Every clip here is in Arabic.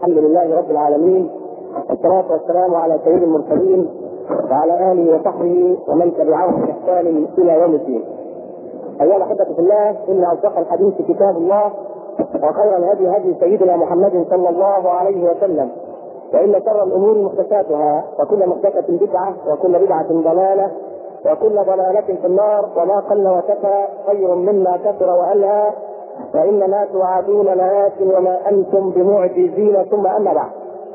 الحمد لله رب العالمين، والصلاة والسلام على سيد المرسلين وعلى آله وصحبه ومن تبعهم بإحسان إلى يوم الدين. أيها الأحبة في الله، إن أصدق الحديث كتاب الله، وخير الهدي هدي سيدنا محمد صلى الله عليه وسلم، وإن شر الأمور محدثاتها، وكل محدثة بدعة، وكل بدعة ضلالة، وكل ضلالة في النار. وما قل وكفى خير مما كثر وألهى، وإنما توعدون لآت وما أنتم بمعجزين. ثم أما بعد،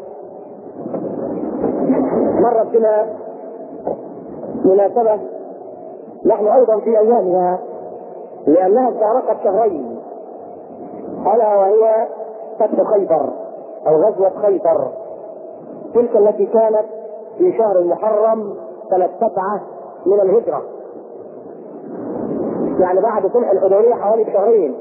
مرت بنا مناسبة نحن أيضا في أيامها، لأنها استغرقت شهرين، ألا وهي فتح خيبر أو غزوة خيبر، تلك التي كانت في شهر المحرم سنة 7 من الهجرة، يعني بعد صلح الحديبية حوالي شهرين.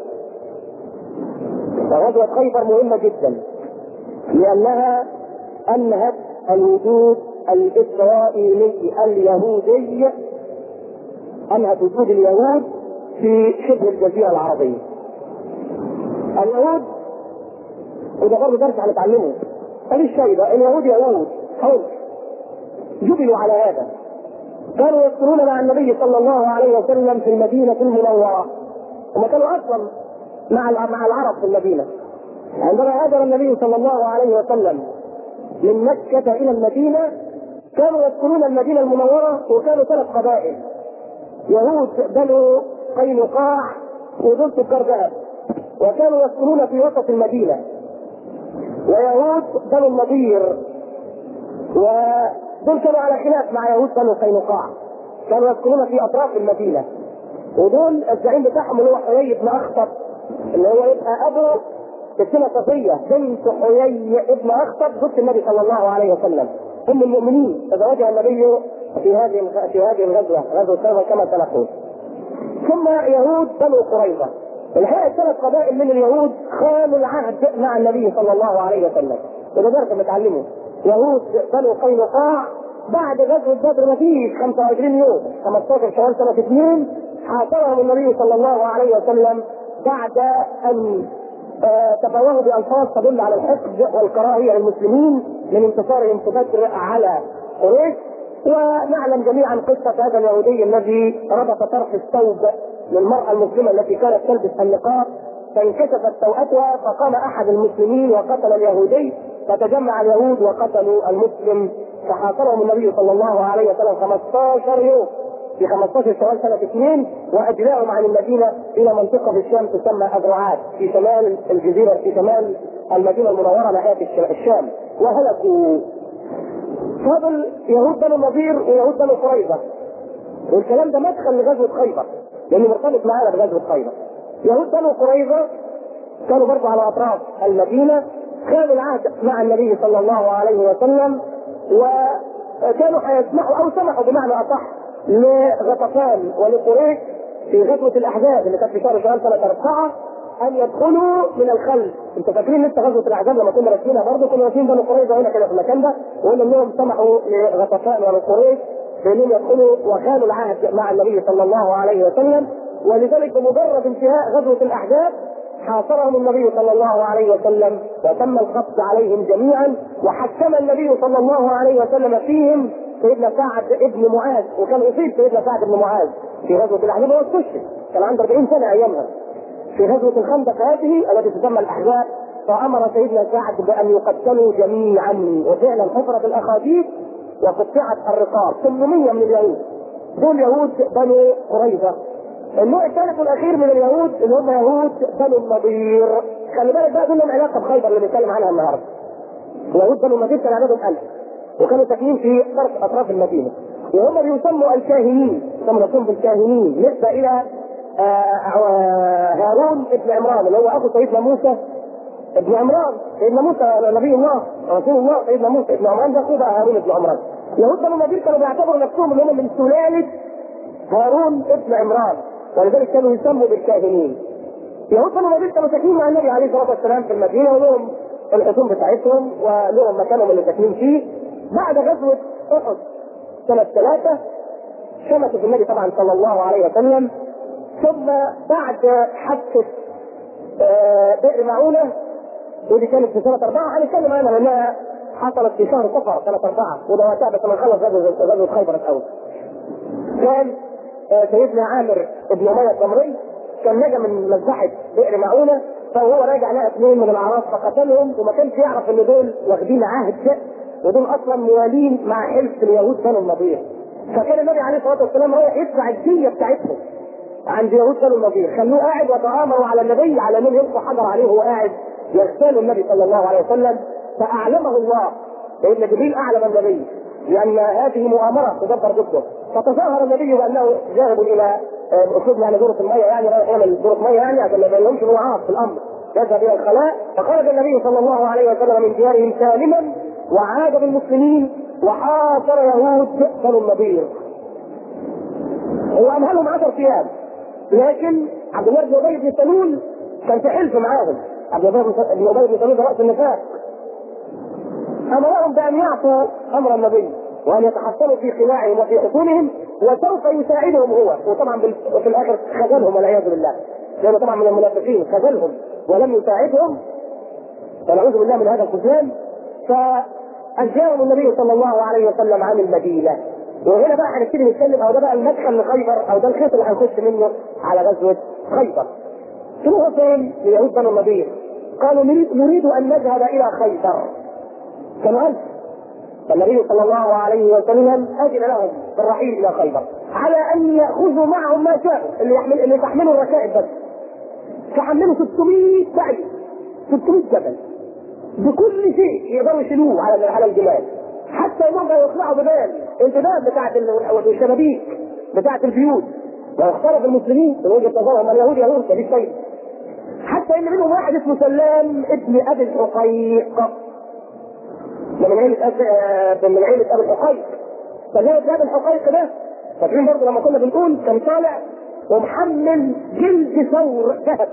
وغزوة خيبر مهمة جدا لأنها أنهت الوجود الإسرائيلي اليهودي، أنهت وجود اليهود في شبه الجزيرة العربية. اليهود، وده برضه درس هنتعلمه، مفيش شيء ده، اليهود يهود حر، جبلوا على هذا. كانوا يسكنون مع النبي صلى الله عليه وسلم في المدينة المنورة، وما كانوا أصلا مع العرب في المدينة. عندما هاجر النبي صلى الله عليه وسلم من مكة إلى المدينة، كانوا يسكنون المدينة المنورة، وكانوا 3 قبائل: يهود بنو قينقاع ودول تجار ذهب، وكانوا يسكنون في وسط المدينة، ويهود بنو النضير، ودول كانوا على خلاف مع يهود بنو قينقاع، كانوا يسكنون في أطراف المدينة. ودول الزعيم بتاعهم اللي هو حيي بن أخطب، اللي هو يبقى أبو السنة صفية بنت حيي ابن أخطب زوجة النبي صلى الله عليه وسلم، أم المؤمنين، تزوجها النبي في هذه الغزوة، غزوة خيبر كما سنقول. ثم يهود بنو قريظة. الحقيقة 3 قبائل من اليهود خانوا العهد مع النبي صلى الله عليه وسلم، وده درس نتعلمه. يهود بنو قينقاع بعد غزوة بدر ما فيش 25 يوم، 15 شوال سنة 2، حاصرهم النبي صلى الله عليه وسلم بعد أن تفوهوا بألفاظ تدل على الحقد والكراهية للمسلمين من انتصارهم في بدر على قريش. ونعلم جميعا قصة هذا اليهودي الذي ربط طرف الثوب للمرأة المسلمة التي كانت تلبس النقاب، فانكشفت سوءتها، فقام أحد المسلمين وقتل اليهودي، فتجمع اليهود وقتلوا المسلم، فحاصرهم النبي صلى الله عليه وسلم 15 يوم في 15 شوال سنة 2، وأجلاهم عن المدينة إلى منطقة في الشام تسمى أذرعات في شمال الجزيرة، في شمال المدينة المنورة ناحية الشام، وهلكوا. فضل يهود بنو النضير ويهود بنو قريظة، والكلام ده مدخل لغزوة خيبر لأنه مرتبط معانا بغزوة خيبر. يهود بنو قريظة كانوا برضه على أطراف المدينة، خانوا العهد مع النبي صلى الله عليه وسلم، وكانوا هيسمحوا أو سمحوا بمعنى أصح لغطفان ولقريش في غزوة الأحزاب اللي كانت في شهر شوال سنة 4 أن يدخلوا من الخلف. انتوا فاكرين لسه غزوة الأحزاب لما كنا راسمينها برضه، كنا راسمين بنو قريظة هنا كده في المكان ده، وقلنا انهم سمحوا لغطفان ولقريش بانهم يدخلوا وخانوا العهد مع النبي صلى الله عليه وسلم. ولذلك بمجرد انتهاء غزوة الأحزاب حاصرهم النبي صلى الله عليه وسلم، وتم القبض عليهم جميعا، وحكم النبي صلى الله عليه وسلم فيهم سيدنا سعد ابن معاذ، وكان اصيب سيدنا سعد بن معاذ في غزوة الأحزاب واستشهد، كان عنده 40 سنة ايامها في غزوة الخندق هذه التي تسمى الأحزاب. فأمر سيدنا سعد بأن يقتلوا جميعا، وفعلا حفرت الأخاديد وقطعت الرقاب. 800 من اليهود، دول يهود بنو قريظة. النوع الثالث والأخير من اليهود اللي هم يهود بنو النضير. خلي بالك بقى، دول لهم علاقة بخيبر اللي بنتكلم عنها النهارده. يهود بنو النضير كان عددهم 1000، وكانوا ساكنين في أطراف المدينة، وهم بيسموا الكاهنين، يسموا نفسهم بالكاهنين نسبة إلى هارون ابن عمران اللي هو أخو سيدنا موسى ابن عمران. سيدنا موسى نبي الله رسول الله، سيدنا موسى ابن عمران ده أخوه هارون ابن عمران. يهود بنو النضير كانوا بيعتبروا نفسهم ان هم من سلالة هارون ابن عمران، ولذلك كانوا يسموا بالكاهنين. يهود بنو النضير كانوا ساكنين مع النبي عليه الصلاة والسلام في المدينة، ولهم الحصون بتاعتهم ولهم مكانهم اللي ساكنين فيه. بعد غزوة أحد سنة 3 شمسوا في النبي طبعا صلى الله عليه وسلم. ثم بعد حادثة بئر معونة ودي كانت في سنه 4، هنتكلم عنها لانها حصلت في شهر صفر سنه 4، وده وقتها بس ما نخلص غزوه خيبر الاول. كان سيدنا عامر بن اميه الضمري كان نجا من مذبحه بئر معونه، فهو راجع لقى اثنين من الاعراب فقتلهم، وما كانش يعرف ان دول واخدين عهد ودول اصلا موالين مع حلف اليهود بنو النضير. فكان النبي عليه الصلاه والسلام رايح يدفع الديه بتاعتهم عند يهود بنو النضير، خلوه قاعد وتآمروا على النبي على مين يلقوا حجر عليه وهو قاعد يغتال النبي صلى الله عليه وسلم. فاعلمه الله، لان جبريل اعلم النبي لان هذه مؤامره تدبر ضده، فتظاهر النبي بانه ذاهب الى اسلوب يعني دوره الميه، يعني رايح يعمل دوره ميه يعني عشان ما يبينهمش انه عارف في الامر، يذهب الى الخلاء. فخرج النبي صلى الله عليه وسلم من ديارهم سالما وعاد بالمسلمين وحاصر يهود بنو النضير. هو امهلهم 10 ايام، لكن عبد الله بن ابي بن سلول كان في حلف معاهم. عبد الله بن ابي بن سلول راس النفاق، امرهم بان يعطوا امر النبي وان يتحصلوا في خلاعهم وفي حصونهم وسوف يساعدهم هو. وطبعا في الاخر خذلهم والعياذ بالله، لانه طبعا من المنافقين خذلهم ولم يساعدهم، فنعوذ بالله من هذا الخذلان. فأجاهم النبي صلى الله عليه وسلم عن المدينة. وهنا بقى هنبتدي نتكلم، او ده بقى المدخل لخيبر، او ده الخيط اللي هنخش منه على غزوة خيبر. شنو فين ليهود بنو النضير؟ قالوا نريد ان نذهب الى خيبر. كانوا 1000. فالنبي صلى الله عليه وسلم اذن لهم بالرحيل الى خيبر على ان ياخذوا معهم ما شاءوا، اللي يحملوا الركائب بس. فحملوا 600 بعير، 600 جبل، بكل شيء يقدروا يشيلوه على الجبال، حتى يقدروا يطلعوا الباب بتاعت الشبابيك بتاعت البيوت. لو اختلف المسلمين من وجهه نظرهم اليهود يهود مفيش شيء، حتى ان منهم واحد اسمه سلام ابن ابي الحقيق، من عيلة ابي الحقيق. سلام ابن ابي الحقيق ده فاكرين برضه لما كنا بنقول كان طالع ومحمل جلد ثور ذهب،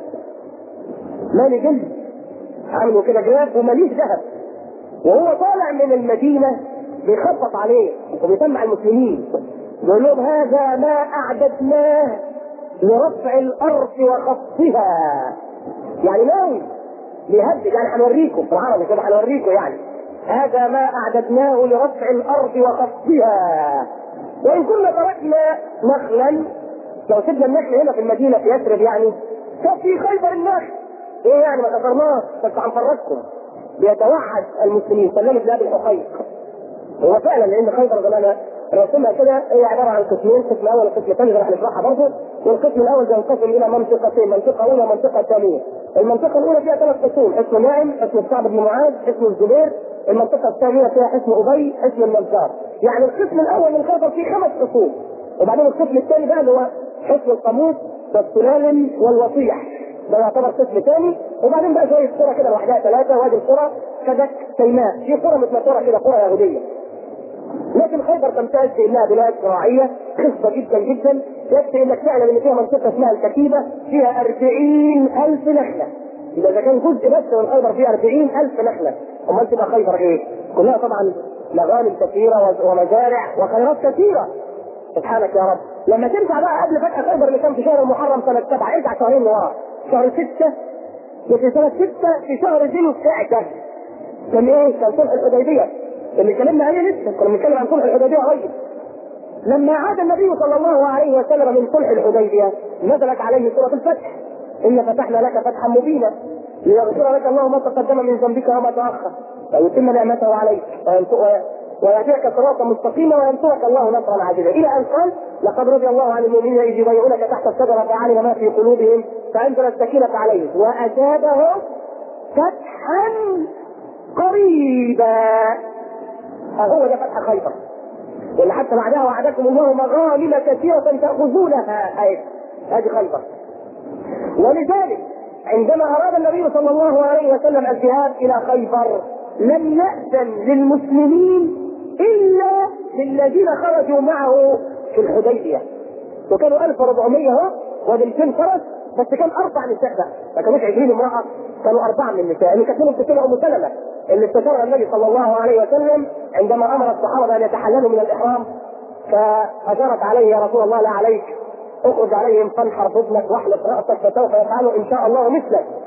مالي جلد عامله كده جراب ومليش ذهب، وهو طالع من المدينه بيخبط عليه وبيسمع المسلمين يقول لهم هذا ما اعددناه لرفع الارض وخفضها. يعني ناوي بيهدد، يعني هنوريكم بالعربي كده، هنوريكم يعني هذا ما اعددناه لرفع الارض وخفضها. وان كنا تركنا نخلا، لو سيبنا النخل هنا في المدينه في يثرب يعني ففي خيبر النخل ايه يعني ما كسرناه بس هنفرجكم. بيتوعد المسلمين سلمت لابي الحقيق. هو فعلا لان خيبر زمان رسمها كده هي عباره عن قسمين، قسم اول وقسم ثاني راح نشرحها برضه. والقسم الاول بينقسم الى منطقتين، منطقه اولى ومنطقه ثانيه. المنطقه الاولى فيها 3 قسوم، اسم ناعم، اسم الصعب بن معاذ، اسم الزبير. المنطقه الثانيه فيها اسم ابي، اسم النجار. يعني القسم الاول من خيبر فيه 5 قسوم، وبعدين القسم الثاني بقى اللي هو حصن القاموس والسلالم والوصيح، ده يعتبر قسم ثاني. وبعدين بقى شويه قرى كده لوحدها 3، وادي القرى كدك سيناء، في قرى متنطره كده قرى يهوديه. لكن خيبر تمتاز بانها بلاد زراعيه خصبه جدا جدا، يكفي انك تعلم ان فيها منطقه اسمها الكتيبه فيها 40,000 نخله. اذا كان جزء بس من خيبر فيها 40,000 نخله، امال تبقى خيبر ايه؟ كلها طبعا مغانم كثيره ومزارع وخيرات كثيره. سبحانك يا رب. لما ترجع بقى قبل فتح خيبر اللي كان في شهر المحرم سنه 7، ارجع شهرين ورا، شهر 6 وفي سنه 6 في شهر ذي القعده كان ايه؟ كان صلح الحديبيه اللي اتكلمنا عليه لسه، كنا بنتكلم عن صلح الحديبيه قريب. لما عاد النبي صلى الله عليه وسلم من صلح الحديبيه نزلت عليه سوره الفتح، إن فتحنا لك فتحا مبينا ليغفر لك الله ما تقدم من ذنبك وما تأخر ويتم نعمته عليك ويهديك صراطا مستقيما وينصرك الله نصرا عزيزا، إلى أن قال لقد رضي الله عن المؤمنين إذ يبايعونك تحت الشجرة فعلم ما في قلوبهم فأنزل السكينة عليهم وأزادهم فتحا قريبا. هو ده فتح خيبر اللي حتى بعدها وعدكم الله مغانم كثيرة تأخذونها، هذه خيبر. ولذلك عندما أراد النبي صلى الله عليه وسلم الذهاب إلى خيبر لم يأذن للمسلمين إلا للذين خرجوا معه في الحديبية، وكانوا 1400 و200 فرس، بس كان 4 نساء بقى، ما كانوش 20 امرأة، كانوا 4 من النساء، اللي كانت منهم ستنا أم سلمة اللي استشارها النبي صلى الله عليه وسلم عندما أمر الصحابة أن يتحللوا من الإحرام، فأشارت عليه يا رسول الله لا عليك، اخرج عليهم فانحر ابنك واحلق راسك فسوف يفعلوا ان شاء الله مثلك.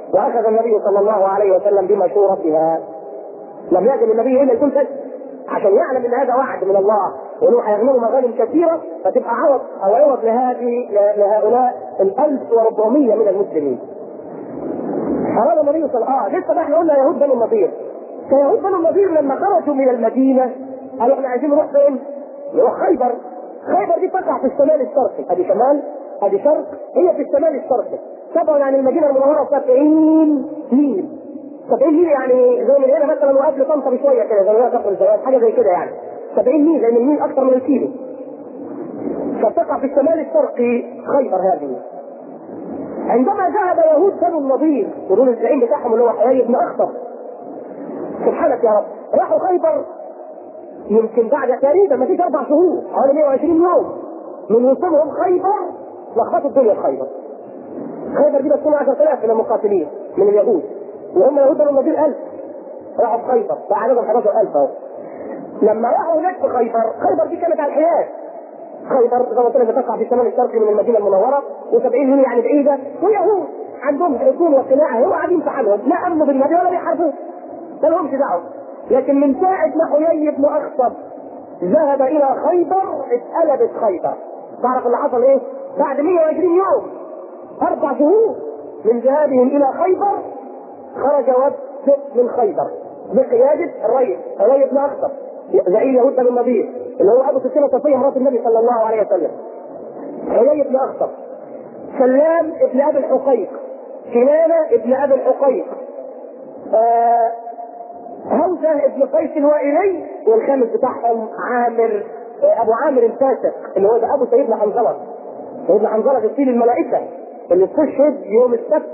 واخذ النبي صلى الله عليه وسلم بمشورتها. لم يجد النبي الا يكون فجر عشان يعلم ان هذا وعد من الله وانه هيغنمه مغانم كثيره، فتبقى عوض او عوض لهؤلاء 1400 من المسلمين. أراد النبي صلى الله عليه وسلم لسه بقى احنا قلنا يهود بنو النضير. فيهود بنو النضير لما خرجوا من المدينه قالوا احنا عايزين نروح فين؟ نروح خيبر. خيبر دي تقع في الشمال الشرقي، ادي شمال ادي شرق، هي في الشمال الشرقي. طبعا يعني المدينه المنوره 70 ميل. 70 ميل يعني زي من هنا مثلا وقبل طنطا بشويه كده، زي ما كفر الزواج حاجه زي كده يعني. 70 ميل لان الميل اكثر من الكيلو. فتقع في الشمال الشرقي خيبر هذه. عندما ذهب يهود بنو النضير ودول الزعيم بتاعهم اللي هو حيي بن اخطب، سبحانك يا رب، راحوا خيبر يمكن بعد تقريبا ما فيش 4 شهور، حوالي 120 يوم من وصولهم خيبر لخبطوا الدنيا في خيبر. خيبر دي بتكون 10,000 من المقاتلين من اليهود، وهم يهود بنو النضير 1000 راحوا في خيبر، فعددهم 11,000 اهو. لما راحوا هناك في خيبر دي كانت على الحياد. خيبر زي ما قلت لك تقع في الشمال الشرقي من المدينه المنوره، و70 ميل يعني بعيده، ويهود عندهم حصون وقناعه، هو قاعدين في حالهم، لا امنوا بالنبي ولا بيحاربوه، ما لهمش دعوه. لكن من ساعه ما حيي بن اخطب ذهب الى خيبر اتقلبت خيبر. تعرف اللي حصل ايه؟ بعد 120 يوم 4 شهور من ذهابهم الى خيبر خرج وفد من خيبر بقياده الريس حيي بن اخطب زعيم يهود بنو النضير اللي هو ابو سفينه صفيه مرات النبي صلى الله عليه وسلم. حيي بن اخطب، سلام ابن ابي الحقيق، كنانه ابن ابي الحقيق، هوزه ابن قيس الوائلي، والخامس بتاعهم عامر ابو عامر الفاسق اللي هو ده ابو سيدنا حنظله. سيدنا حنظله غسيل الملائكه اللي استشهد يوم السبت.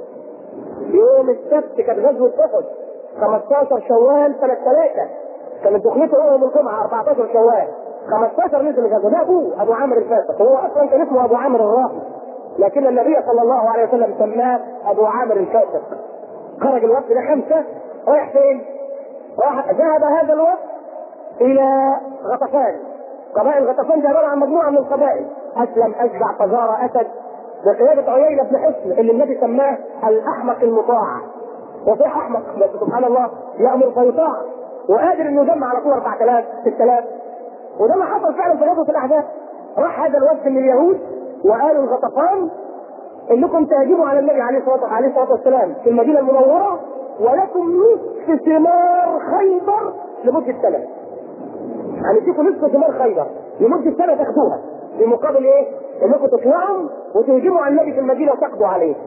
يوم السبت كانت غزوه احد 15 شوال سنه 3، كانت دخلته يوم الجمعه 14 شوال 15 نزل الغزوه. ده ابوه ابو عامر الفاسق، هو اصلا كان اسمه ابو عامر الراهب، لكن النبي صلى الله عليه وسلم سماه ابو عامر الفاسق. خرج الوفد ده 5 رايح فين؟ ذهب هذا الوفد الى غطفان. قبائل غطفان دي عباره عن مجموعه من القبائل، اسلم، اشجع، فزاره، اسد، بقياده عيينه بن حصن اللي النبي سماه الاحمق المطاع. وفي احمق بس سبحان الله يامر فيطاع، وقادر انه يجمع على طول 4000 6000. وده ما حصل فعلا في غزوه الاحزاب. راح هذا الوفد من اليهود وقالوا الغطفان انكم تهاجموا على النبي عليه الصلاه والسلام في المدينه المنوره، ولكم نصف ثمار خيبر لمده سنه. يعني تشوفوا نصف ثمار خيبر لمده سنه تاخذوها، بمقابل ايه؟ انكم تطلعوا وتهجموا على النبي في المدينه وتقضوا عليه.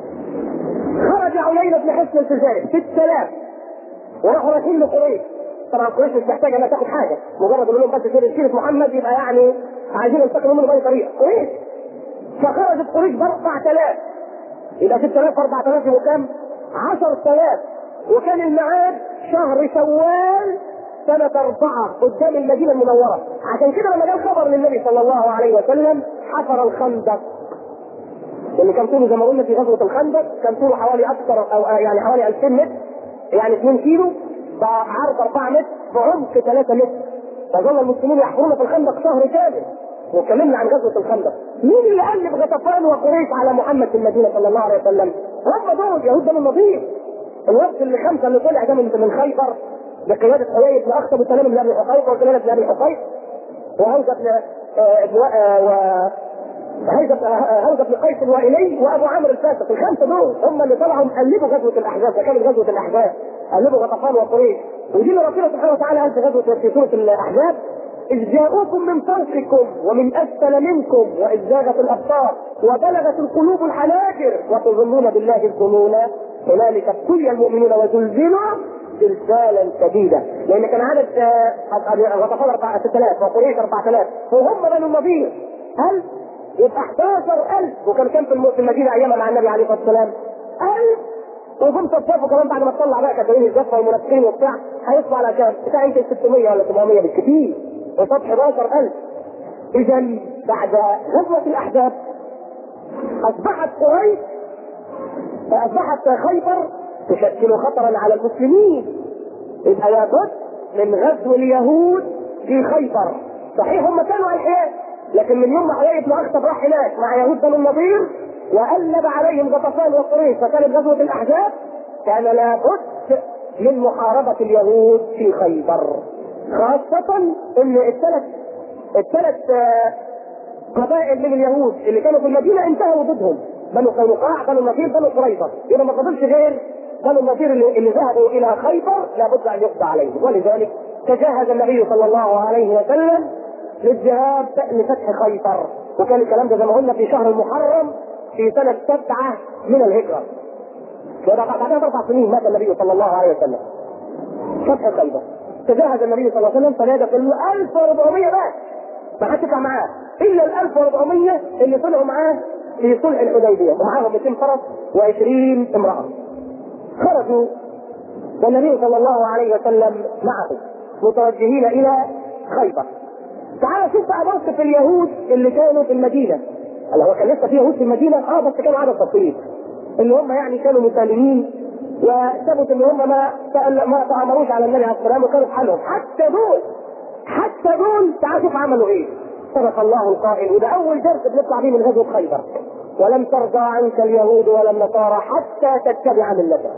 خرج عيينة بن حصن الفزاري 6000 وراحوا رايحين لقريش. طبعا قريش مش محتاجه انها تاخد حاجه، مجرد انهم بس سيره محمد يبقى يعني عايزين ينتقموا منه باي طريقه. قريش فخرجت قريش ب 4000، يبقى 6000 4000 يبقوا كام؟ 10,000. وكان الميعاد شهر شوال سنة 4 قدام المدينة المنورة. عشان كده لما جاء خبر للنبي صلى الله عليه وسلم حفر الخندق، اللي كان طوله زي ما قلنا في غزوة الخندق كان طوله حوالي أكثر أو يعني حوالي 2000 متر، يعني 2 كيلو، بعرض 4 متر، بعمق 3 متر. فظل المسلمين يحفرون في الخندق شهر كامل. وكلمنا عن غزوة الخندق. مين اللي قلب غطفان وقريش على محمد في المدينة صلى الله عليه وسلم؟ هم دول يهود بنو النضير. الوفد اللي 5 اللي طلع ده من خيبر بقيادة حيي بن أخطب وسلام بن أبي الحقيق وسلام بن أبي الحقيق وهوزة بن قيس الوائلي وأبو عامر الفاسق. ال5 دول هم اللي طلعوا قلبوا غزوة الأحزاب، وكانت غزوة الأحزاب قلبوا غطفان وقريش. ودي اللي ربنا سبحانه وتعالى قال في غزوة في سورة الأحزاب: إذ جاءوكم من فوقكم ومن أسفل منكم وإذ زاغت الأبصار وبلغت القلوب الحناجر وتظنون بالله الظنون هنالك ابتلي المؤمنون وزلزلوا زلزالا شديدا. لأن كان عدد غطفان 6000 وقريش 4000 وهم بنو النضير 1000، يبقى 11,000. وكان كم في المدينة أيامها مع النبي عليه الصلاة والسلام؟ 1000. وهم تصفوا كمان بعد ما تطلع بقى كاتبين الزفة والمنافقين وبتاع، هيطلع على كام؟ بتاع يمكن 600 ولا 700 بالكثير، وصف 11,000. إذا بعد غزوة الأحزاب أصبحت خيبر تشكل خطرا على المسلمين. يبقى لابد من غزو اليهود في خيبر. صحيح هم كانوا على الحياد، لكن من يوم ما حيي بن أخطب راح هناك مع يهود بنو النضير وألب عليهم غطفان وقريش فكانت غزوة الأحزاب، كان لابد من محاربة اليهود في خيبر، خاصة ان الثلاث قبائل من اليهود اللي كانوا في المدينة انتهى وجودهم، بنو قينقاع، بنو النضير، بنو قريظة، يبقى ما فضلش غير بنو النضير اللي ذهبوا إلى خيبر لابد أن يقضى عليهم. ولذلك تجهز النبي صلى الله عليه وسلم للذهاب لفتح خيبر، وكان الكلام ده زي ما قلنا في شهر المحرم في سنة 7 من الهجرة، بعدها ب4 سنين مات النبي صلى الله عليه وسلم. فتح خيبر تجهز النبي صلى الله عليه وسلم، فنادى كله 1400 بس، ما حدش يطلع معاه الا ال 1400 اللي طلعوا معاه في صلح الحديبيه، ومعاهم 200 فرس و20 امراه. خرجوا والنبي صلى الله عليه وسلم معه متوجهين الى خيبر. تعال شوف بقى موقف اليهود اللي كانوا في المدينه. هو كان لسه في يهود في المدينه، بس كانوا عدد بسيط، اللي هم يعني كانوا مسالمين وثبت ان هم ما تامروش على النبي عليه السلام وكانوا في حالهم. حتى دول تعال شوف عملوا ايه. صدق الله القائل، وده اول درس بنطلع بيه من غزوه خيبر: ولن ترضى عنك اليهود ولا النصارى حتى تتبع ملتهم.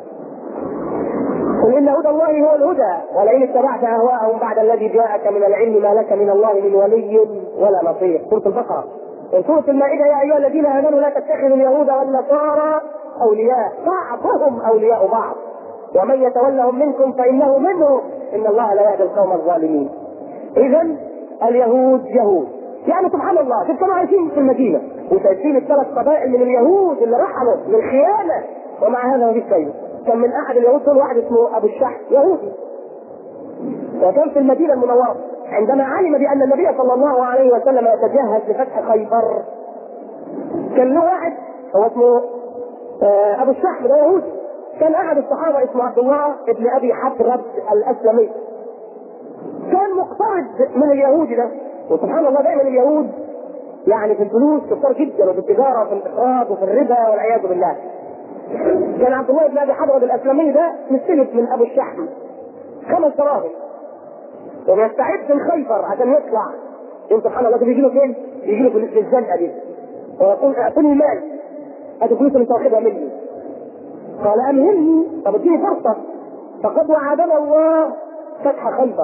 قل ان هدى الله هو الهدى ولئن اتبعت اهواءهم بعد الذي جاءك من العلم ما لك من الله من ولي ولا نصير. سوره البقره. سوره المائده: يا ايها الذين امنوا لا تتخذوا اليهود والنصارى اولياء بعضهم اولياء بعض ومن يتولهم منكم فانه منهم ان الله لا يهدي القوم الظالمين. اذا اليهود يهود، يعني سبحان الله شوف كانوا عايشين في المدينه وشايفين الثلاث قبائل من اليهود اللي رحلوا للخيانه، ومع هذا ما فيش شيء. كان من احد اليهود دول واحد اسمه ابو الشحم يهودي، وكان في المدينه المنوره. عندما علم بان النبي صلى الله عليه وسلم يتجهز لفتح خيبر، كان له واحد هو اسمه ابو الشحم ده يهودي، كان احد الصحابه اسمه عبد الله ابن ابي حضرب الاسلمي، كان مقترض من اليهودي ده. وسبحان الله دائما اليهود يعني في الفلوس كتار جدا، وفي التجاره وفي الاقراض وفي الربا والعياذ بالله. كان عبد الله بن ابي حضرب الاسلمي ده مستلف من ابو الشحم 5 دراهم، وبيستعد لخيبر عشان يطلع. سبحان الله ده بيجي له فين؟ بيجي له في الزنقه دي، ويقول اعطني مال، هذه فلوس اللي تاخذها مني. قال امهلني، طب اديني فرصه، فقد وعدنا الله فتح خيبر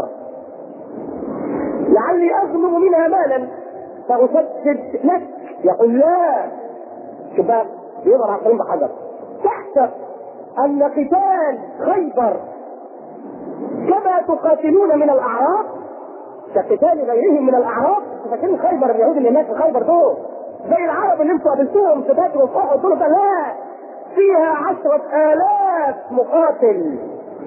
لعلي اغنم منها مالا فاسدد لك. يقول لا، شباب يضرب عقلين بحجر. تحسب ان قتال خيبر كما تقاتلون من الاعراب كقتال غيرهم من الاعراب. فاكرين خيبر اليهود اللي هناك في خيبر دول زي العرب اللي انتوا قابلتوهم في بدر وفوق دول؟ لا، فيها 10,000 مقاتل.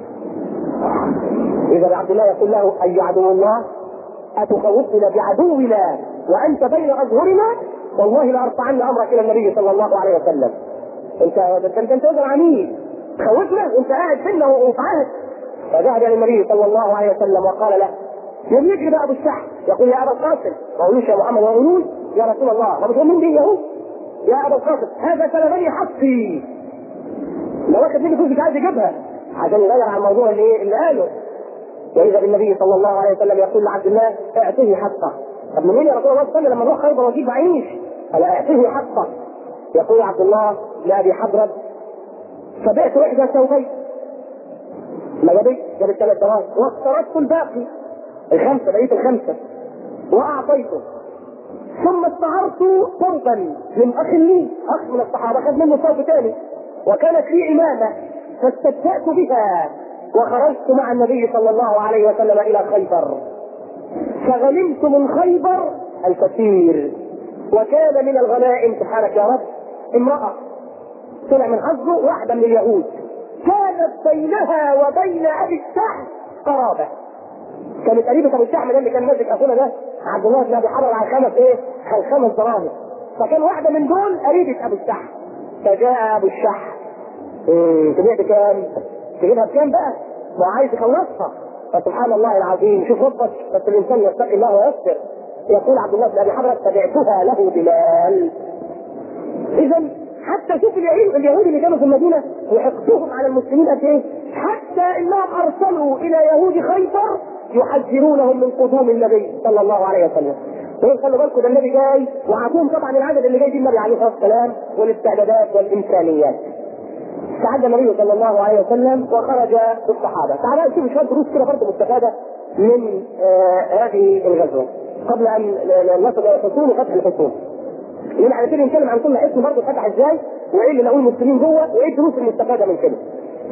اذا عبد الله يقول له: اي عدو الله اتخوفنا بعدونا وانت بين اظهرنا؟ والله لارفعن امرك الى النبي صلى الله عليه وسلم. انت رجل عنيد، تخوفنا وانت قاعد بينا وفي عهد. فذهب الى النبي صلى الله عليه وسلم وقال له: يوم يجري بقى ابو الشحم يقول: يا ابا القاسم، ما قولوش يا محمد، وقولوش يا رسول الله، ما بتؤمن بي يهود؟ يا ابا القاسم هذا سلبني حقي، لو واخد مني فلوس مش عايز يجيبها عشان يغير على الموضوع اللي قاله. واذا بالنبي صلى الله عليه وسلم يقول لعبد الله: اعطيه حقه. طب منين يا رسول الله؟ استنى لما نروح خيبر واجيب عيش. قال: اعطيه حقه. يقول عبد الله لابي حضرب: فبعت احدى ثوبين، ما جاب 3 دراهم، واقترضت الباقي الخمسه، بقيت الخمسه واعطيته. ثم استعرت ثوبا من اخ لي، اخ من الصحابه خد منه ثوب ثاني، وكانت لي عمامه فاستبدأت بها وخرجت مع النبي صلى الله عليه وسلم الى خيبر، فغنمت من خيبر الكثير. وكان من الغنائم سبحانك يا رب امرأة طلع من حظه واحدة من اليهود، كانت بينها وبين ابي الشحم قرابة، كانت قريبة ابو الشحم ده اللي كان ماسك اخونا ده عبد الله بن ابي حضرب على 5 دراهم، فكان واحدة من دول قريبة ابو الشحم. فجاء ابو الشحم: تبيع بكام؟ تجيبها بكام بقى؟ ما عايز يخلصها. فسبحان الله العظيم، شوف ربك، بس الانسان يتقي الله ويصبر. يقول عبد الله بن ابي حضرب: فبعتها له بمال. اذا حتى شوف اليهود اللي كانوا في المدينه وحقدهم على المسلمين قد ايه، حتى انهم ارسلوا الى يهود خيبر يحذرونهم من قدوم النبي صلى الله عليه وسلم. خلوا بالكم ده النبي جاي، وعطوهم طبعا العدد اللي جاي دي النبي عليه الصلاه والسلام والاستعدادات والامكانيات. تعدى النبي صلى الله عليه وسلم وخرج بالصحابه. تعالوا نشوف شويه دروس كده برضه مستفاده من هذه الغزوه قبل ان نصل الى الحصون وفتح الحصون. لان احنا كده نتكلم عن كل حصن برضه فتح ازاي، وايه اللي نقول المسلمين جوه، وايه الدروس المستفاده من كده.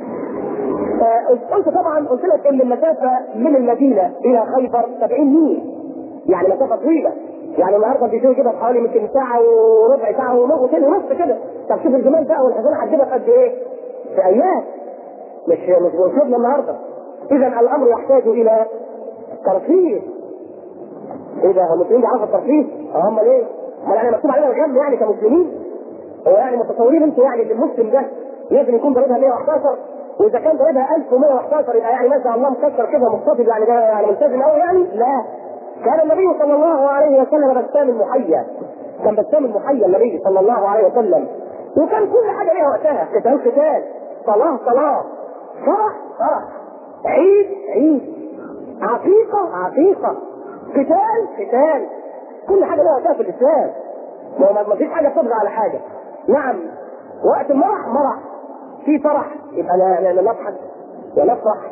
قلت طبعا، قلت لك ان المسافه من المدينه الى خيبر 70 ميل، يعني مسافه طويله. يعني النهارده بيجوا كده حوالي يمكن ساعه وربع، ساعه ونص كده. طب شوف الجمال بقى والحزام هتجيبها في قد ايه؟ في ايام، مش بنشوفنا النهارده. اذا الامر يحتاج الى ترفيه. ايه ده؟ المسلمين بيعرفوا الترفيه؟ هم ليه؟ ما يعني مكتوب علينا الغم يعني كمسلمين؟ هو يعني متصورين انتوا يعني ان المسلم ده لازم يكون ضريبها 111؟ واذا كان ضريبها 1111 يبقى يعني ما شاء الله مكسر كده مقتصد، يعني ده يعني ملتزم قوي يعني؟ لا. كان النبي صلى الله عليه وسلم بسام المحيا، كان بسام المحيا النبي صلى الله عليه وسلم، وكان كل حاجه ليها وقتها. قتال، صلاه، فرح، عيد، عقيقه، قتال، كل حاجه لها وقتها في الاسلام. ما فيش حاجه تطغى على حاجه. نعم، وقت المرح في فرح يبقى نضحك ونفرح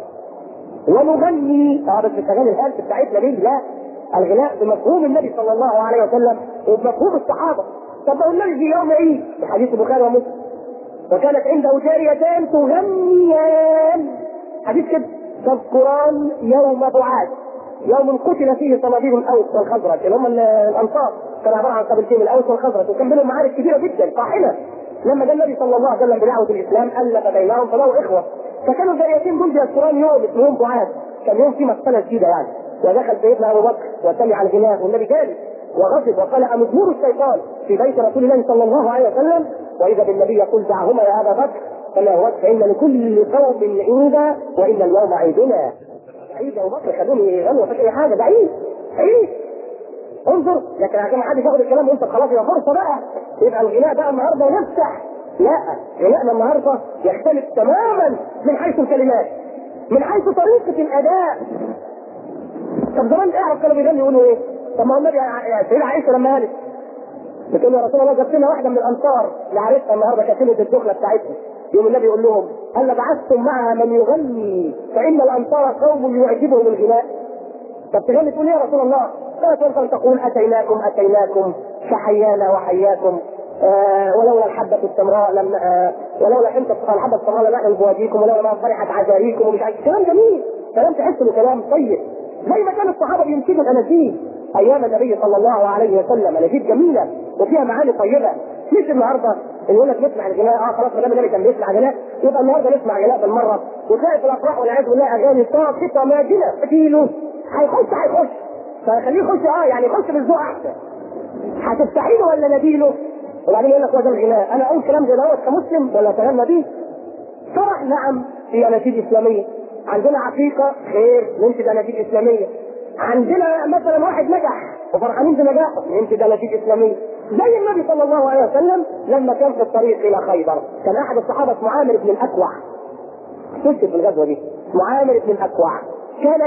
ونغني. بس مش اغاني الهلس بتاعتنا دي، لا، الغناء بمفهوم النبي صلى الله عليه وسلم وبمفهوم الصحابه. طب ما النبي في يوم عيد في حديث البخاري ومسلم، وكانت عنده جاريتان تغنيان، حديث كده، تذكران يوم بعاث، يوم قتل فيه صناديد الاوس والخزرج، اللي هم الانصار، كان عباره عن قبيلتين الاوس والخزرج، وكان بينهم معارك كبيره جدا طاحنه. لما جاء النبي صلى الله عليه وسلم بدعوه الاسلام الف بينهم فبقوا اخوه. فكانوا الجاريتين دول بيذكران يوم اسمهم بعاث، كان يوم فيه مساله جديده يعني. ودخل سيدنا ابو بكر وسمع الغناء والنبي جالس وغضب وقال امزمور الشيطان في بيت رسول الله صلى الله عليه وسلم. واذا بالنبي يقول دعهما يا ابا بكر فما هو فان لكل قوم عيدا وان اليوم عيدنا. عيد ابو بكر خلوني يغنوا في اي حاجه، ده عيد. انظر، لكن عشان ما حدش ياخد الكلام وانت خلاص يبقى فرصه بقى يبقى الغناء بقى النهارده نفتح. لا، غناءنا النهارده يختلف تماما من حيث الكلمات، من حيث طريقه الاداء. طب زمان اعرف كانوا بيغنوا يقولوا ايه؟ طب ما هو النبي سيدة عائشه لما قالت بتقول يا رسول الله جبت لنا واحده من الانصار لعرفتها النهارده كتلت الدخله بتاعتها، يوم النبي يقول لهم هل بعثتم معها من يغني فان الانصار قوم يعجبهم الغناء؟ طب تغني تقول يا رسول الله؟ لا تقول اتيناكم فحيانا وحياكم، ولولا الحبة السمراء ولولا الحبة السمراء لنحن بواديكم، ولولا ما فرحت عزاريكم، ومش عارف. كلام جميل، كلام تحس انه كلام طيب، زي ما كان الصحابة بينشدوا الاناشيد ايام النبي صلى الله عليه وسلم، اناشيد جميلة وفيها معاني طيبة. مش النهارده يقول لك نسمع الغناء، خلاص ما دام النبي كان بيسمع غناء يبقى النهارده نسمع غناء بالمرة، وتلاقي في الافراح والعياذ بالله اغاني صاخبة ماجنة كيلو. هيخش فخليه يخش، يعني يخش بالذوق احسن. هتستحيله ولا نديله؟ وبعدين يقول لك هو ده الغناء. انا اقول كلام زي دوت كمسلم ولا اتغنى بيه؟ فرح، نعم، في اناشيد اسلاميه. عندنا عقيقه، خير، ننشد اناشيد اسلاميه. عندنا مثلا واحد نجح وفرحانين بنجاحه، ننشد اناشيد اسلاميه. زي النبي صلى الله عليه وسلم لما كان في الطريق الى خيبر، كان احد الصحابه اسمه عامر بن الاكوع، شفت في الغزوه دي اسمه عامر بن الاكوع، كان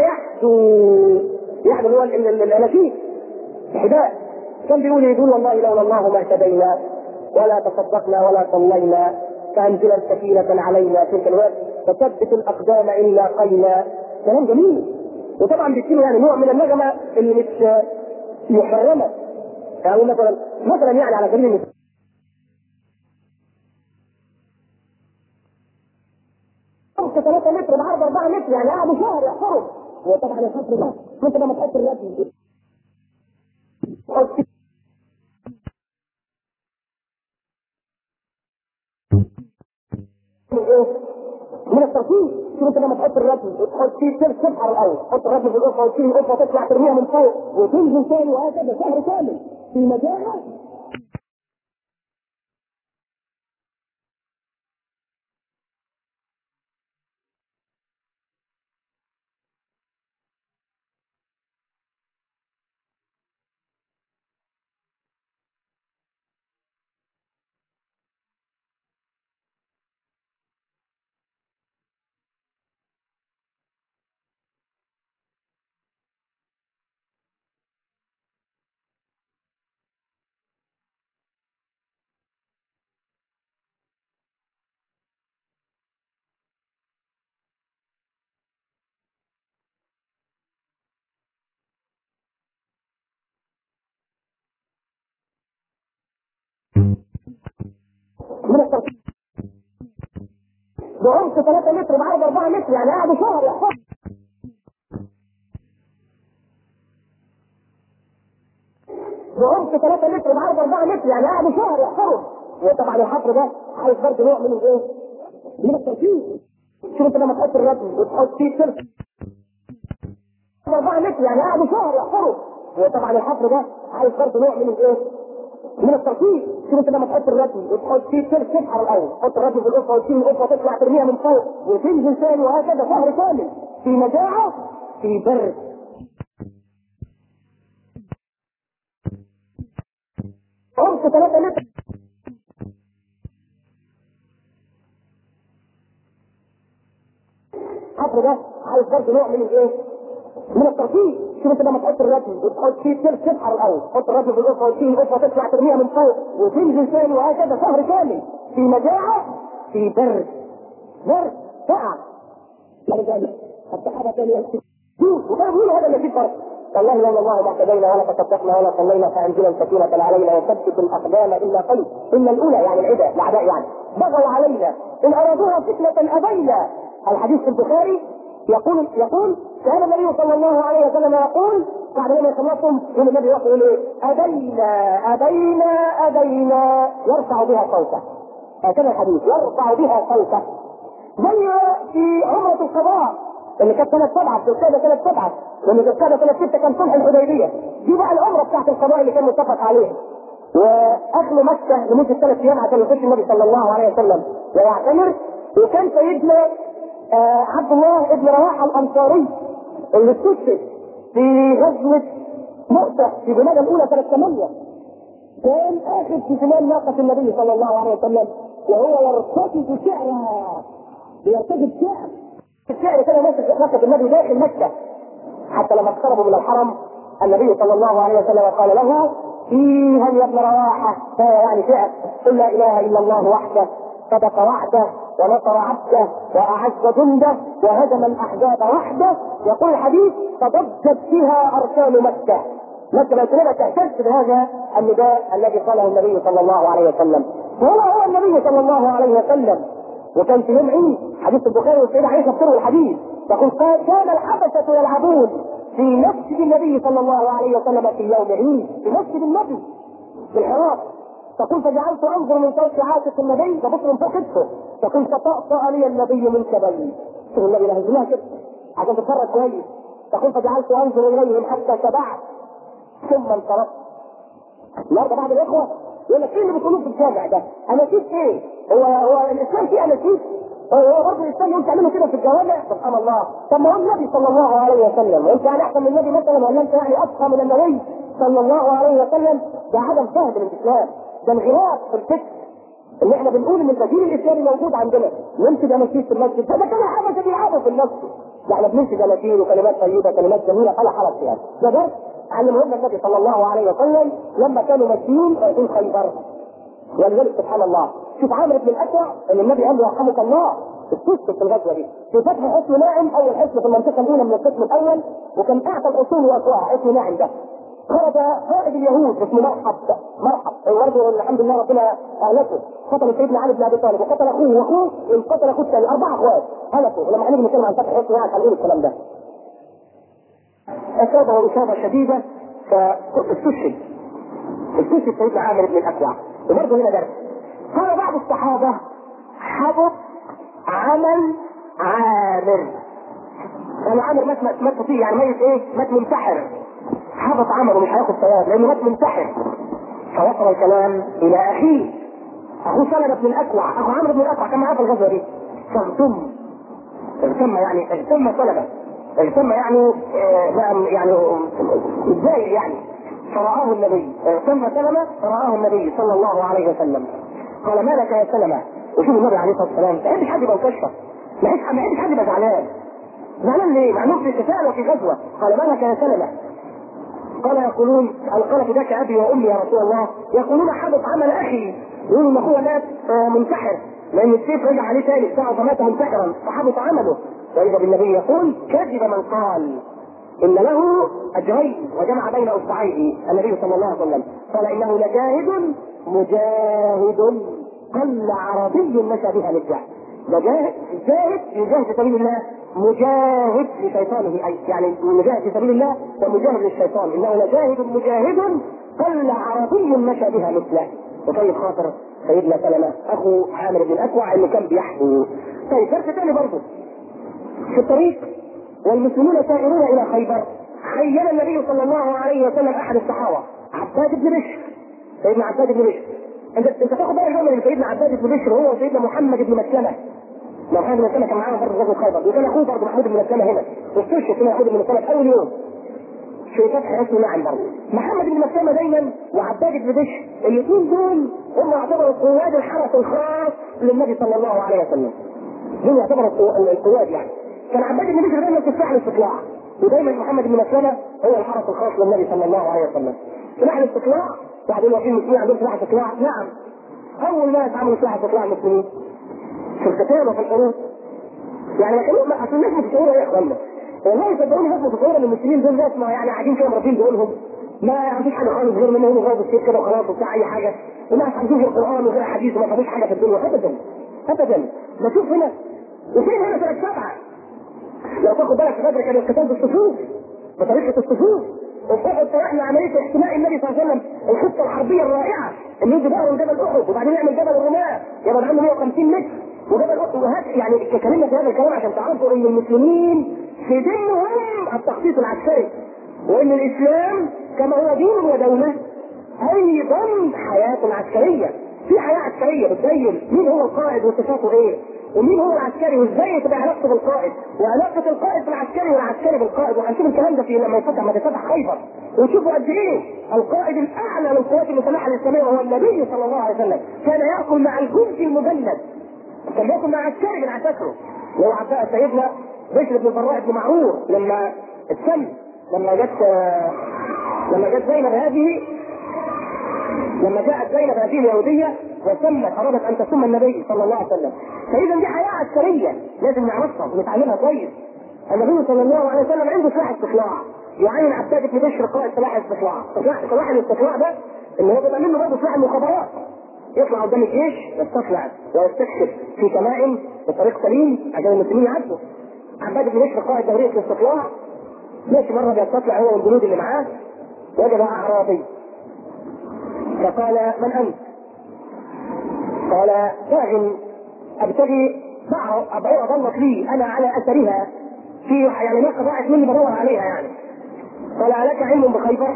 يحدو اللي هو الاناشيد الحداء، كان بيقول والله لولا الله ما اهتدينا ولا تصدقنا ولا صلينا، فانزل السكينه علينا تلك الوقت فثبت الاقدام ان لاقينا. كلام جميل، وطبعا بيكون يعني نوع من النغمه اللي مش محرمه. يعني مثلا يعني على سبيل المثال 3 متر بعرض 4 متر، يعني قعدوا شهر يحفروا. وطبعا الحفر ده انت لما تحط الرسم من الترتيب. شوف انت لما تحط الرسم وتحط فيه سلك تبحر الاول، تحط الرسم في القفه وتشيل القفه وتطلع ترميها من فوق وتنزل تاني، وهكذا شهر كامل في مجاعه. بعمق 3 متر بعرض 4 متر، يعني قعدوا شهر يحفظوا. بعمق 3 متر بعرض 4 متر، يعني قعدوا شهر يحفروا. وطبعا الحفر ده عايز برضه نوع من الايه؟ من التركيز. شوف انت لما تحط الرجل وتحط فيه سلك 4 متر، يعني قعدوا شهر يحفروا. وطبعا الحفر ده عايز برضه نوع من الايه؟ من التركيز. شوف انت لما تحط الرجل وتحط فيه سلك تسحر الاول، تحط الرجل في القفه وتشيل القفه تطلع ترميها من فوق وتنزل ثاني، وهكذا شهر كامل في مجاعه في برد. عمق 3 متر. الحفر ده عايز برضه نوع من الايه؟ من التركيز. شوف انت لما تحط الرجل وتحط فيه سلك تسحر الاول، تحط الرجل في القفه وتشيل القفه تطلع ترميها من فوق وتنزل ثاني، وهكذا شهر كامل في مجاعه في برد. برد ساعه. يعني الصحابه كانوا يكتبون وكانوا بيقولوا هذا اللي فيه فرق. والله لولا الله ما اهتدينا ولا تصدقنا ولا صلينا فانزل السكينه علينا وثبت الاقدام الا قليل. ان الاولى يعني العداء الاعداء يعني بغوا علينا ان ارادوها فتنه ابينا. الحديث في البخاري يقول كان النبي صلى الله عليه وسلم يقول بعد ما يخلصهم يقول النبي يقول ايه؟ ابينا يرفع بها صوته. هكذا الحديث يرفع بها صوته. زي في عمرة القضاء اللي كانت سنة 7 في القعدة سنة 7 لأن في القعدة سنة 6 كان صلح الحديبية. دي بقى العمرة بتاعت القضاء اللي كان متفق عليها. وأخذوا مكة لمدة 3 أيام عشان يخش النبي صلى الله عليه وسلم ويعتمر. وكان سيدنا عبد الله بن رواحة الأنصاري اللي استشهد في غزوة مؤتة في جمادى الأولى سنة 8 كان آخر في شمال ناقة النبي صلى الله عليه وسلم وهو يرتكب شعرا. بيرتكب شعر. الشعر كان ماسك ناقة النبي داخل مكة حتى لما اقتربوا من الحرم النبي صلى الله عليه وسلم قال له فيها يا ابن رواحة، يعني شعر قل لا إله إلا الله وحده صدق وعده ونصر عبده وأعز جنده وهزم الأحزاب وحده. يقول الحديث فضجت فيها أركان مكة. مكة الأسلامة تحتج بهذا النداء الذي قاله النبي صلى الله عليه وسلم. هو النبي صلى الله عليه وسلم. وكان في يوم عيد حديث البخاري والسيدة عائشة بتروي الحديث تقول كان الحبشة يلعبون في مسجد النبي صلى الله عليه وسلم في يوم عيد في مسجد النبي في الحرام. تقول فجعلت انظر من فوق عاتق النبي ببص من فوق كتفه. تقول فطأطأ لي النبي من كبلي. شوف النبي لهزمها كده عشان تتفرج كويس. تقول فجعلت انظر اليهم حتى شبعت ثم انصرفت. النهارده بعض الاخوه يقول لك ايه اللي بتقولوه في الجامع ده؟ اناشيد ايه؟ هو الاسلام فيه اناشيد؟ هو برضه الاسلام يقول تعملوا كده في الجوامع؟ سبحان الله. طب ما هو النبي صلى الله عليه وسلم وانت يعني احسن من النبي مثلا ولا انت يعني افقه من النبي صلى الله عليه وسلم؟ ده عدم فهم للاسلام، ده انغراق في الفكر. ان احنا بنقول ان الدين الاسلامي موجود عندنا ننشد اناشيد في المسجد، ده كان حاجه بيلعبوا في المسجد. لا احنا بننشد اناشيد وكلمات طيبه كلمات جميله ولا حرج يعني. ده درس علمه النبي صلى الله عليه وسلم لما كانوا ماشيين رايحين خيبر. ولذلك سبحان الله شوف عامر بن الأكوع ان النبي قال له يرحمك الله استشهد في الغزوه دي في فتح حصن ناعم اول حصن في المنطقه الاولى من القسم الاول وكان اعتى الاصول واقواها حصن ناعم ده. خرج قائد اليهود اسمه مرحب برضه الحمد لله ربنا اهلكه. قتل سيدنا علي بن ابي طالب وقتل اخوه واخوه وقتل اخوه الثاني 4 اخوات هلكوا. ولما هنيجي نتكلم عن فتح حصن ناعم هنقول الكلام ده. اصابه اصابه شديده فاستشهد سيدنا عامر بن الأكوع. وبرضه هنا درس قال بعض الصحابة حبط عمل عامر. يعني عامر مات فيه يعني ميت ايه؟ مات منتحر. حبط عمله مش هياخد ثواب لانه مات منتحر. فوصل الكلام الى اخيه اخوه سلمة بن الأكوع اخو عامر بن الأكوع كان معاه في الغزوة دي. اغتم يعني ازاي يعني فرآه النبي ثم سلمة فرآه النبي صلى الله عليه وسلم قال ما لك يا سلمة. وشوف النبي عليه الصلاة والسلام ما يحبش حد يبقى مكشف ما يحبش حد يبقى زعلان ليه؟ مع انه في قتال وفي غزوة. قال ما لك يا سلمة. قال فداك ابي وامي يا رسول الله يقولون حدث عمل اخي يقولوا ان اخوه مات منتحر لان السيف رجع عليه ثاني ساعة فمات منتحرا فحبط عمله. واذا بالنبي يقول كذب من قال ان له اجرين وجمع بين اصبعيه النبي صلى الله عليه وسلم قال انه لجاهد مجاهد قل عربي مشى بها للجهل. جاهد يجاهد في سبيل الله، مجاهد لشيطانه، اي يعني مجاهد في سبيل الله ومجاهد للشيطان. انه لجاهد مجاهد قل عربي مشى بها مثله. وطيب خاطر سيدنا سلمة اخو عامر بن الاكوع اللي كان بيحبو. طيب درس ثاني برضه في الطريق والمسلمون سائرون الى خيبر، خيل النبي صلى الله عليه وسلم احد الصحابه عباد بن بشر، سيدنا عباد بن بشر. انت تاخد بالك من سيدنا عباد بن بشر هو وسيدنا محمد بن مسلمه. محمد بن مسلمه كان معاهم برضه غزوه خيبر، وكان اخوه برضه محمود بن مسلمه هنا، واستشهد في محمود بن مسلمه في اول يوم في فتح اسمه نعم برضه. محمد بن مسلمه دايما وعباد بن بشر الاثنين دول هم يعتبروا قواد الحرس الخاص للنبي صلى الله عليه وسلم. دول يعتبروا القواد يعني. كان عباد بن بشر دايما في سلاح الاستطلاع، ودايما محمد بن مسلمه هو الحرس الخاص للنبي صلى الله عليه وسلم. سلاح الاستطلاع واحد يقول في المسلمين عندهم سلاح استطلاع، نعم. اول ناس عملوا سلاح استطلاع المسلمين في القتال وفي الحروب. يعني ما اصل الناس متصوره يا اخوانا، والله صدقوني الناس متصوره ان المسلمين دول ناس ما يعني قاعدين كده مرتين دولهم ما عندوش حاجه خالص غير منهم غير السيف كده وخلاص وبتاع اي حاجه، والناس عندهم القران وغير حديث وما فيش حاجه في الدنيا ابدا ابدا. بشوف هنا وفين هنا سنه 7 لو تاخد بالك في بدر كان القتال بالصفوف بطريقه الصفوف. وفي احد طرحنا عمليه احتماء النبي صلى الله عليه وسلم الخطه الحربيه الرائعه ان يجي بقى من جبل احد وبعدين يعمل جبل الرماه يبقى عنده 150 متر وجبل احد وهات يعني اتكلمنا في هذا الكلام عشان تعرفوا ان المسلمين في دينهم التخطيط العسكري، وان الاسلام كما هو دين ودوله ايضا حياه عسكريه. في حياه عسكريه بتبين مين هو القائد وصفاته ايه، ومين هو العسكري وازاي تبقى علاقته بالقائد، وعلاقه القائد بالعسكري والعسكري بالقائد. وهنشوف الكلام ده في لما تفتح خيبر وشوفوا قد ايه القائد الاعلى للقوات المسلحه الاسلاميه وهو النبي صلى الله عليه وسلم كان ياكل مع الجندي المجند، كان ياكل مع عسكري من عساكره. لو عباء سيدنا بشر بن البراء بن معروف لما اتسم لما جت زينب هذه لما جاءت زينب هذه اليهوديه وسمت ارادت ان تسم النبي صلى الله عليه وسلم. فاذا دي حياه عسكريه لازم نعرفها ونتعلمها كويس. النبي صلى الله عليه وسلم عنده سلاح استطلاع، يعين عباد بن بشر قائد سلاح الاستطلاع. سلاح الاستطلاع ده اللي هو بيبقى منه برضه سلاح المخابرات، يطلع قدام الجيش يستطلع ويستكشف في كمائن بطريق سليم عشان المسلمين يعدوا. عباد بن بشر قائد دوريه الاستطلاع ماشي مره بيستطلع هو والجنود اللي معاه وجد اعرابي فقال من انت؟ قال راجل ابتغي بعض ضلت لي انا على اثرها في يعني ناقه ضاعت مني بدور عليها يعني. قال الك علم بخيبر؟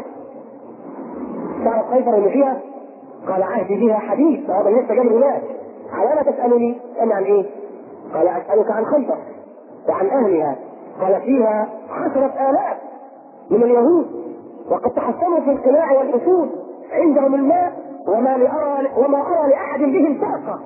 تعرف خيبر اللي فيها؟ قال عهدي بها حديث فهذا لسه جاي هناك. على ما تسالني انا عن ايه؟ قال اسالك عن خيبر وعن اهلها. قال فيها 10,000 من اليهود وقد تحصنوا في القلاع والاسود عندهم الماء وما ارى لاحد بهم ساقه.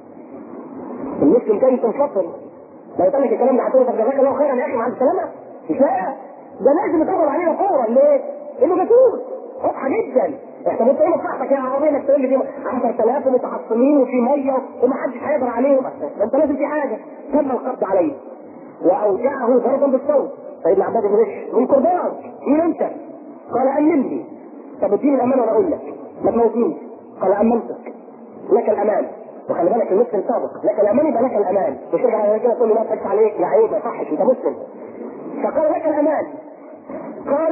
المسلم كان تنفصل لو قال لك الكلام ده هتقول طب جزاك الله خيرا يا اخي مع السلامه. مش لا ده لازم يدور علينا فورا. ليه؟ انه جاسوس واضحه جدا. احنا انت ايه مصلحتك يا عربيه انك تقول لي دي 10,000 متحصنين وفي ميه ومحدش هيقدر عليهم؟ انت لازم في حاجه. تم القبض عليه واوجعه ضربا بالصوت. سيدنا عباد بن بشر من قربان مين انت؟ قال امنني. طب اديني الامان وانا اقول لك ما تموتنيش. قال امنتك لك الامان. وخلي بالك المسلم سابق لك الامان يبقى لك الامان، مش ترجع على كده تقول لي لا تكفى عليك يا عيب ما صحش انت مسلم. فقال لك الامان. قال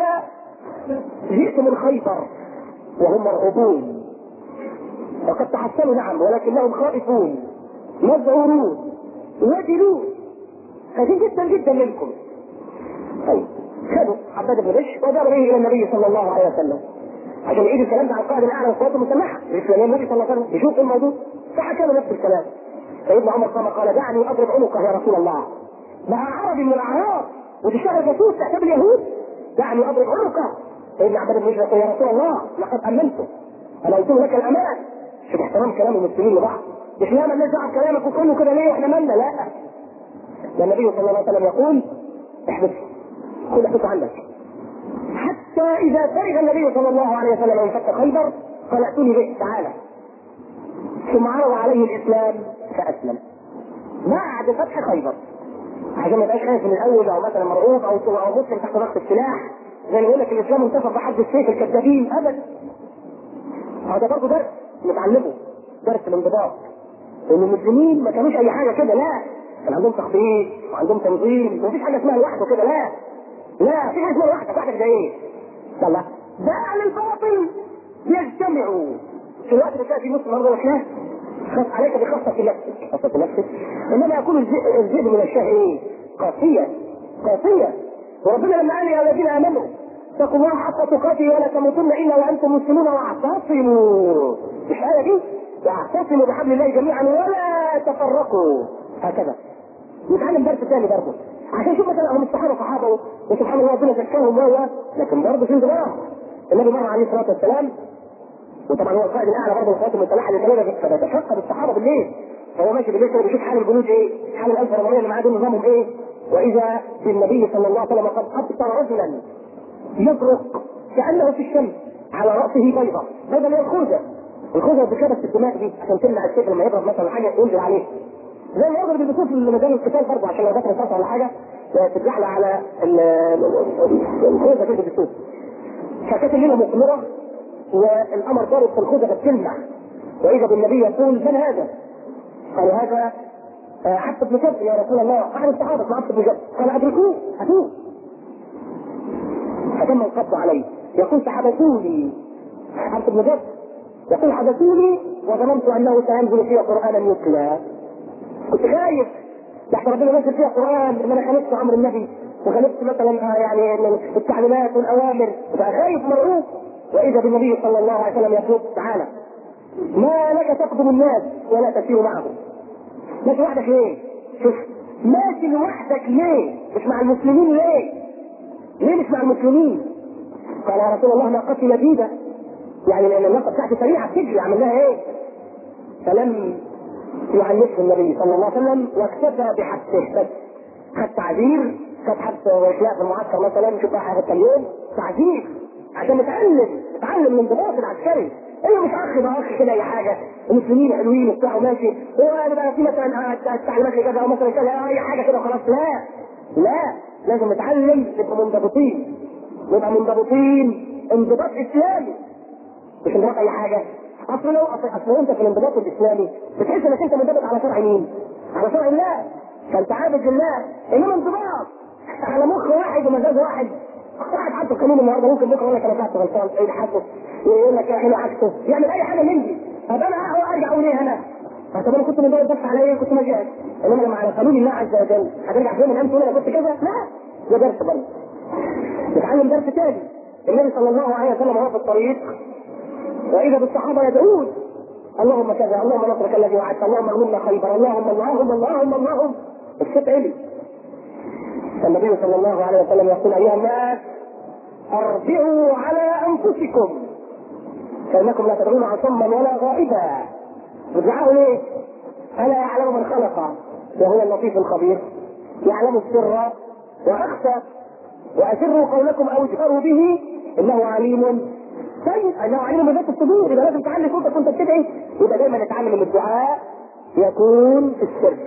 جئت من خيبر وهم مرعوبون وقد تحصلوا نعم ولكنهم خائفون مذعورون وجلون خايفين جدا جدا منكم. طيب خدوا عباد بن بشر وجابوا به الى النبي صلى الله عليه وسلم عشان يعيد الكلام ده على القائد الاعلى للقوات المسلحه الاسلاميه النبي صلى الله عليه وسلم يشوف الموضوع. فحكى له نفس الكلام. سيدنا عمر قال دعني اضرب عنقه يا رسول الله. بقى عربي من الاعراب وتشتغل جاسوس تعتبر اليهود. دعني اضرب عنقه. سيدنا عباد بن بشر قال يا رسول الله لقد امنته انا قلت لك الامان. شوف احترام كلام المسلمين لبعض. مش لا مالناش دعوه بكلامك وكله كده ليه احنا مالنا. لا ده النبي صلى الله عليه وسلم يقول احبس خذ احبس عندك حتى اذا فرغ النبي صلى الله عليه وسلم من فتح خيبر قال ائتوني به تعالى. ثم عرض عليه الاسلام فاسلم بعد فتح خيبر عشان ما يبقاش خايف من الاول او مثلا مرعوب او مسلم تحت ضغط السلاح زي ما يقول لك الاسلام انتصر بحد السيف الكذابين ابدا. هذا برضه درس نتعلمه درس الانضباط. ان المسلمين ما كانوش اي حاجه كده، لا، كان عندهم تخطيط وعندهم تنظيم، ومفيش حاجه اسمها لوحده كده، لا لا، في حاجه اسمها لوحدك ده ايه؟ يلا ده اهل الباطل يجتمعوا في الوقت اللي تلاقي فيه مسلم برضه وحده، خاف عليك بخاصه في نفسك، خاصه في نفسك، انما يكون الذئب من الشاه ايه؟ قاسيه قاسيه. وربنا لما قال يا الذين امنوا اتقوا الله حق تقاته ولا تموتن الا وانتم مسلمون واعتصموا، مش الايه دي؟ واعتصموا بحبل الله جميعا ولا تفرقوا، هكذا. نتعلم درس ثاني برضه عشان شوف مثلا هم الصحابه صحابه وسبحان الله ربنا زكاهم لكن برضه في انضباط. النبي مر عليه الصلاه والسلام، وطبعا هو القائد الاعلى برضه القوات المسلحه اللي فبيتشقى الصحابه بالليل، فهو ماشي بالليل كده بيشوف حال الجنود ايه؟ حال الالف الرمانيه اللي معاه دول نظامهم ايه؟ واذا بالنبي صلى الله عليه وسلم قد ابصر رجلا يبرق كانه في الشمس على راسه بيضه، بدل من الخوذه، الخوذه بكبس الدماء دي عشان تمنع السيف لما يضرب مثلا حاجه ينزل عليه، زي ما يضرب البسوط في مجال القتال برضه عشان لو جت رصاصه ولا حاجه تتزحلق على الخوذه كده بالبسوط. فكانت الليله مقمره والقمر ضارب في الخوذه بتلمع، واذا بالنبي يقول من هذا؟ قال هذا عبد بن جبل يا رسول الله، احد الصحابه اسمه عبد بن جبل، قال ادركوه اتوه، فتم القبض عليه، يقول فحبسوني، عبد بن جبل يقول حبسوني وظننت انه سينزل فيها قرانا يتلى، كنت خايف لحتى ربنا نزل فيها قران ان انا خالفت امر النبي وخالفت مثلا يعني التعليمات والاوامر، فخايف مرعوب، واذا بالنبي صلى الله عليه وسلم يقول تعالى ما لك تقدم الناس ولا تسير معهم، ماشي لوحدك ليه؟ شوف ماشي لوحدك ليه؟ مش مع المسلمين ليه؟ ليه مش مع المسلمين؟ قال يا رسول الله ناقتي لذيذه، يعني لان الناقه بتاعتي سريعه بتجري، اعمل لها ايه؟ فلم يعنفه النبي صلى الله عليه وسلم واكتفى بحبسه بس، خد تعذير، خد حبس واشلاء في المعسكر مثلا، شوف بقى حاجه كم يوم تعذير عشان نتعلم من الانضباط العسكري، ايه مش اخ ده اخ كده اي حاجه، المسلمين حلوين وبتاع ماشي، هو بقى في مثلا التعليمات كذا او مثلا كذا اي حاجه كده خلاص، لا لا، لازم نتعلم نبقى منضبطين، نبقى منضبطين انضباط اسلامي مش انضباط اي حاجه. اصل انت في الانضباط الاسلامي بتحس انك انت منضبط على شرع مين؟ على شرع الله، فانت عابد لله، انما انضباط على مخ واحد ومزاج واحد حاطط قانون النهارده، ممكن بكره يقول لك انا بتاعت غلطان، ايه حاسس يقول لك احنا عكسه، يعمل اي حاجه من دي، طب انا ارجع اقول ايه انا؟ طب انا كنت مدور بس على ايه؟ كنت مجاهد، انما لما على قانون الله عز وجل هترجع في يوم من الايام تقول انا كنت كذا؟ لا، ده درس برضه. نتعلم درس تاني، النبي صلى الله عليه وسلم وهو في الطريق واذا بالصحابه يدعون اللهم كذا، اللهم نصرك الذي وعدت، اللهم اغنمنا خيبر، اللهم الصوت علي. فالنبي صلى الله عليه وسلم يقول ايها الناس ارجعوا على انفسكم فانكم لا تدعون عصما ولا غائبا. ارجعوا ليه؟ الا يعلم من خلق وهو اللطيف الخبير، يعلم السر واخفى، واسروا قولكم او اجهروا به انه عليم. طيب انه عليم بذات الصدور، يبقى لازم تعلي صوتك وانت بتدعي، يبقى دايما نتعلم ان الدعاء يكون في السر.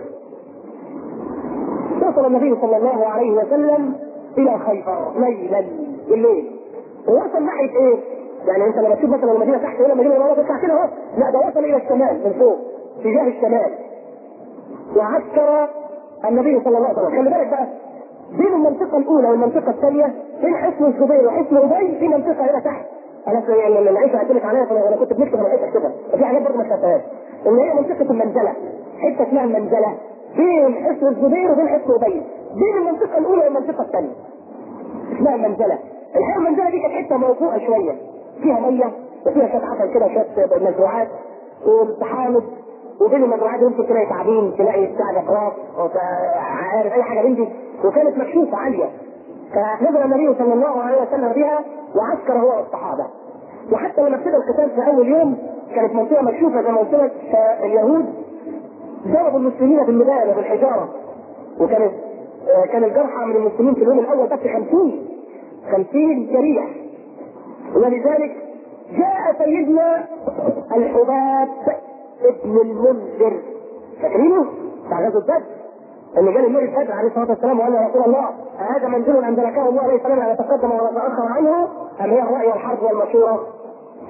وصل النبي صلى الله عليه وسلم الى خيبر ليلا بالليل، ووصل ناحيه ايه؟ يعني انت لما تشوف مثلا المدينه تحت هنا المدينه ورا تطلع كده اهو، لا ده وصل الى الشمال من فوق اتجاه الشمال، وعسكر النبي صلى الله عليه وسلم. خلي بالك بقى بين المنطقه الاولى والمنطقه الثانيه، بين حصن الزبير وحصن ابي في منطقه هنا تحت، انا العيشه قلت لك عليها وانا كنت بنكتب العيشه كده، وفي حاجات برضه ما شفتهاش، ان هي منطقه المنزله، حته اسمها المنزله بين حصن الزبير وبين حصن ابي، بين المنطقه الاولى والمنطقه الثانيه اسمها المنزله. الحقيقه المنزله دي كانت حته موضوعه شويه، فيها ميه وفيها شويه عسل كده وشويه مزروعات وحامض، وبين المزروعات يمكن تلاقي تعابين، تلاقي بتاع جفراف عارف اي حاجه من دي، وكانت مكشوفه عاليه. فنزل النبي صلى الله عليه وسلم بها وعسكر هو والصحابه. وحتى لما ابتدى القتال في اول يوم كانت منطقه مكشوفه زي ما قلت لك، فاليهود ضربوا المسلمين بالمباني بالحجاره، كان الجرحى من المسلمين في اليوم الاول بس 50 جريح. ولذلك جاء سيدنا الحباب ابن المنذر، فاكرينه بتاع غزوه بدر، اللي جاء النبي بدر عليه الصلاه والسلام وقال يا رسول الله هذا منزل امتلكه الله عليه السلام ان يتقدم ولا يتاخر عنه ام هي الراي والحرب والمشوره؟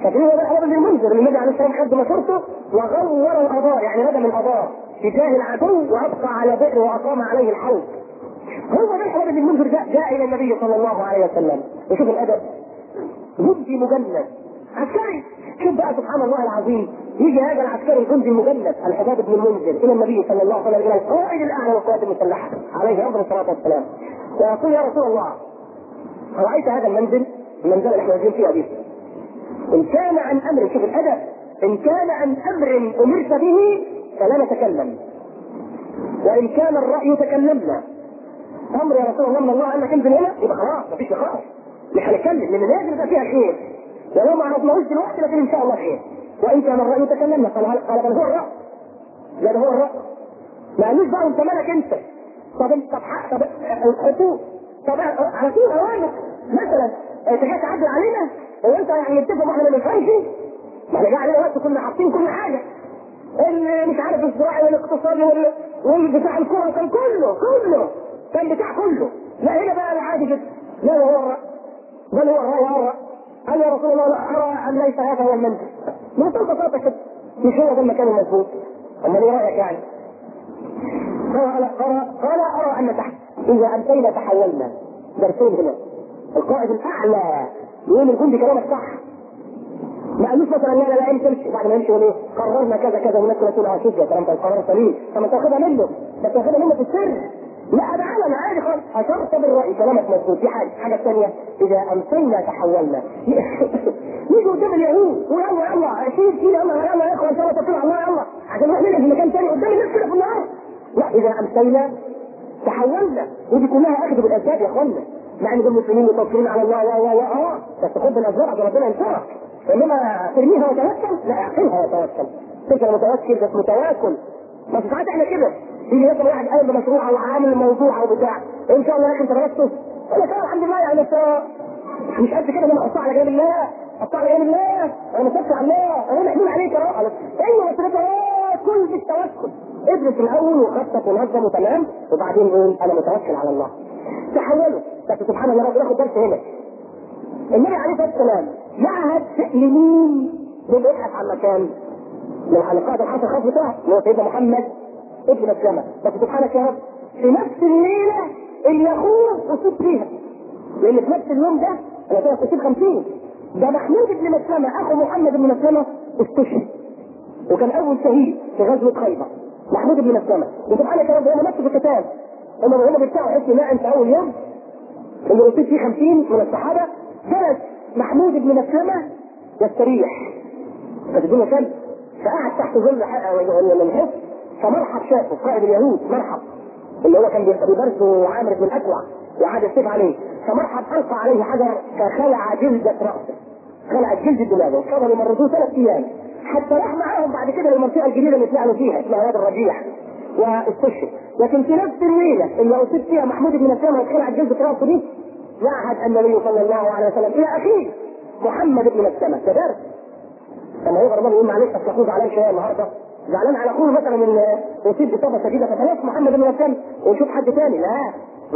فاكرين ده الحوار اللي المنذر النبي عليه السلام خد مشورته وغور الابار، يعني ندم الابار تجاه العدو وابقى على بئر واقام عليه الحوض. هو ده الحوار اللي المنذر جاء الى النبي صلى الله عليه وسلم. وشوف الادب، جندي مجند عسكري. شوف بقى سبحان الله العظيم، يجي هذا العسكري الجندي المجند الحباب بن المنذر الى النبي صلى الله عليه وسلم، الى القائد الاعلى للقوات المسلحه عليه افضل الصلاه والسلام، ويقول يا رسول الله ارايت هذا المنزل اللي احنا نازلين فيها دي، ان كان عن امر، شوف الادب، ان كان عن امر امرت به فلا نتكلم، وان كان الراي تكلمنا. امر يا رسول الله من الله انك انزل هنا، يبقى خلاص مفيش نقاش، مش هنتكلم لان لازم يبقى فيها خير، ولو ما عرفناهوش دلوقتي لكن ان شاء الله خير. وان كان الراي تكلمنا، قال بل هو الراي، لا ده هو الراي، ما قالوش بقى انت مالك انت، طب حقوق، طب على طول اوامر مثلا تجي تعدل علينا، هو انت يعني نتفق ما احنا ما نفهمش؟ ما احنا جاي علينا وقت كنا حاطين كل حاجه، اللي مش عارف الزراعي والاقتصادي والبتاع الكوره كان كله كان بتاع كله. لا هنا بقى عادي جدا، لا هو الراي، بل هو الراي. قال يا رسول الله لا ارى ان ليس هذا هو المنزل، بكل بساطه كده مش هو ده المكان المظبوط. امال ايه رايك يعني؟ قال ارى ان تحت اذا امسينا تحولنا. درسين هنا، القائد الاعلى يقول الجندي كلامك صح، ما قالوش مثلا لا انت تمشي بعد ما يمشي وليه قررنا كذا كذا والناس كلها تقول شجع كلام القرار سليم، طب ما تاخدها منه، بس تاخدها منه في السر. لا ده علم عادي خالص، اشرت بالراي كلامك مظبوط. دي حاجه ثانيه، اذا امسينا تحولنا. يجي قدام اليهود ويلا شيل يلا يا اخوان ان شاء الله تطلع على الله يلا عشان نروح نلعب في مكان ثاني قدام الناس كده في النهار. لا اذا امسينا تحولنا، ودي كلها اخذ بالاسباب يا اخوانا، مع ان المسلمين متوكلين على الله بس خد بالاسباب عشان ربنا ينصرك. انما ترميها وتوكل، لا اعقلها وتوكل. تبقى متوكل بس متواكل. بس ساعات احنا كده يجي مثلا واحد قايم بمشروع او عامل موضوع او بتاع، ان شاء الله يا اخي انت درسته ولا كده الحمد لله يعني مش قد كده، انا احطها على جانب الله، احطها على جانب الله، انا متوكل على الله، انا محمول عليك يا رب. ايوه بس كل بالتوكل، ادرس الاول وخطط ونظم وتمام، وبعدين قول انا متوكل على الله. تحولوا. بس سبحان الله ربنا ياخد درس هنا. النبي عليه الصلاه والسلام يعهد لمين؟ بيبحث عن مكان من حلقات الحرس الخاص بتاعه اللي هو سيدنا محمد ابن مسلمه. بس سبحانك يا رب في نفس الليله اللي اخوه اصيب فيها، لان في نفس اليوم ده انا كده اصيب 50 ده محمود بن مسلمه اخو محمد بن مسلمه استشهد، وكان اول شهيد في غزوه خيبر محمود بن مسلمه. وسبحانك يا رب هم ماتوا في القتال، هم بيدفعوا اسم لا انت اول يوم اللي اصيب فيه 50 من الصحابه، جلس محمود بن مسلمه يستريح كانت الدنيا كلب، فقعد تحت ظل الحصن، فمرحب شافه قائد اليهود مرحب اللي هو كان بيبرزه عامر بن الاكوع وعاد السيف عليه، فمرحب القى عليه حجر فخلع جلده راسه، خلع جلد دماغه، وفضلوا يمرضوه 3 ايام حتى راح معاهم بعد كده للمنطقه الجديده اللي طلعوا فيها اسمها وادي الرجيع واستشهد. لكن في نفس الليله اللي اصيب فيها محمود بن مسلمه وخلع جلده راسه دي يعهد النبي صلى الله عليه وسلم الى اخيه محمد بن مسلمه كذلك. لما يقرا الله يقول معلش اصل زعلان شويه النهارده، زعلان على اخوه مثلا من يصيب اصابه شديده فخلاص محمد بن مسلمه ويشوف حد ثاني، لا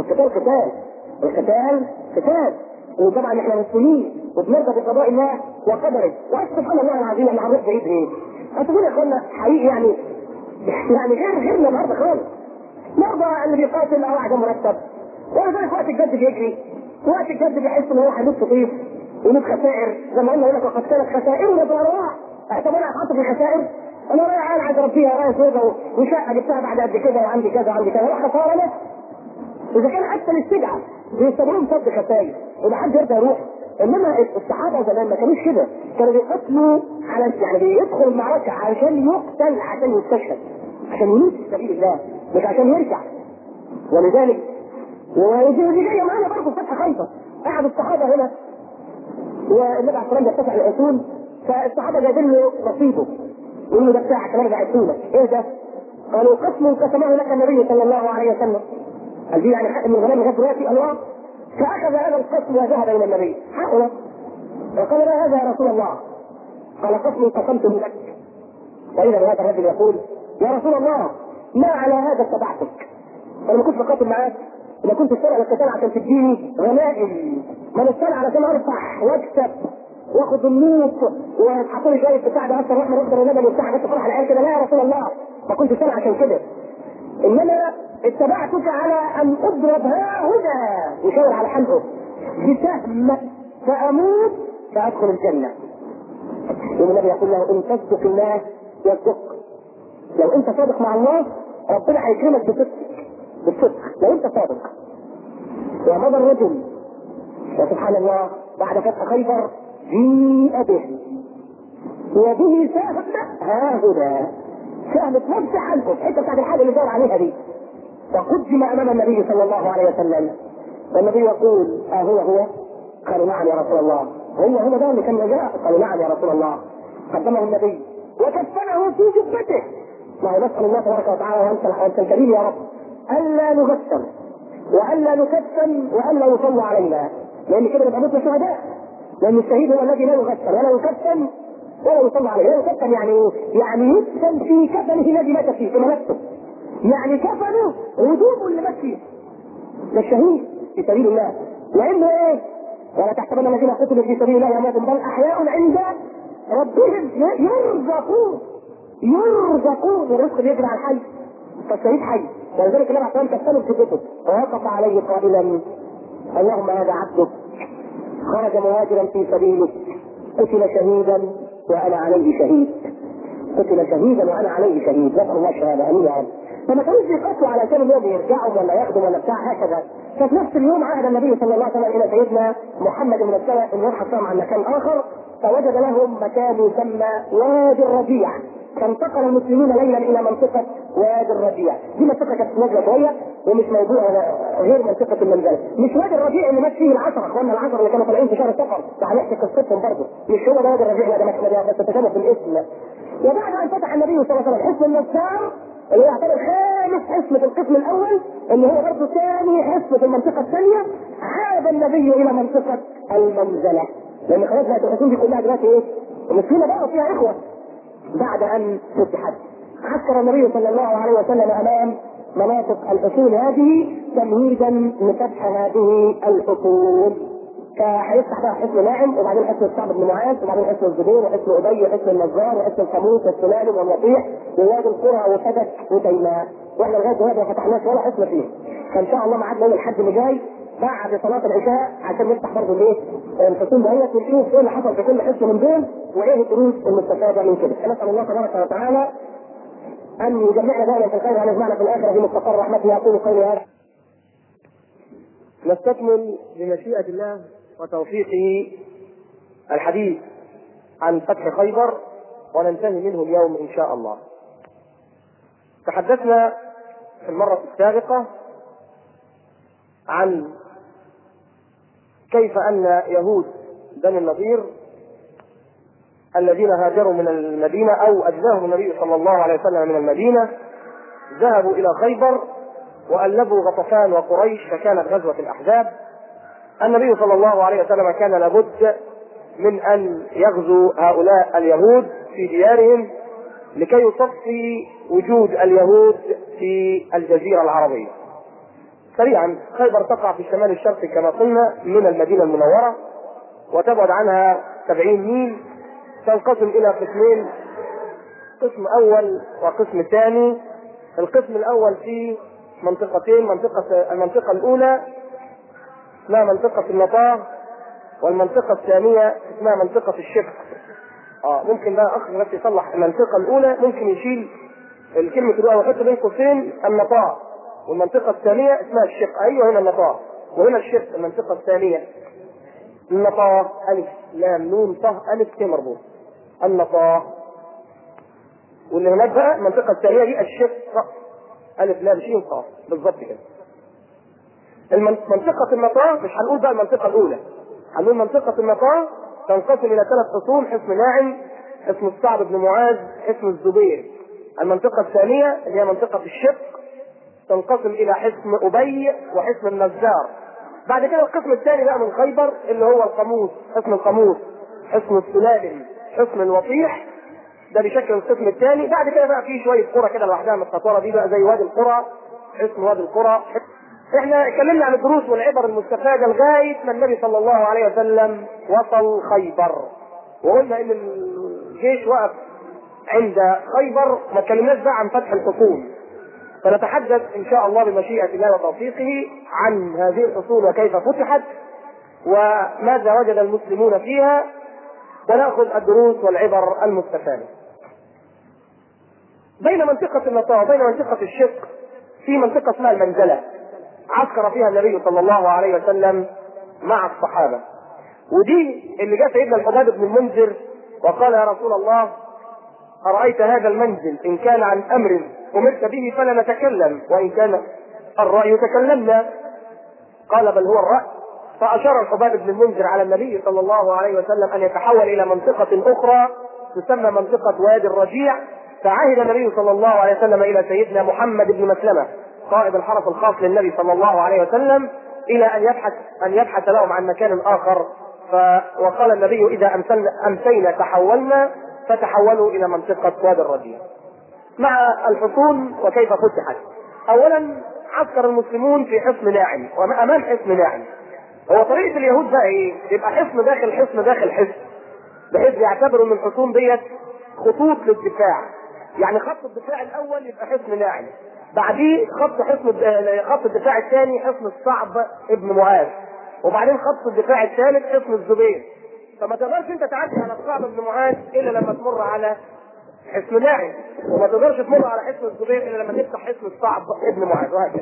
القتال. وطبعا احنا مسلمين وبنرضى بقضاء الله وقدره، وسبحان الله العظيم احنا هنروح بعيد ايه؟ هتقول يا اخوانا حقيقي يعني غيرنا النهارده خالص. نرضى اللي بيقاتل او واحد مرتب، ولذلك وقت الجد بيجري، وقت الجد بيحس ان هو هيموت طيف ويموت خسائر، زي ما قلنا لك وقد كانت خسائرنا في الارواح. طب انا هتحط في الخسائر؟ انا رايح العب ربيها رايح سودا وشقه جبتها بعد قد كده وعندي كذا وعندي كذا، اروح خساره انا؟ اذا كان حتى الاستجعاء بيستمرون صد خسائر وما حد يرضى يروح. انما الصحابه زمان ما كانوش كده، كانوا بيقتلوا على يعني بيدخل المعركه عشان يقتل، عشان يستشهد، عشان يموت في سبيل الله مش عشان يرجع. ولذلك ودي جايه معانا برضه في فتح خيبر، احد الصحابه هنا والنبي عليه الصلاه والسلام بيفتح العسول، فالصحابه جايبين له نصيبه يقولوا له ده بتاعك انا بعتهولك، ايه ده؟ قالوا قسم قسمه لك النبي صلى الله عليه وسلم. قال دي يعني حق من الغنم لغايه دلوقتي؟ الله. فاخذ هذا القسم وذهب الى النبي حقه، وقال ما هذا يا رسول الله؟ قال قسم قسمته لك. فاذا هذا الرجل يقول يا رسول الله ما على هذا اتبعتك، انا ما كنت بقاتل معاك، اذا كنت اشتري على القتال عشان تديني غنائم، ما نشتري علشان ارفع واكسب واخد النوط وحطوا لي شويه بتاع ده اصلا احنا نقدر نبدا نفتح بس فرح العيال كده. لا يا رسول الله، ما كنت سامع عشان كده، انما اتبعتك على ان اضرب ها هنا وشاور على حلقه بسهم فاموت فادخل الجنه. يوم النبي يقول له ان تصدق الله يصدق. لو انت صادق مع الله ربنا هيكرمك بالصدق لو انت صادق. ومضى الرجل وسبحان الله بعد فتح خيبر جيء به وبه سهم ها هنا، سهم نفس حلقه الحته بتاعت الحاجه اللي دور عليها دي، فقدم امام النبي صلى الله عليه وسلم. والنبي يقول هو قالوا نعم يا رسول الله، هو ده اللي كان نجاح. قالوا نعم يا رسول الله. قدمه النبي وكفنه في جبته. ما نسال الله تبارك وتعالى وانت الكريم يا رب الا نغسل والا نكفن والا يصلى علينا، لان كده نبقى متنا شهداء. لان الشهيد هو الذي لا يغسل ولا يكفن ولا يصلى عليه. لا يكفن يعني يدفن في كفنه الذي مات فيه في ملابسه، يعني كفنه هدومه اللي مات فيه. ده الشهيد في سبيل الله. لانه ايه؟ ولا تحسبن الذين قتلوا في سبيل الله اموات بل احياء عند ربهم يرزقون. الرزق بيجري على الحي، فالشهيد حي. ولذلك النبي عليه الصلاه والسلام في كتب ووقف عليه قائلا اللهم هذا عبدك خرج مهاجرا في سبيلك قتل شهيدا وانا عليه شهيد، قتل شهيدا وانا عليه شهيد. نسال الله الشهاده. امين يا رب. فما كانوش بيقتلوا على كان اليوم يرجعوا ولا ياخذوا ولا بتاع هكذا. ففي نفس اليوم عهد النبي صلى الله عليه وسلم الى سيدنا محمد بن السلام ان يبحث عن مكان اخر، فوجد لهم مكان يسمى وادي الربيع. فانتقل المسلمين ليلا الى منطقه وادي الربيع. دي منطقه كانت نازله شويه ومش موجوده غير منطقه المنزله. مش وادي الربيع اللي مات فيه العشره، اخواننا العشره اللي كانوا طالعين في شهر سفر، فهنحكي قصتهم برضه. مش هو ده وادي الربيع، ده بس تشابه في الاسم. وبعد ان فتح النبي صلى الله عليه وسلم حصن النصار اللي يعتبر خامس حصن في القسم الاول اللي هو برضه ثاني حصن في المنطقه الثانيه، عاد النبي الى منطقه المنزله. لان خلاص بقت الحصون دي كلها دلوقتي ايه؟ المسلمين بقوا فيها اخوه. بعد ان فتحت عسكر النبي صلى الله عليه وسلم امام مناطق الحصون هذه تمهيدا لفتح هذه الحصون. فهيفتح بقى حصن ناعم وبعدين حصن الصعب بن معاذ وبعدين حصن الزبير وحصن ابي وحصن النجار وحصن القاموس والسلالم والنطيح ووادي القرى وفدك وتيماء. واحنا لغايه دلوقتي ما فتحناش ولا حصن فيه. فان شاء الله ميعادنا يوم الاحد اللي جاي بعد صلاه العشاء عشان نفتح برضه الايه؟ الحصون دهيت ونشوف ايه اللي حصل في كل حصن من دول وايه الدروس المستفاده من كده. نسال الله تبارك وتعالى ان يجمعنا دائما في الخير وان يجمعنا في الاخره في مستقر رحمته. اقول قولي هذا. نستكمل بمشيئه الله وتوفيقه الحديث عن فتح خيبر وننتهي منه اليوم ان شاء الله. تحدثنا في المرة السابقة عن كيف ان يهود بني النضير الذين هاجروا من المدينة او اجلاهم النبي صلى الله عليه وسلم من المدينة ذهبوا الى خيبر وألبوا غطفان وقريش فكانت غزوة الاحزاب. النبي صلى الله عليه وسلم كان لابد من ان يغزو هؤلاء اليهود في ديارهم لكي يصفي وجود اليهود في الجزيرة العربية. سريعا، خيبر تقع في الشمال الشرقي كما قلنا من المدينة المنورة وتبعد عنها 70 ميل. تنقسم الى قسمين، قسم اول وقسم ثاني. القسم الاول فيه منطقتين، المنطقة الاولى اسمها منطقة النطاه والمنطقة الثانية اسمها منطقة الشق. ممكن بقى اخ بس يصلح المنطقة الاولى، ممكن يشيل الكلمة الاولى ويحط بين قوسين النطاه، والمنطقة الثانية اسمها الشق. ايوه هنا النطاه وهنا الشق. المنطقة الثانية النطاه الف لام نون طه الف ت مربوط النطاه، واللي هناك بقى المنطقة الثانية دي الشق الف لام شين طه بالظبط كده. منطقة النطاه مش هنقول بقى المنطقة الاولى، هنقول منطقة النطاه تنقسم الى 3 حصون: حصن ناعم، حصن الصعب بن معاذ، حصن الزبير. المنطقة الثانية اللي هي منطقة الشق تنقسم الى حصن ابي وحصن النجار. بعد كده القسم الثاني بقى من خيبر اللي هو القاموس، حصن القاموس، حصن السلالم، حصن الوطيح، ده بشكل القسم الثاني. بعد كده بقى في شوية قرى كده لوحدها متطورة دي بقى زي وادي القرى، حصن وادي القرى. احنا اتكلمنا عن الدروس والعبر المستفادة لغاية ما النبي صلى الله عليه وسلم وصل خيبر. وقلنا ان الجيش وقف عند خيبر، ما اتكلمناش بقى عن فتح الحصون، فنتحدث ان شاء الله بمشيئة الله وتوفيقه عن هذه الحصون وكيف فتحت وماذا وجد المسلمون فيها، ونأخذ الدروس والعبر المستفادة. بين منطقة النطاع وبين منطقة الشق في منطقة اسمها المنزلة، عسكر فيها النبي صلى الله عليه وسلم مع الصحابة، ودي اللي جاء سيدنا الحباب بن المنذر وقال يا رسول الله أرأيت هذا المنزل إن كان عن أمر أمرت به فلا نتكلم، وإن كان الرأي تكلمنا. قال بل هو الرأي. فأشار الحباب بن المنذر على النبي صلى الله عليه وسلم أن يتحول إلى منطقة أخرى تسمى منطقة وادي الرجيع. فعهد النبي صلى الله عليه وسلم إلى سيدنا محمد بن مسلمة قائد الحرس الخاص للنبي صلى الله عليه وسلم إلى أن يبحث لهم عن مكان آخر. وقال النبي إذا أمسينا تحولنا، فتحولوا إلى منطقة وادي الرجيع. مع الحصون وكيف فتحت. أولا عسكر المسلمون في حصن ناعم وأمام حصن ناعم. هو طريقة اليهود بقى إيه؟ يبقى حصن داخل حصن داخل حصن، بحيث يعتبروا ان الحصون ديت خطوط للدفاع. يعني خط الدفاع الأول يبقى حصن ناعم، بعديه خط الدفاع الثاني حصن الصعب ابن معاذ، وبعدين خط الدفاع الثالث حصن الزبير. فما تقدرش انت تعدي على الصعب ابن معاذ الا لما تمر على حصن ناعم، وما تقدرش تمر على حصن الزبير الا لما تفتح حصن الصعب ابن معاذ، وهكذا.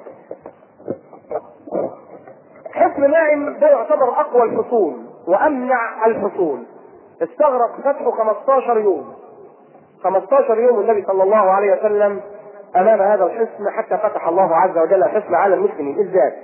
حصن ناعم ده يعتبر اقوى الحصون وامنع الحصون. استغرق فتحه 15 يوم. 15 يوم النبي صلى الله عليه وسلم امام هذا الحصن حتى فتح الله عز وجل الحصن على المسلمين. ازاي؟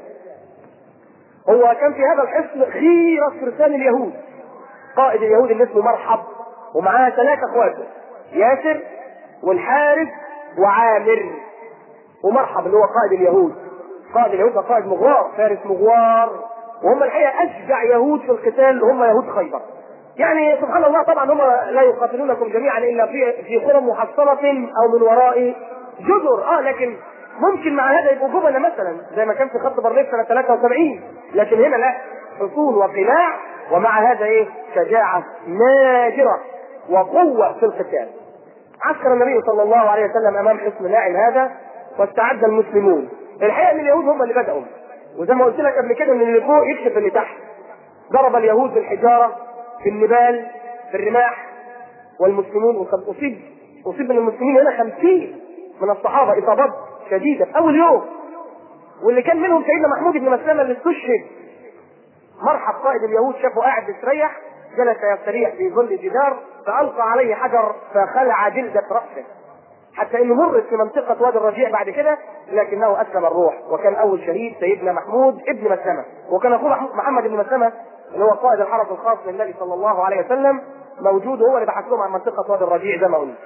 هو كان في هذا الحصن خيرة فرسان اليهود، قائد اليهود اللي اسمه مرحب ومعاه 3 اخواته، ياسر والحارث وعامر. ومرحب اللي هو قائد اليهود. قائد اليهود ده قائد مغوار، فارس مغوار، وهم الحقيقة اشجع يهود في القتال هم يهود خيبر. يعني سبحان الله، طبعا هم لا يقاتلونكم جميعا الا في قرى محصنة او من وراء جدر، لكن ممكن مع هذا يبقوا جبنة مثلا زي ما كان في خط برليف سنة 73، لكن هنا لا، حصون وقلاع، ومع هذا ايه؟ شجاعة نادرة وقوة في القتال. عسكر النبي صلى الله عليه وسلم امام حصن ناعم هذا، واستعد المسلمون. الحقيقة ان اليهود هم اللي بدأوا، وزي ما قلت لك قبل كده ان اللي فوق يكشف اللي تحت. ضرب اليهود بالحجارة، في النبال، في الرماح، والمسلمون أصيب من المسلمين هنا 50 من الصحابة إصابات شديدة في أول يوم، واللي كان منهم سيدنا محمود بن مسلمة اللي استشهد. مرحب قائد اليهود شافه قاعد يستريح، جلس يستريح في ظل جدار، فألقى عليه حجر فخلع جلدة رأسه، حتى انه مرت في منطقة وادي الرجيع بعد كده، لكنه أسلم الروح. وكان أول شهيد سيدنا محمود ابن مسلمة، وكان أخوه محمد بن مسلمة اللي هو قائد الحرس الخاص للنبي صلى الله عليه وسلم موجود، هو اللي بحث لهم عن منطقة وادي الرجيع زي ما قلنا.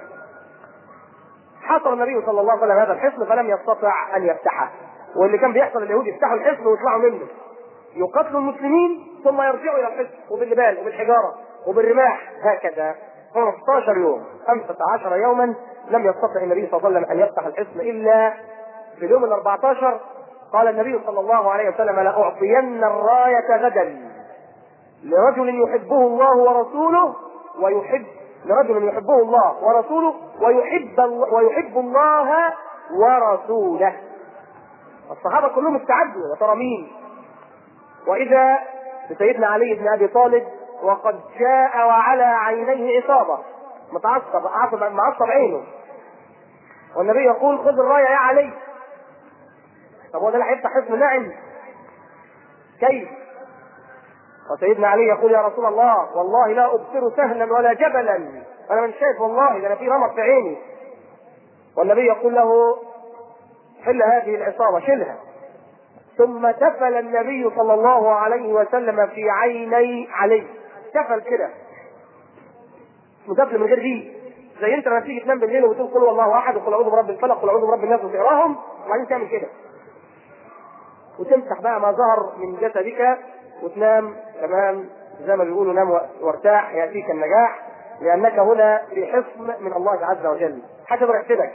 حصر النبي صلى الله عليه وسلم هذا الحصن فلم يستطع أن يفتحه. واللي كان بيحصل اليهود يفتحوا الحصن ويطلعوا منه، يقاتلوا المسلمين ثم يرجعوا إلى الحصن، وبالنبال وبالحجارة وبالرماح، هكذا 15 يوم 15 يوما لم يستطع النبي صلى الله عليه وسلم أن يفتح الحصن إلا في اليوم 14 قال النبي صلى الله عليه وسلم لأعطين الراية غدا لرجل يحبه الله ورسوله لرجل يحبه الله ورسوله ويحب الله ورسوله. الصحابة كلهم استعدوا، وترى مين؟ وإذا بسيدنا علي بن أبي طالب وقد جاء وعلى عينيه إصابة، معصب عينه، والنبي يقول خذ الراية يا علي. طب هو ده اللي هيفتح حصن ناعم؟ كيف؟ وسيدنا علي يقول يا رسول الله والله لا أبصر سهلا ولا جبلا، أنا مش شايف والله، ده أنا في رمق في عيني. والنبي يقول له حل هذه العصابة، شلها. ثم تفل النبي صلى الله عليه وسلم في عيني علي، تفل كده متفل من غير دي، زي انت لما تيجي تنام بالليل وتقول قل والله احد وقل اعوذ برب الفلق وقل اعوذ برب الناس وتقراهم، وبعدين تعمل كده وتمسح بقى ما ظهر من جسدك وتنام تمام زي ما بيقولوا نام وارتاح ياتيك النجاح، لانك هنا في حصن من الله عز وجل، حاجه برحتك.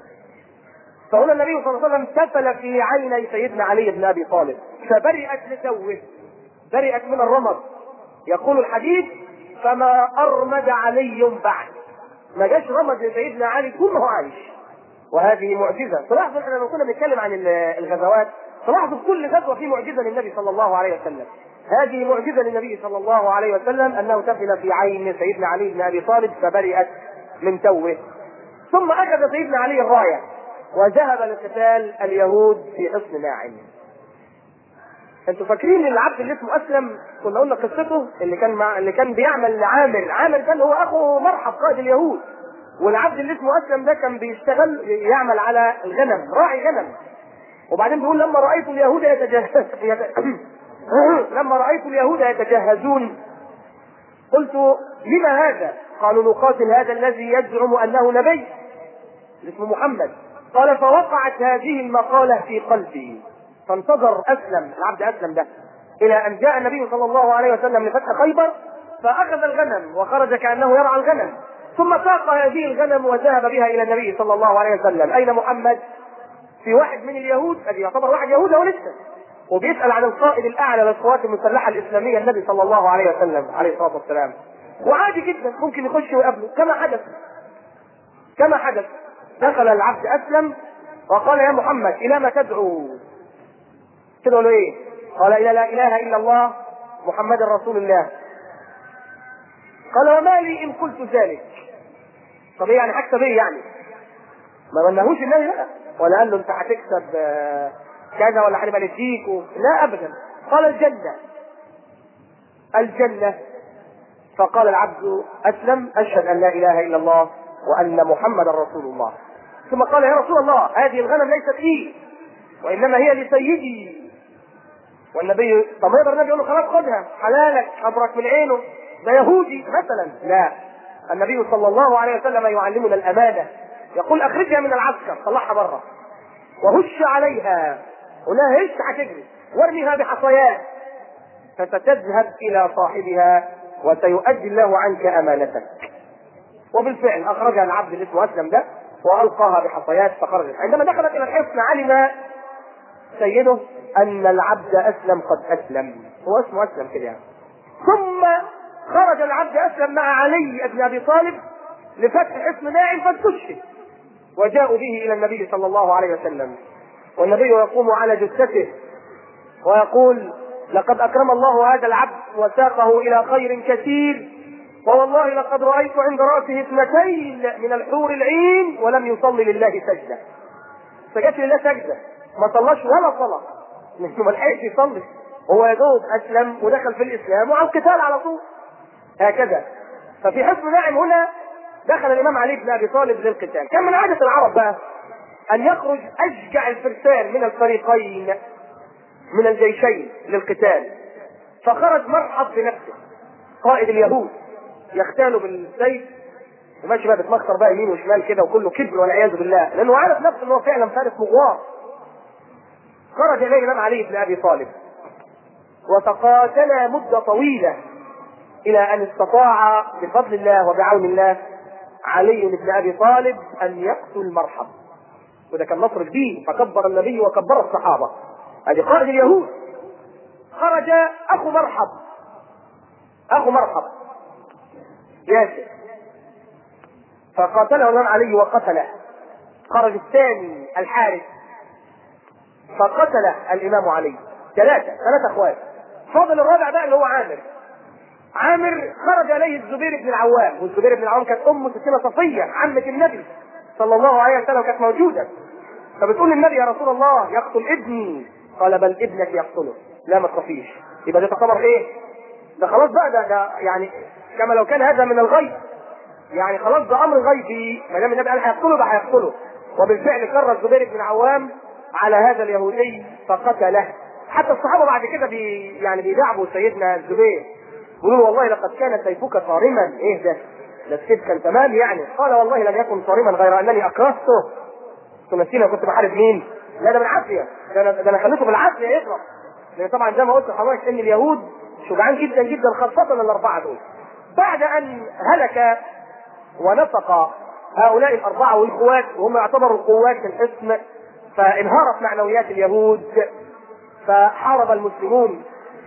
فهنا النبي صلى الله عليه وسلم تفل في عيني سيدنا علي بن ابي طالب فبرئت لتوه، برئت من الرمد. يقول الحديث فما ارمد علي بعد. ما جاش رمد لسيدنا علي طول ما هو عايش. وهذه معجزه. تلاحظوا احنا لما كنا بنتكلم عن الغزوات، تلاحظوا في كل غزوه في معجزه للنبي صلى الله عليه وسلم. هذه معجزه للنبي صلى الله عليه وسلم انه تفل في عين سيدنا علي بن ابي طالب فبرئت من توه. ثم اخذ سيدنا علي الرايه وذهب لقتال اليهود في حصن ناعم. انتوا فاكرين العبد اللي اسمه اسلم كنا قلنا قصته اللي كان بيعمل لعامر كان هو اخو مرحب قائد اليهود. والعبد اللي اسمه اسلم ده كان بيشتغل يعمل على الغنم، راعي غنم. وبعدين بيقول لما رايت اليهود يتجهزون قلت لما هذا؟ قالوا نقاتل هذا الذي يزعم انه نبي اسمه محمد. قال فوقعت هذه المقالة في قلبي. فانتظر اسلم العبد اسلم ده الى ان جاء النبي صلى الله عليه وسلم لفتح خيبر، فاخذ الغنم وخرج كانه يرعى الغنم، ثم ساق هذه الغنم وذهب بها الى النبي صلى الله عليه وسلم. اين محمد؟ في واحد من اليهود، الذي يعتبر واحد يهودي هو لسه، وبيسال عن القائد الاعلى للقوات المسلحه الاسلاميه النبي صلى الله عليه وسلم عليه الصلاه والسلام. وعادي جدا ممكن يخش ويقابله كما حدث. دخل العبد اسلم وقال يا محمد الى ما تدعو؟ تدعو له ايه؟ قال الى لا اله الا الله محمد رسول الله. قال وما لي ان قلت ذلك؟ طب ايه يعني هكسب ايه يعني؟ ما منهوش النبي بقى ولا قال له انت هتكسب كذا ولا هنبقى نديك لا ابدا. قال الجنه. فقال العبد اسلم اشهد ان لا اله الا الله وان محمد رسول الله. ثم قال يا رسول الله هذه الغنم ليست لي وانما هي لسيدي. والنبي طب ما يقدر النبي يقول له خلاص خدها حلالك ابرك من عينه ده يهودي مثلا؟ لا، النبي صلى الله عليه وسلم يعلمنا الامانه. يقول اخرجها من العسكر، طلعها بره وهش عليها، قلها هش هتجري، وارميها بحصيات فستذهب الى صاحبها وسيؤدي الله عنك امانتك. وبالفعل اخرجها العبد اللي اسمه اسلم ده والقاها بحصيات فخرجت. عندما دخلت الى الحصن علم سيده ان العبد اسلم قد اسلم، هو اسمه اسلم كده يعني. ثم خرج العبد اسلم مع علي بن ابي طالب لفتح حصن ناعم فاستشهد، وجاءوا به الى النبي صلى الله عليه وسلم، والنبي يقوم على جثته ويقول لقد اكرم الله هذا العبد وساقه الى خير كثير، ووالله لقد رايت عند راسه 2 من الحور العين ولم يصلي لله سجده. سجد لله سجده، ما صلاش ولا صلاه، ما لحقش يصلي، هو يا دوب اسلم ودخل في الاسلام وعلى القتال على طول هكذا. ففي حصن ناعم هنا دخل الامام علي بن ابي طالب للقتال. كان من عاده العرب بقى ان يخرج اشجع الفرسان من الفريقين من الجيشين للقتال. فخرج مرحب بنفسه قائد اليهود يختال بالسيف وماشي بقى بتمخر بقى يمين وشمال كده وكله كبر والعياذ بالله، لانه عارف نفسه انه فعلا فارس مغوار. خرج اليه الامام علي بن ابي طالب وتقاتلا مده طويله الى ان استطاع بفضل الله وبعون الله علي بن ابي طالب ان يقتل مرحب، وده كان نصر كبير. فكبر النبي وكبر الصحابه. هذه قائد اليهود. خرج اخو مرحب ياسر فقاتله الامام علي وقتله. خرج الثاني الحارث فقتله الامام علي. 3 اخوات. فاضل الرابع بقى اللي هو عامر. خرج اليه الزبير بن العوام، والزبير بن العوام كانت امه ستنا صفيه عمه النبي صلى الله عليه وسلم كانت موجوده. فبتقول للنبي يا رسول الله يقتل ابني. قال بل ابنك يقتله، لا ما تخافيش. يبقى ده تعتبر ايه؟ ده خلاص بقى ده يعني كما لو كان هذا من الغيب، يعني خلاص ده امر غيبي، ما دام النبي قال هيقتله ده هيقتله. وبالفعل كر الزبير بن العوام على هذا اليهودي فقتله. حتى الصحابه بعد كده بيدعبوا سيدنا الزبير، يقولوا والله لقد كان سيفك صارما. ايه ده السيف كان تمام يعني. قال والله لم يكن صارما غير انني اكرهته. نسينا كنت بحارب مين؟ لا ده بالعافيه، ده انا خليته بالعافيه يضرب. لان طبعا زي ما قلت لحضرتك ان اليهود شجعان جدا جدا، خاصه ال4 دول. بعد ان هلك ونفق هؤلاء 4 والقوات وهم يعتبروا القوات في الحصن، فانهارت معنويات اليهود، فحارب المسلمون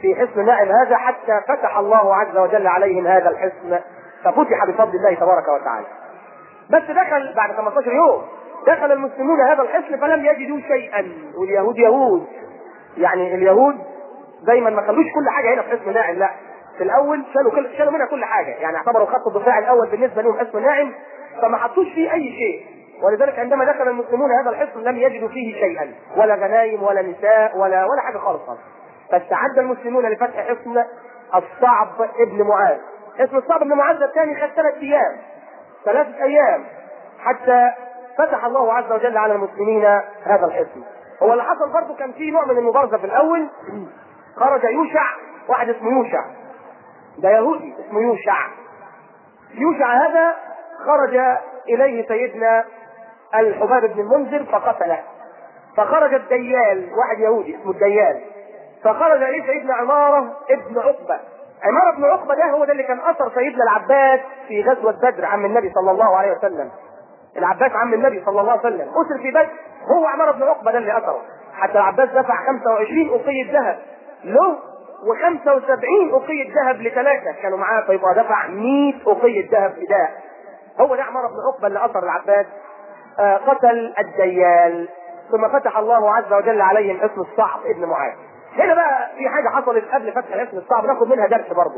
في حصن ناعم هذا حتى فتح الله عز وجل عليهم هذا الحصن، ففتح بفضل الله تبارك وتعالى. بس دخل بعد 15 يوم دخل المسلمون هذا الحصن فلم يجدوا شيئا، واليهود يهود، يعني اليهود دايما ما خلوش كل حاجه هنا في حصن ناعم، لا، في الاول شالوا منها كل حاجه، يعني اعتبروا خط الدفاع الاول بالنسبه لهم حصن ناعم، فما حطوش فيه اي شيء. ولذلك عندما دخل المسلمون هذا الحصن لم يجدوا فيه شيئا، ولا غنائم ولا نساء ولا حاجه خالص. فاستعد المسلمون لفتح حصن الصعب ابن معاذ. حصن الصعب ابن معاذ الثاني خد 3 ايام حتى فتح الله عز وجل على المسلمين هذا الحصن. هو اللي حصل برضه كان فيه نوع من المبارزه في الاول. خرج يوشع، واحد اسمه يوشع، ده يهودي اسمه يوشع هذا خرج اليه سيدنا الحباب بن المنذر فقتله. فخرج الديال، واحد يهودي اسمه الديال، فخرج اليه سيدنا عماره ابن عقبه. عماره بن عقبه ده هو ده اللي كان اثر سيدنا العباس في غزوه بدر، عم النبي صلى الله عليه وسلم. العباس عم النبي صلى الله عليه وسلم اسر في بدر، هو عماره بن عقبه ده اللي اثره. حتى العباس دفع 25 أوقية ذهب له، و75 أوقية ذهب لثلاثه كانوا معاه، فيبقى دفع 100 أوقية ذهب فداء. هو ده عماره بن عقبه اللي اثر العباس. قتل الديال، ثم فتح الله عز وجل عليهم حصن الصعب ابن معاذ. هنا بقى في حاجه حصلت قبل فتح حصن الصعب ناخد منها درس برضه.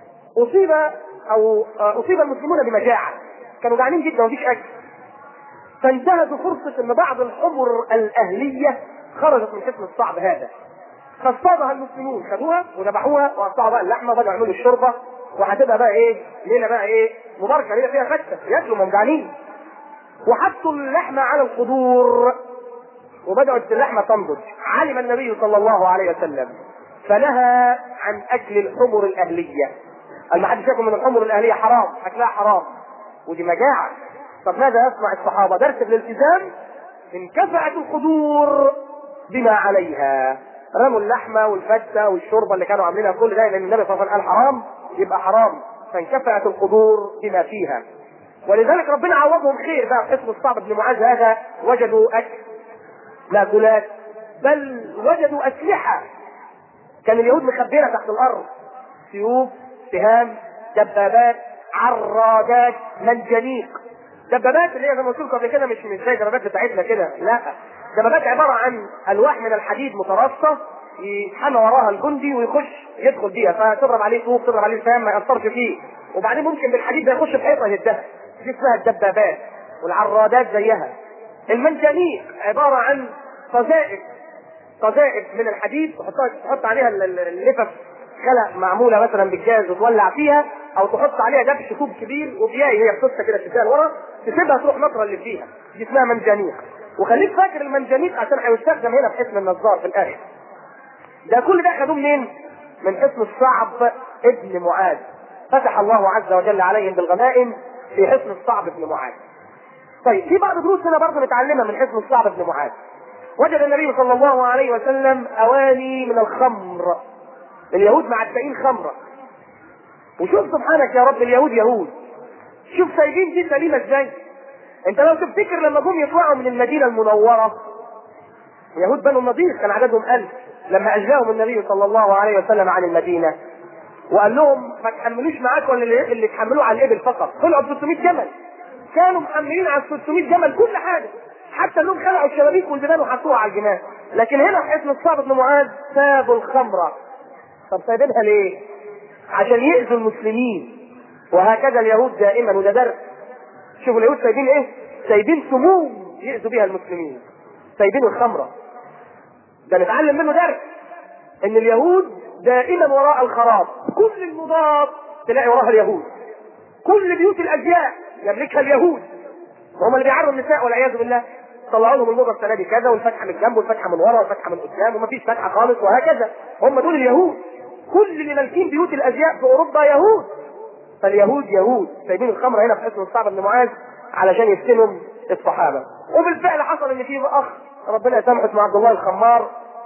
اصيب المسلمون بمجاعه، كانوا جعانين جدا ومفيش اكل، فانتهزوا فرصه ان بعض الحمر الاهليه خرجت من حصن الصعب هذا، فاصطادها المسلمون، خدوها وذبحوها وقطعوا بقى اللحمه وبداوا يعملوا الشوربه، وهتبقى بقى ايه ليله بقى ايه مباركه، ليله فيها فتة ياكلوا من جعانين. وحطوا اللحمه على القدور وبدأت اللحمة تنضج. علم النبي صلى الله عليه وسلم فنهى عن أكل الحمر الأهلية. ما حدش ياكل من الحمر الأهلية، حرام، أكلها حرام ودي مجاعة. طب ماذا يصنع الصحابة؟ درس الالتزام، انكفأت القدور بما عليها، رموا اللحمة والفتة والشوربة اللي كانوا عاملينها كل ده، لأن النبي صلى الله عليه وسلم قال حرام يبقى حرام، فانكفأت القدور بما فيها. ولذلك ربنا عوضهم خير بقى في حصن الصعب بن معاذ هذا، وجدوا أكل ماكولات، بل وجدوا أسلحة كان اليهود مخبينها تحت الأرض، سيوف، سهام، دبابات، عرادات، منجنيق. دبابات اللي هي زي ما قلت لكم قبل كده مش زي الدبابات بتاعتنا كده، لا، دبابات عبارة عن ألواح من الحديد مترصة يتحمى وراها الجندي ويخش يدخل بيها، فتضرب عليه طوب، تضرب عليه سهام ما يأثرش فيه، وبعدين ممكن بالحديد ده يخش في حيطة يهدها، دي اسمها الدبابات. والعرادات زيها. المنجنيق عبارة عن قذائف من الحديد تحط عليها اللفف خلق معمولة مثلا بالجاز وتولع فيها، او تحط عليها دبش طوب كبير وبياي هي بتوسع كده تشتغل ورا، تسيبها تروح نطرة اللي فيها، دي اسمها منجنيق. وخليك فاكر المنجنيق عشان هيستخدم هنا في حصن النظار في الاخر. ده كل ده خدوه منين؟ من حصن الصعب ابن معاذ. فتح الله عز وجل عليهم بالغنائم في حصن الصعب ابن معاذ. طيب في بعض دروس هنا برضه نتعلمها من حصن الصعب بن معاذ. وجد النبي صلى الله عليه وسلم اواني من الخمر، اليهود معتقين خمره. وشوف سبحانك يا رب، اليهود يهود، شوف سايبين دي سليمه ازاي. انت لو تفتكر لما جم يطلعوا من المدينه المنوره، يهود بنو النضير كان عددهم 1000، لما اجلاهم النبي صلى الله عليه وسلم عن المدينه وقال لهم ما تحملوش معاكم اللي تحملوه على الابل فقط، طلعوا ب 600 جمل، كانوا محملين على 600 جمل كل حاجه، حتى انهم خلعوا الشبابيك والبيبان وحطوها على الجمال. لكن هنا في حصن الصعب بن معاذ سابوا الخمره. طب سايبينها ليه؟ عشان يأذوا المسلمين. وهكذا اليهود دائما، وده درس. شوفوا اليهود سايبين ايه؟ سايبين سموم يأذوا بها المسلمين، سايبين الخمره. ده نتعلم منه درس، ان اليهود دائما وراء الخراب، كل المضاد تلاقي وراها اليهود، كل بيوت الازياء يملكها اليهود، وهم اللي بيعروا النساء والعياذ بالله. طلعوا لهم الموضه السنه دي كذا، والفتحه من الجنب والفتحه من ورا والفتحه من قدام ومفيش فتحه خالص، وهكذا. هم دول اليهود، كل اللي مالكين بيوت الازياء في اوروبا يهود. فاليهود يهود سايبين الخمر هنا في حصن الصعب بن معاذ علشان يفتنوا الصحابه. وبالفعل حصل ان في اخ ربنا يسامحه اسمه عبد الله الخمار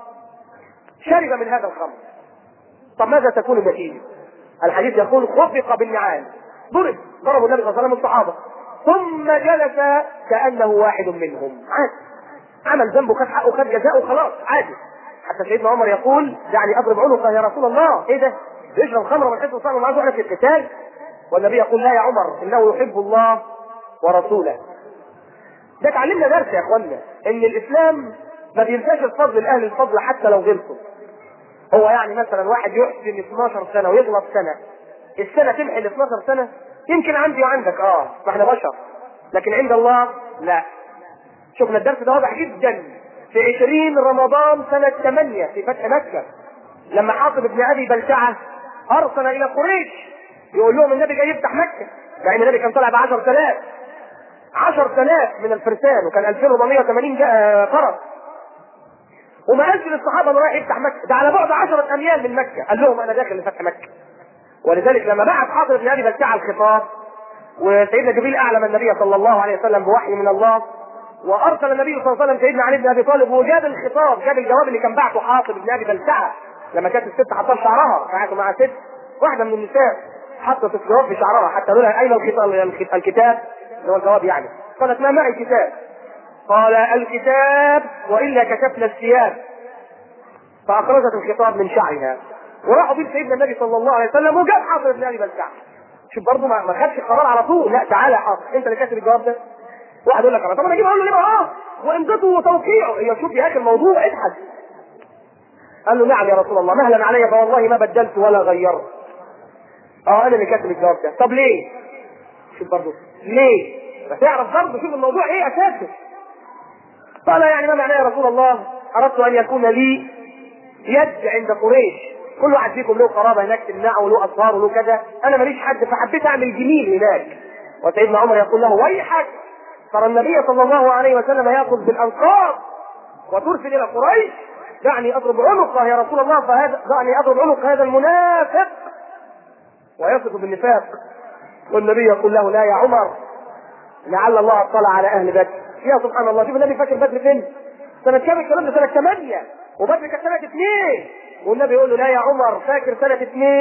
شرب من هذا الخمر. طب ماذا تكون النتيجه؟ الحديث يقول خفق بالنعال، ضربوا النبي صلى الله عليه وسلم الصحابه، ثم جلس كانه واحد منهم، عادي، عمل ذنبه خد حقه خد جزاءه خلاص عادي. حتى سيدنا عمر يقول دعني اضرب عنقه يا رسول الله. ايه ده؟ يشرب خمر وما يحب صاحبه معاه واحنا في القتال؟ والنبي يقول لا يا عمر انه يحب الله ورسوله. ده تعلمنا درس يا اخوانا، ان الاسلام ما بينساش الفضل لاهل الفضل حتى لو غلطوا. هو يعني مثلا واحد يحسن 12 سنه ويغلط سنه، السنه تمحي ال 12 سنه؟ يمكن عندي وعندك ما احنا بشر، لكن عند الله لا. شفنا الدرس ده واضح جدا في 20 رمضان سنه 8 في فتح مكه، لما حاطب بن ابي بلتعه ارسل الى قريش يقول لهم النبي جاي يفتح مكه، مع ان النبي كان طالع ب 10,000 من الفرسان، وكان 2480 فرس، وما قالش للصحابه انه رايح يفتح مكه، ده على بعد 10 اميال من مكه، قال لهم انا داخل لفتح مكه. ولذلك لما بعت حاطب بن ابي بلتعه الخطاب، وسيدنا جبريل اعلم النبي صلى الله عليه وسلم بوحي من الله، وارسل النبي صلى الله عليه وسلم سيدنا علي بن ابي طالب وجاب الخطاب، جاب الجواب اللي كان بعته حاطب بن ابي بلتعه لما كانت الست حطت شعرها، قعدوا مع ست واحده من النساء حطت الجواب في شعرها حتى قالوا لها اين الكتاب اللي هو الجواب يعني، قالت ما معي كتاب، قال الكتاب والا كشفنا الثياب، فاخرجت الخطاب من شعرها وراحوا بيه سيدنا النبي صلى الله عليه وسلم وجاب حاطب بن ابي بلتعه. شوف برضه ما خدش القرار على طول، لا تعالى يا حاطب انت اللي كاتب الجواب ده. واحد يقول لك طب انا اجيب اقول له ليه وامضته وتوقيعه، هي شوف يا اخي الموضوع ابحث. قال له نعم يا رسول الله مهلا علي فوالله ما بدلت ولا غيرت. انا اللي كاتب الجواب ده. طب ليه؟ شوف برضه ليه؟ فتعرف برضه شوف الموضوع ايه اساسه. قال يعني ما معناه يا رسول الله؟ اردت ان يكون لي يد عند قريش، كل واحد فيكم له قرابه هناك تمنعه وله اصهار وله كذا، انا ماليش حد فحبيت اعمل جميل هناك. وسيدنا عمر يقول له ويحك، ترى النبي صلى الله عليه وسلم ياخذ بالانصار وترسل الى قريش، دعني اضرب عنقه يا رسول الله، دعني اضرب عنق هذا المنافق ويصف بالنفاق. والنبي يقول له لا يا عمر لعل الله اطلع على اهل بدر. يا سبحان الله، شوف النبي فاكر بدر فين؟ سنة كام الكلام ده؟ سنة 8، وبدر كانت سنة 2، والنبي يقول له لا يا عمر فاكر سنة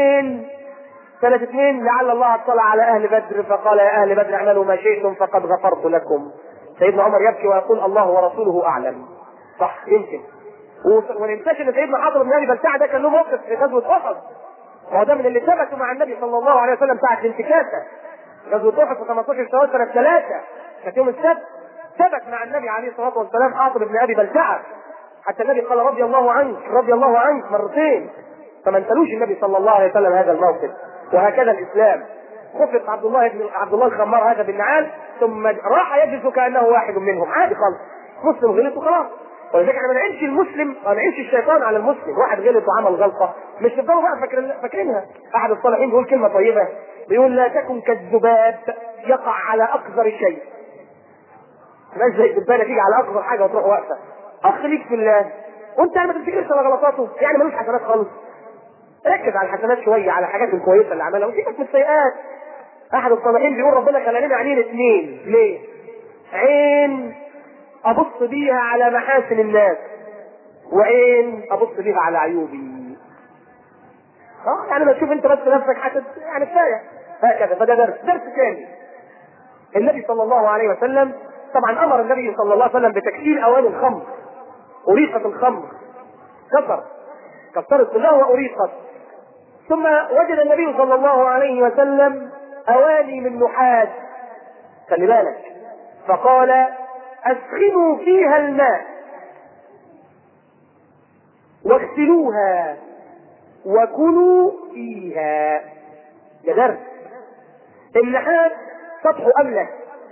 2 لعل الله اطلع على اهل بدر فقال يا اهل بدر اعملوا ما شئتم فقد غفرت لكم. سيدنا عمر يبكي ويقول الله ورسوله اعلم. صح يمكن. وما ننساش ان سيدنا حاطب بن ابي بلتعه ده كان له موقف في غزوه احد، وهو ده من اللي ثبتوا مع النبي صلى الله عليه وسلم ساعه الانتكاسه. غزوه احد في 15 شوال سنه 3 كانت يوم السبت، ثبت مع النبي عليه الصلاه والسلام حاطب بن ابي بلتعه، حتى النبي قال رضي الله عنك مرتين، فما انسلوش النبي صلى الله عليه وسلم هذا الموقف. وهكذا الاسلام، خفق عبد الله الخمار هذا بالنعال ثم راح يجلس كانه واحد منهم، عادي خالص، مسلم غلط وخلاص. ولذلك احنا ما نعينش المسلم، ما نعينش الشيطان على المسلم، واحد غلط وعمل غلطه مش تفضلوا بقى فاكرينها. احد الصالحين بيقول كلمه طيبه، بيقول لا تكن كالذباب يقع على اقذر شيء. مش زي الدبانه تيجي على اقذر حاجه وتروح واقفه. اخليك في الله وانت ما تفتكرش على غلطاته، يعني ملوش حسنات خالص. ركز على الحسنات شويه، على الحاجات الكويسه اللي عملها وسيبك من السيئات. احد الصالحين بيقول ربنا خلاني عينين 2، ليه؟ عين ابص بيها على محاسن الناس، وعين ابص بيها على عيوبي. يعني ما تشوف انت بس نفسك حسد يعني كفايه هكذا. فده درس ثاني. النبي صلى الله عليه وسلم طبعا امر النبي صلى الله عليه وسلم بتكسير اواني الخمر، اريقت الخمر، كسرت كلها واريقت. ثم وجد النبي صلى الله عليه وسلم اواني من نحاس، خلي بالك، فقال اسخنوا فيها الماء واغسلوها وكلوا فيها. ده درس. النحاس سطحه املس،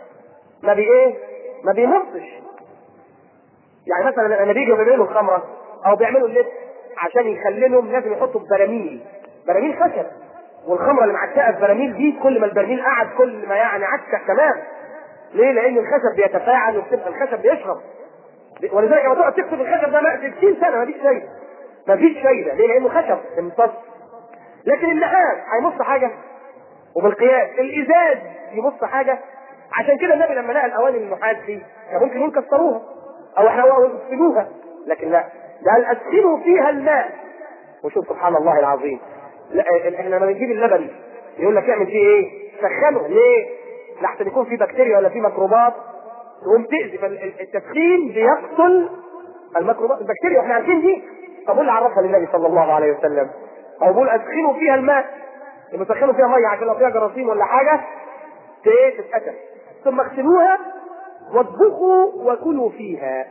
ما بيمصش. يعني مثلا لما بيجوا بيعملوا الخمره او بيعملوا اللبس عشان يخللهم لازم يحطوا براميل خشب، والخمره اللي معتقه في براميل دي كل ما البرميل قعد كل ما يعني عكك تمام. ليه؟ لان الخشب بيتفاعل وبتبقى الخشب بيشرب. ولذلك لما تقعد تكتب الخشب ده 60 سنه مفيش فايده. ليه؟ لانه خشب امتص. لكن النحاس هيمص حاجه؟ وبالقياس الازاز يمص حاجه؟ عشان كده النبي لما لقى الاواني النحاس دي كان ممكن يكسروها او يغسلوها، لكن لا، ده قال اسخنوا فيها الماء. وشوف سبحان الله العظيم، احنا لما بنجيب اللبن يقول لك اعمل فيه ايه؟ سخنه. ليه؟ لحسن يكون فيه بكتيريا ولا فيه ميكروبات تقوم تأذي. التسخين بيقتل الميكروبات البكتيريا، واحنا عارفين دي. طب اللي عرفها للنبي صلى الله عليه وسلم؟ او بيقول ادخلوا فيها الماء، يسخنوا فيها ميه عشان لو فيها جراثيم ولا حاجه تتقتل، ثم اغسلوها واطبخوا وكلوا فيها.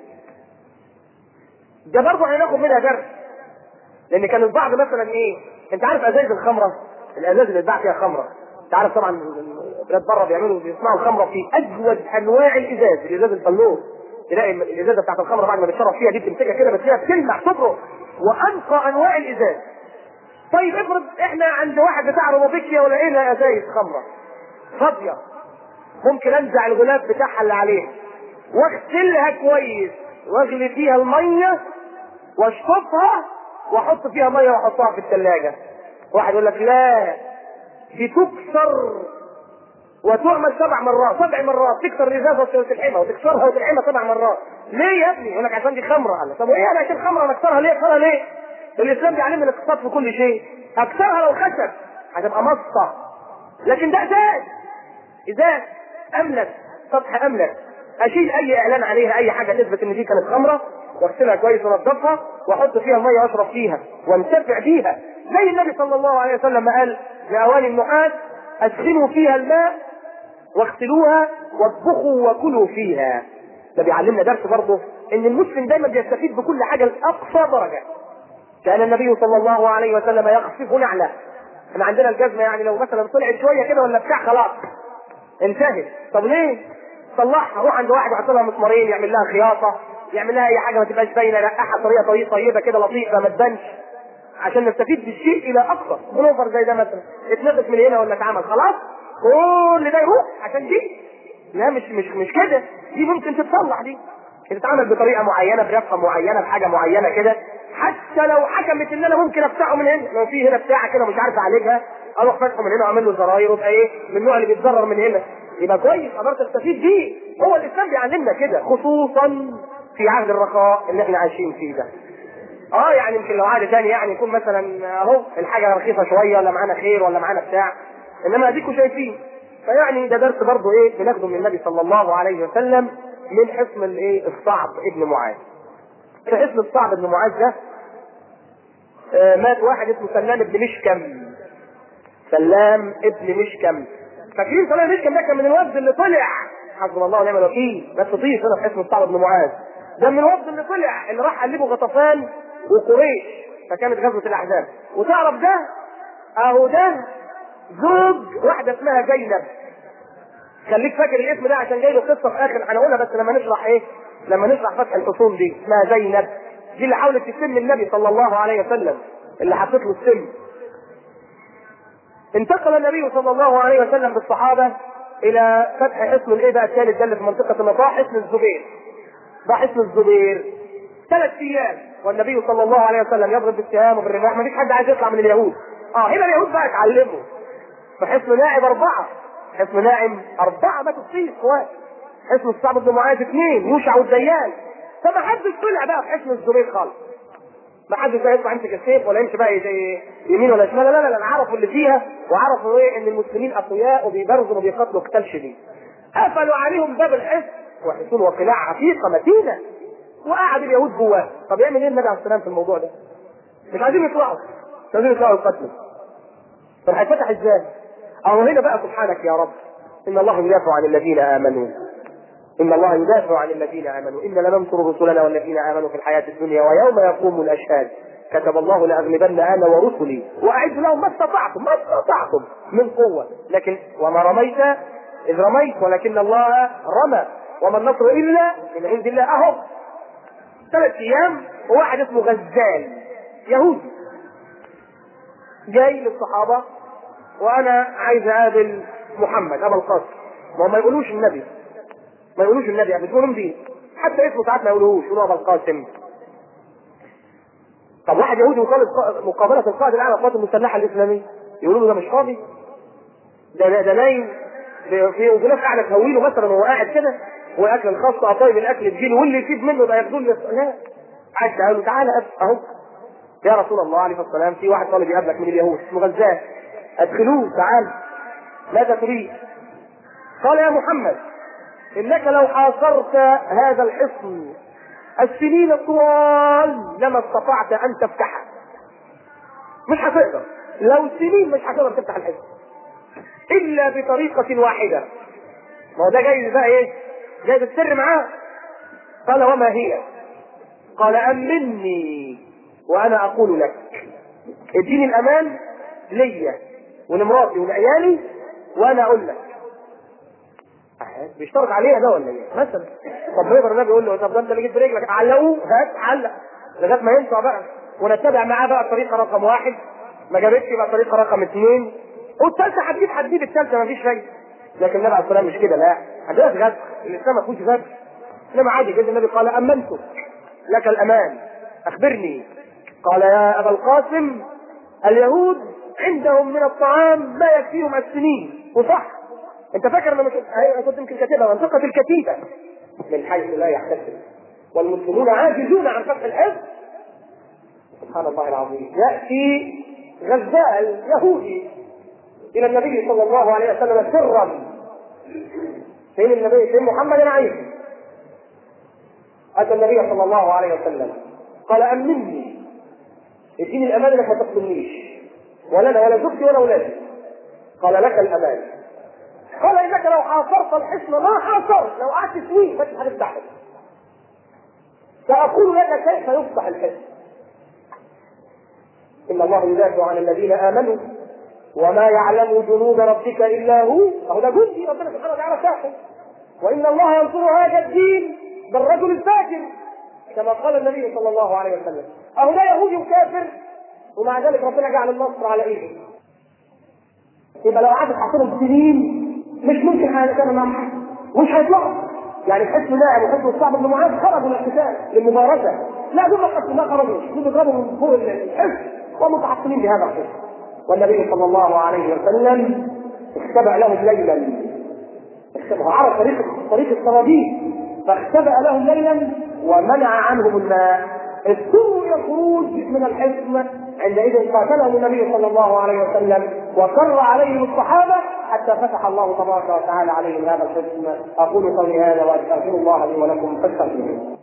ده برضه هناخد منها درس، لان كان البعض مثلا ايه، انت عارف ازايز الخمره، الازاز اللي اتباع فيها خمره، انت عارف طبعا بلاد بره بيصنعوا الخمره في اجود انواع الازاز البلور، تلاقي الازازه بتاعت الخمره بعد ما بتشرب فيها دي بتمسكها كده بتلاقيها بتلمع صدره، وانقى انواع الازاز. طيب افرض احنا عند واحد بتاع روبيكيا ولقينا ازايز خمره فاضيه، ممكن انزع الغلاف بتاعها اللي عليها واغسلها كويس واغلي فيها الميه واشطفها واحط فيها ميه واحطها في الثلاجه. واحد يقول لك لا دي تكسر وتعمل 7 مرات، 7 مرات تكسر الازازه وتلحمها وتكسرها وتلحمها 7 مرات. ليه يا ابني؟ يقول لك عشان دي خمره. قال طب وايه انا عشان خمره انا اكسرها ليه؟ اكسرها ليه؟ الاسلام بيعلمنا الاقتصاد في كل شيء. اكسرها لو خشب هتبقى مصه، لكن ده ازاز املك، سطح املك، اشيل اي اعلان عليها اي حاجه تثبت ان دي كانت خمره واغسلها كويس وانضفها واحط فيها ميه واشرب فيها وانتفع بيها، زي النبي صلى الله عليه وسلم ما قال لاواني النحاس ادخلوا فيها الماء واغسلوها واطبخوا وكلوا فيها. ده بيعلمنا درس برضه ان المسلم دايما بيستفيد بكل حاجه لاقصى درجه. كان النبي صلى الله عليه وسلم يخفف نعله. احنا عندنا الجزمه يعني لو مثلا طلعت شويه كده ولا بتاع خلاص انتهت. طب ليه؟ صلحها، روح عند واحد يحط لها مسمارين، يعمل لها خياطه، يعمل لها اي حاجه ما تبقاش باينه، رقعها بطريقه طيبه كده لطيفه ما تبانش، عشان نستفيد بالشيء الى اقصى. بلوفر زي ده مثلا اتنفس من هنا ولا اتعمل خلاص كل ده يروح عشان دي؟ لا مش كده، دي ممكن تتصلح، دي تتعمل بطريقه معينه برفقه معينه بحاجه معينه كده، حتى لو حكمت ان انا ممكن افتحه من هنا، لو في هنا بتاعه كده مش عارف اعالجها اروح فاتحه من هنا واعمل له زراير ويبقى ايه من النوع اللي بيتضرر من هنا، يبقى كويس قدرت استفيد بيه. هو الاسلام بيعلمنا كده، خصوصا في عهد الرخاء اللي احنا عايشين فيه ده. يعني يمكن لو عهد ثاني يعني يكون مثلا اهو الحاجه رخيصه شويه ولا معانا خير ولا معانا بتاع، انما اديكم شايفين. فيعني ده درس برضه ايه بناخده من النبي صلى الله عليه وسلم من حصن الايه الصعب ابن معاذ. في حصن الصعب ابن معاذ ده مات واحد اسمه سلام ابن مشكم. سلام ابن مشكم، فاكرين سلام ابن مشكم ده كان من الوفد اللي طلع، حسبنا الله ونعم الوكيل، بس طيب هنا في حصن الصعب ابن معاذ ده من الوفد اللي طلع اللي راح قلبه غطفان وقريش، فكانت غزوه الاحزاب. وتعرف ده اهو ده زوج واحده اسمها زينب. خليك فاكر الاسم ده عشان جاي له قصه في اخر هنقولها، بس لما نشرح لما نشرح فتح الحصون دي. اسمها زينب، دي اللي حاولت تسم النبي صلى الله عليه وسلم، اللي حطت له السم. انتقل النبي صلى الله عليه وسلم بالصحابه الى فتح حصن بقى الثالث ده اللي في منطقه النطاح، حصن الزبير. ده حصن الزبير 3 ايام والنبي صلى الله عليه وسلم يضرب بالسهام وبالرماح، ما فيش حد عايز يطلع من اليهود. هنا اليهود بقى اتعلموا. فحصن ناعم 4، حصن ناعم 4 ماتوا فيه اخوات، حصن الصعب بن معاذ 2 يوشع والديان. فما حدش طلع بقى في حصن الزبير خالص، ما حدش بقى يطلع يمسك السيف ولا يمشي بقى زي يمين ولا شمال، لا عرفوا اللي فيها وعرفوا ان المسلمين اقوياء وبيبرزوا وبيقاتلوا قتال شديد. قفلوا عليهم باب الحصن وحصون وقلاع عتيقه متينه، وقعد اليهود جواه. طب يعمل ايه النبي عليه السلام في الموضوع ده؟ مش عايزين يطلعوا، مش عايزين يطلعوا يقتلوا. طب هيفتح ازاي؟ هنا بقى سبحانك يا رب، ان الله يدافع عن الذين امنوا، ان الله يدافع عن الذين امنوا، انا لننصر رسلنا والذين امنوا في الحياه الدنيا ويوم يقوم الاشهاد، كتب الله لاغلبن انا ورسلي واعد لهم ما استطعتم من قوه، لكن وما رميت اذ رميت ولكن الله رمى وما النصر الا من عند الله. 3 ايام وواحد اسمه غزال يهودي جاي للصحابه، وانا عايز اقابل محمد ابا القاسم. ما يقولوش النبي، ما يقولوش النبي يعني بتقولهم دي، حتى اسمه ساعات ما يقولوهوش، يقولوا ابا القاسم. طب واحد يهودي يطالب مقابله القائد الاعلى للقوات المسلحه الاسلاميه، يقولوا له ده مش فاضي، ده نايم في ناس قاعده تهويله مثلا وهو قاعد كده، واكل الخاص قطايب الاكل تجيله واللي يسيب منه ده ياخدوه. لا، عايز قال له تعالى اهو يا رسول الله عليه الصلاه والسلام، في واحد طالب يقابلك من اليهود اسمه غزال، ادخلوه تعال، ماذا تريد؟ قال يا محمد انك لو حاصرت هذا الحصن السنين الطوال لما استطعت ان تفتحها. مش هتقدر، لو سنين مش هتقدر تفتح الحزب الا بطريقة واحدة. ما هو ده جاي بقى ايه؟ جاي بالسر معاه. قال وما هي؟ قال امني وانا اقول لك. اديني الامان ليا ولمراتي ولعيالي وانا اقول لك. بيشترط عليها ده ولا ايه؟ مثلا طب يقدر النبي يقول له طب ده انت اللي جيت برجلك علقوه، هات علق لغايه ما ينفع بقى، ونتبع معاه بقى الطريقه رقم 1. ما جابتش بقى الطريقه رقم 2 والثالثه هتجيب الثالثه، مفيش شيء. لكن النبي عليه الصلاه مش كده، لا عندنا غدر، الاسلام ما فيهوش غدر. انما عادي كده. النبي قال امنتك لك الامان اخبرني. قال يا ابا القاسم اليهود عندهم من الطعام ما يكفيهم السنين. وصح، انت فاكر انا كنت يمكن كاتبها منطقه الكتيبه من حيث لا يحتسب، والمسلمون عاجزون عن فتح الحزب. سبحان الله العظيم. ياتي غزال يهودي الى النبي صلى الله عليه وسلم سرا. فين النبي؟ فين محمد عليه؟ اتى النبي صلى الله عليه وسلم قال امني، اديني الامان انك ما تقتلنيش ولا انا ولا زوجتي ولا اولادي. قال لك الامان. قال انك لو حاصرت الحصن ما حاصرت، لو قعدت سنين مش هتفتحه. ساقول لك كيف يفتح الحصن. ان الله يدافع عن الذين امنوا وما يعلم جنود ربك الا هو. فهو ده جندي ربنا سبحانه وتعالى ساحر. وان الله ينصر هذا الدين بالرجل الفاجر كما قال النبي صلى الله عليه وسلم. اهو ده يهودي وكافر ومع ذلك ربنا جعل النصر على ايده. يبقى لو قعدت حاطين سنين مش ممكن هيتكلم معاه، مش هيطلعوا. يعني حسن لاعب وحسن الصعب بن معاذ خرجوا من القتال للمبارزه، لا دول حسن ما خرجوا، دول بيضربوا من فوق الحسن ومتحصنين بهذا الحسن. والنبي صلى الله عليه وسلم اختبأ لهم ليلا، هو عرف طريق الصناديق فاختبأ لهم ليلا ومنع عنهم الماء. اضطروا الى الخروج من الحصن. عندئذ قاتلهم النبي صلى الله عليه وسلم وكر عليهم الصحابه حتى فتح الله تبارك وتعالى عليهم هذا الحصن. اقول قولي هذا واستغفر الله لي ولكم فاستغفروه.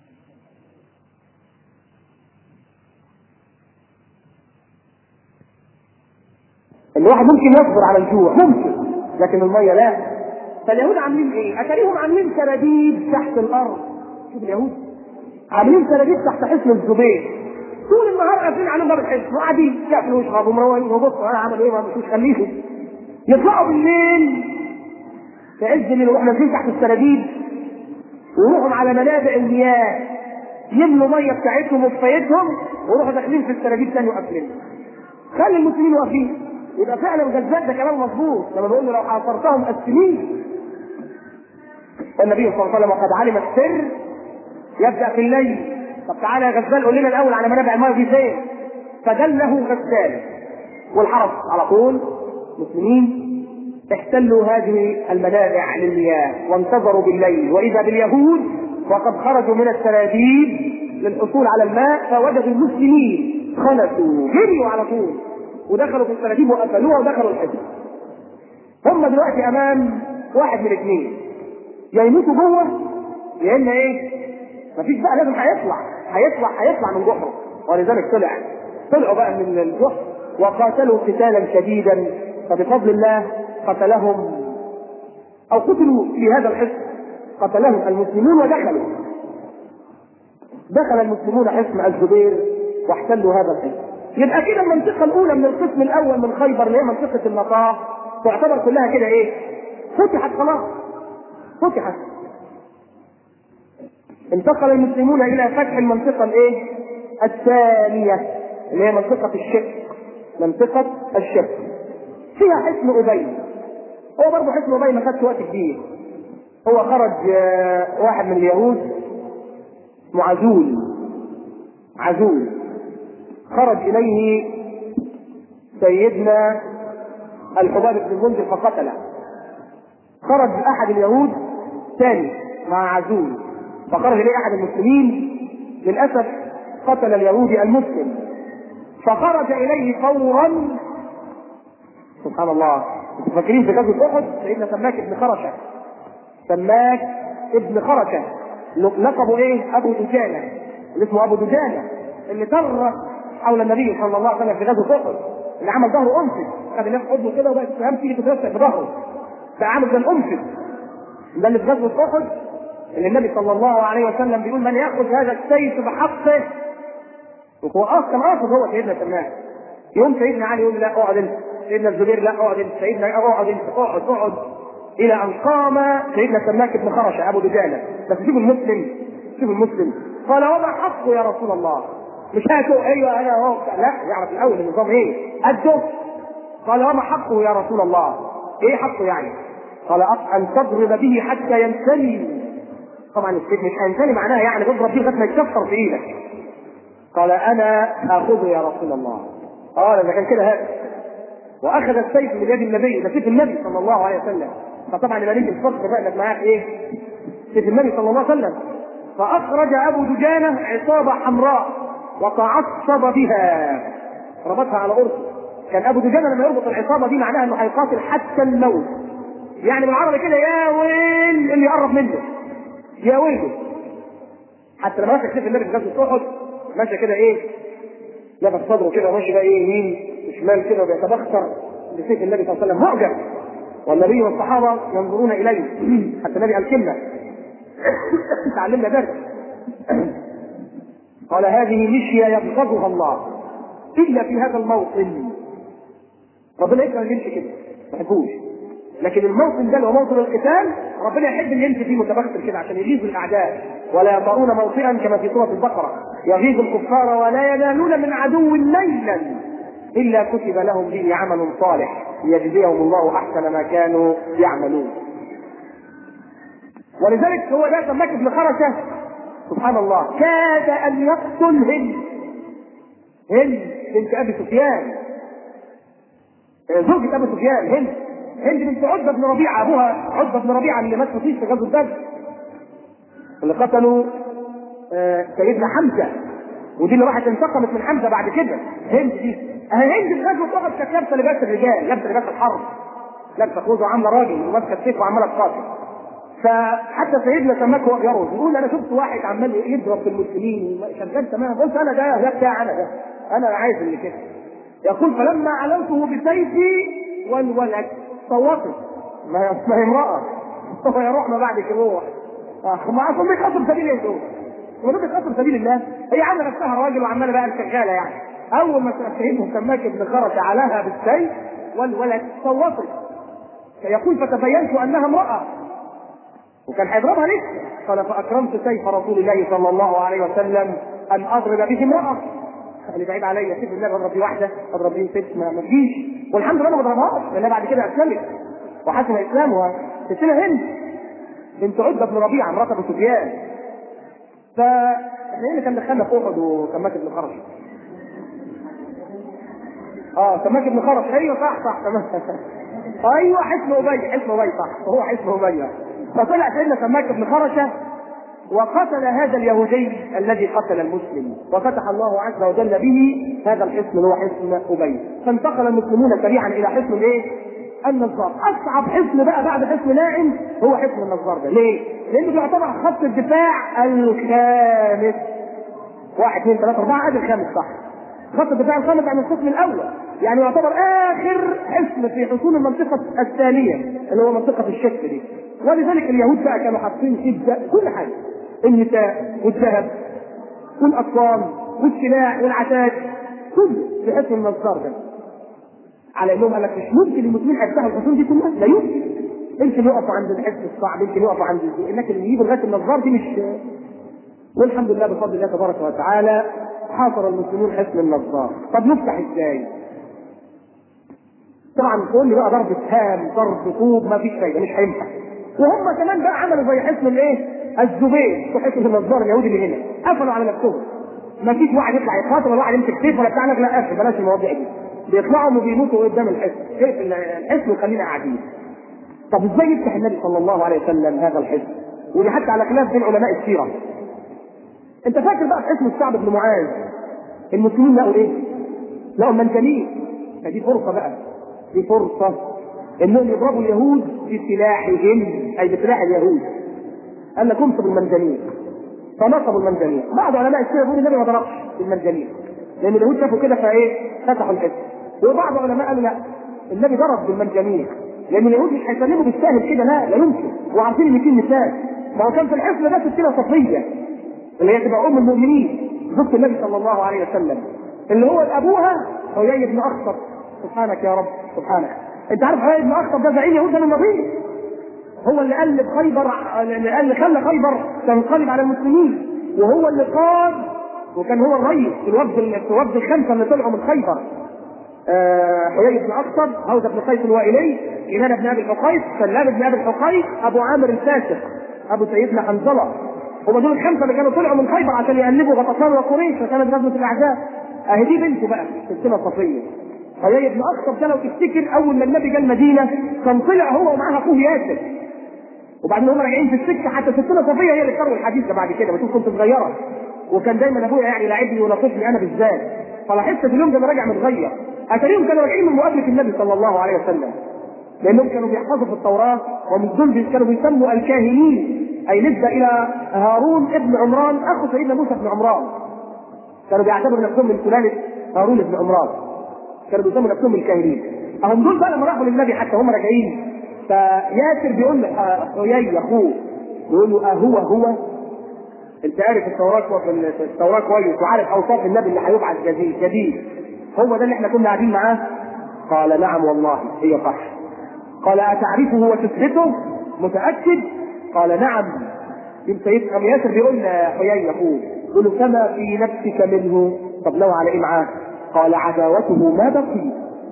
الواحد ممكن يصبر على الجوع ممكن، لكن الميه لا. فاليهود عاملين ايه؟ اتاريهم عاملين سراديب تحت الارض. شوف اليهود عاملين سراديب تحت حصن الزبير، طول النهار قافلين عليهم باب الحصن وقاعدين ياكلوا ويشربوا مروقين وبصوا انا عملوا ايه ما مش خليهم. يطلعوا بالليل في عز الليل يروحوا نازلين تحت السراديب ويروحوا على منابع المياه يملوا ميه بتاعتهم وكفايتهم ويروحوا داخلين في السراديب ثاني وقافلين. خلي المسلمين واقفين. يبقى فعلا غزال ده كلام مظبوط لما بقول له لو حاصرتهم السنين. والنبي صلى الله عليه وسلم قد علم السر يبدا في الليل. طب تعالى يا غزال قول لنا الاول على منابع الماء دي فين؟ فدله غزال والحرس على طول مسلمين احتلوا هذه المنابع للمياه وانتظروا بالليل، واذا باليهود وقد خرجوا من السراديب للحصول على الماء فوجدوا المسلمين خلصوا جريوا على طول ودخلوا في السراديب وقفلوها ودخلوا الحزب. هم دلوقتي امام واحد من اثنين، يا يموتوا جوه يا اما ايه؟ مفيش بقى، لازم هيطلع من جحره. ولذلك طلعوا بقى من الجحر وقاتلوا قتالا شديدا. فبفضل الله قتلهم او قتلوا في هذا الحصن، قتلهم المسلمون ودخلوا. دخل المسلمون حصن الزبير واحتلوا هذا الحصن. يبقى كده المنطقه الاولى من القسم الاول من خيبر اللي هي منطقه النطاح تعتبر كلها كده ايه؟ فتحت خلاص، فتحت. انتقل المسلمون الى فتح المنطقه الايه؟ الثانيه اللي هي منطقه الشق. منطقه الشق فيها حصن ابي. هو برضه حصن ابي ما خدش وقت كبير. هو خرج واحد من اليهود اسمه عزول خرج اليه سيدنا الحباب بن المنذر فقتله. خرج احد اليهود ثاني مع عزول فخرج اليه احد المسلمين، للاسف قتل اليهودي المسلم فخرج اليه فورا. سبحان الله. انتم فاكرين في غزوه احد سيدنا سماك ابن خرشه لقبه ايه؟ ابو دجانه، اللي اسمه ابو دجانه، اللي طرق حول النبي صلى الله عليه وسلم في غزوه احد، اللي عمل ظهره انفذ، خد الناس حضنه كده وبقت السهام تيجي تتوسع في ظهره، بقى عامل زي الانفذ. ده اللي في غزوه احد، اللي النبي صلى الله عليه وسلم بيقول من ياخذ هذا السيف بحقه، وهو اصلا قاصد هو سيدنا سلمان. يوم سيدنا علي يقول لا اقعد انت، سيدنا الزبير لا اقعد انت، سيدنا اقعد انت، اقعد الى ان قام سيدنا سماك بن خرشه ابو دجانه. بس شوف المسلم، شوف المسلم، قال وما حقه يا رسول الله؟ مش هاتوا ايوه انا اهو، لا، يعرف الاول النظام ايه قده. قال وما حقه يا رسول الله؟ ايه حقه يعني؟ قال ان تضرب به حتى ينثني. طبعا السيف مش هينثني معناها يعني تضرب به لغايه ما يتكسر في ايدك. قال انا اخذه يا رسول الله. قال اذا كان كده هات. واخذ السيف من يد النبي، ده سيف النبي صلى الله عليه وسلم. فطبعا يبقى ليك الفرق بقى انك معاك ايه؟ سيف النبي صلى الله عليه وسلم. فاخرج ابو دجانه عصابه حمراء وتعصب بها، ربطها على قرصه. كان ابو دجانه لما يربط العصابه دي معناها انه هيقاتل حتى الموت. يعني بالعربي كده يا ويل اللي يقرب منه، يا ويله. حتى لما مسك سيف النبي في غزوه احد ماشي كده ايه؟ لبس صدره كده وماشي بقى ايه يمين وشمال كده وبيتبختر بسيف النبي صلى الله عليه وسلم معجب، والنبي والصحابه ينظرون اليه. حتى النبي قال كلمه تعلمنا درس، قال هذه مشيه يبغضها الله الا في هذا الموطن. ربنا يكره اللي يمشي كده ما يحبوش، لكن الموطن ده هو موطن القتال، ربنا يحب اللي يمشي فيه متبختر كده عشان يغيظ الاعداء. ولا يطؤون موطئا كما في سوره البقره يغيظ الكفار ولا ينالون من عدو ليلا الا كتب لهم به عمل صالح ليجزيهم الله احسن ما كانوا يعملون. ولذلك هو ده سماك بن خرشه سبحان الله كاد ان يقتل هند بنت ابي سفيان، زوجة ابي سفيان. هند بنت عتبة بن ربيعة، ابوها عتبة بن ربيعة اللي مات في غزوة بدر، اللي قتلوا سيدنا حمزة، ودي اللي راحت انتقمت من حمزة بعد كده. هند دي هند في غزوة احد كانت لابسة لباس الرجال، لابسة لباس الحرب، لابسه خوذه وعامله راجل وماسكه السيف وعماله تقاتل. فحتى سيدنا سماك هو بيرقص يقول انا شفت واحد عمال يضرب في المسلمين شغال تمام، قلت انا ده بتاع انا عايز اللي كده. يقول فلما علوته بسيفي والولد صوتت، ما هي امراه هو يروح ما بعد كروح ما اصلا بيخاطر سبيل الله دول، ودول بيخاطر سبيل الله. هي عامله نفسها راجل وعماله بقى شغاله يعني. اول ما سيدنا سماك بن خرش عليها بالسيف والولد صوتت، فيقول فتبينت انها امراه وكان هيضربها لسه. قال فاكرمت سيف رسول الله صلى الله عليه وسلم ان اضرب به امراه. اللي بعيد عليا سيف الله اضرب بيه واحده، اضرب بيه ست ما فيش، والحمد لله ما بضربهاش لانها بعد كده اسلمت وحسن اسلامها. ستنا هند بنت عتبة بن ربيعه مرات ابو سفيان. فاحنا اللي كان دخلنا في احد وسماك بن خرش. سماك بن خرش، ايوه صح تمام ايوه حسن ابي صح، هو حسن ابي. فطلع سيدنا سماك بن خرشه وقتل هذا اليهودي الذي قتل المسلم، وفتح الله عز وجل به هذا الحصن اللي هو حصن ابي. فانتقل المسلمون سريعا الى حصن ايه؟ النظار. اصعب حصن بقى بعد حصن ناعم هو حصن النظار ده. ليه؟ لانه بيعتبر خط الدفاع الخامس. 1 2 3 4 ادي الخامس صح. خط الدفاع الخامس عن القسم الاول، يعني يعتبر اخر حصن في حصون المنطقه الثانيه اللي هو منطقه الشك دي. ولذلك اليهود بقى كانوا حاطين فيه كل حاجه، النساء والذهب والاطفال والسلاح والعتاد كله في حصن النظار ده. على انهم قال لك مش ممكن المسلمين هيفتحوا الحصون دي كلها، لا يمكن. يمكن يقفوا عند الحصن الصعب، يمكن يقفوا عند لكن اللي يجيبوا لغايه النظار دي مش. والحمد لله بفضل الله تبارك وتعالى حاصر المسلمون حصن النظار. طب نفتح ازاي؟ طبعا تقول لي بقى ضرب سهام ضرب طوب ما فيش فايده، مش هينفع. وهم كمان بقى عملوا زي حصن الايه؟ الزبير في حصن النظار اليهودي اللي هنا، قفلوا على نفسهم. ما فيش واحد يطلع يقاتل ولا واحد يمسك سيف ولا بتاع، لا قفل بلاش المواضيع دي. بيطلعوا وبيموتوا قدام الحصن، الحصن وخلينا قاعدين. طب ازاي يفتح النبي صلى الله عليه وسلم هذا الحصن؟ ودي حتى على خلاف بين علماء السيره. انت فاكر بقى في حصن الصعب بن معاذ المسلمين لقوا ايه؟ لقوا منجنيق. فدي فرصه بقى، دي فرصه انهم يضربوا اليهود بسلاحهم اي بسلاح اليهود. قال لك انصب المنجنيق فنصبوا المنجنيق. بعض علماء السيره بيقولوا النبي ما ضربش المنجنيق لان اليهود شافوا كده فايه فتحوا الحس، وبعض العلماء قالوا لا النبي ضرب بالمنجنيق لان اليهود مش هيسلموا بالسهل كده، لا يمكن، وعارفين ان في مثال. ما هو كان في الحصن ده ستنا صفيه اللي هي تبقى ام المؤمنين زوجة النبي صلى الله عليه وسلم اللي هو ابوها حيي بن اخطب. سبحانك يا رب سبحانك. انت عارف حيي بن اخطب ده زعيم يهود بني النضير، هو اللي قلب خيبر، اللي خلى خيبر تنقلب على المسلمين، وهو اللي قاد وكان هو الرئيس في الوفد الخمسه اللي طلعوا من خيبر. حيي بن اخطب، هوذا بن قيس الوائلي، كنانه بن ابي الحقيق، سلام بن ابي الحقيق، ابو عامر الفاسق، ابو سيدنا حنظله. هم دول الخمسه اللي كانوا طلعوا من خيبر عشان يقلبوا غطفان وقريش وكانت غزوه الاعداء. اهي دي بنته بقى ستنا صفيه. حيي بن اخطب ده لو تفتكر اول ما النبي جه المدينه كان طلع هو ومعاها اخوه ياسر، وبعدين هم راجعين في السكه حتى ستنا صفيه هي اللي تروي الحديث ده بعد كده، بتقول كنت صغيره وكان دايما ابويا يعني يلاعبني وناقشني انا بالذات، فلاحظت في اليوم ده انا راجع متغير. اتاريهم كانوا راجعين من مقابله النبي صلى الله عليه وسلم لانهم كانوا بيحفظوا في التوراه، ومن دول كانوا بيسموا الكاهنين، اي نسبه الى هارون ابن عمران اخو سيدنا موسى بن عمران. كانوا بيعتبروا نفسهم من سلاله هارون بن عمران، كانوا بيسموا نفسهم الكاهنين. هم دول بقى لما راحوا للنبي حتى هم راجعين، فياسر بيقول حيي اخوه يقول له هو انت عارف التوراه كويس وعارف اوصاف النبي اللي هيبعث جديد، هو ده اللي احنا كنا قاعدين معاه؟ قال نعم والله هي صح. قال اتعرفه وتثبته؟ متاكد؟ قال نعم. سيدنا ياسر بيقول حيي اخوه يقول له كما في نفسك منه. طب لو على ايه معاه؟ قال عداوته ما بقي.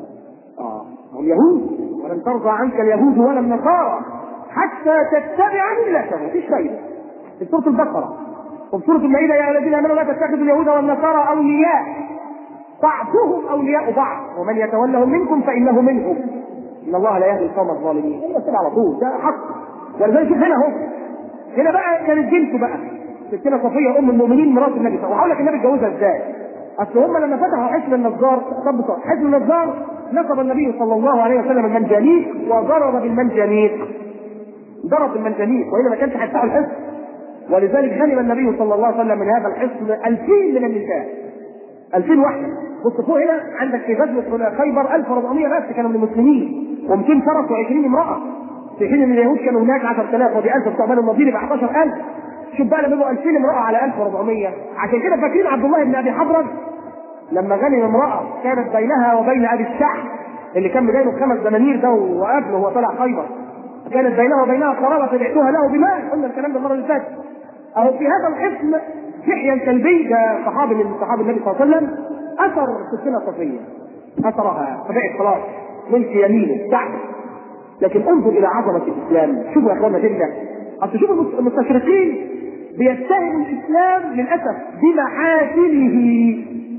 هم يهود ولن ترضى عنك اليهود ولا النصارى حتى تتبع ملتهم. مفيش فايده. في سوره البقره وفي سوره المائده يا الذين امنوا لا تتخذوا اليهود والنصارى اولياء بعضهم اولياء بعض ومن يتولهم منكم فانه منهم ان الله لا يهدي القوم الظالمين. هي كده على طول، ده حق. ولذلك شوف هنا اهو، هنا بقى كانت بنته بقى ستنا صفيه ام المؤمنين مرات النبي صلى الله عليه وسلم. وهقول لك النبي اتجوزها ازاي. اصل هم لما فتحوا حصن النجار، حصن النجار نصب النبي صلى الله عليه وسلم المنجنيق وضرب بالمنجنيق، ضرب بالمنجنيق والا ما كانش هيفتحوا الحصن. ولذلك غنم النبي صلى الله عليه وسلم من هذا الحصن 2000 من النساء، 2000 واحده. بص فوق هنا عندك في غزوه خيبر 1400 بس كانوا من المسلمين و200 فرس و20 امراه، في حين ان اليهود كانوا هناك 10000 ودي 1000 بتوع بني النضير يبقى 11000. شوف بقى لما يبقوا 2000 امراه على 1400. عشان كده فاكرين عبد الله بن ابي حضرج لما غنم امراه كانت بينها وبين ابي الشعب اللي كان مدينه ب5 دنانير ده وقابله وهو طلع خيبر، كانت بينه وبينها قرابه فبعتوها له بمال. قلنا الكلام ده المره اللي فاتت. اهو في هذا الحصن يحيى الكلبي ده صحابي من صحابه النبي صلى الله عليه وسلم اثر ستنا صفيه، اثرها فبقت خلاص ملك يمينه تعب. لكن انظر الى عظمه الاسلام. شوفوا يا اخوانا جدا، اصل شوفوا المستشرقين بيتهموا الاسلام للاسف بمحاسنه.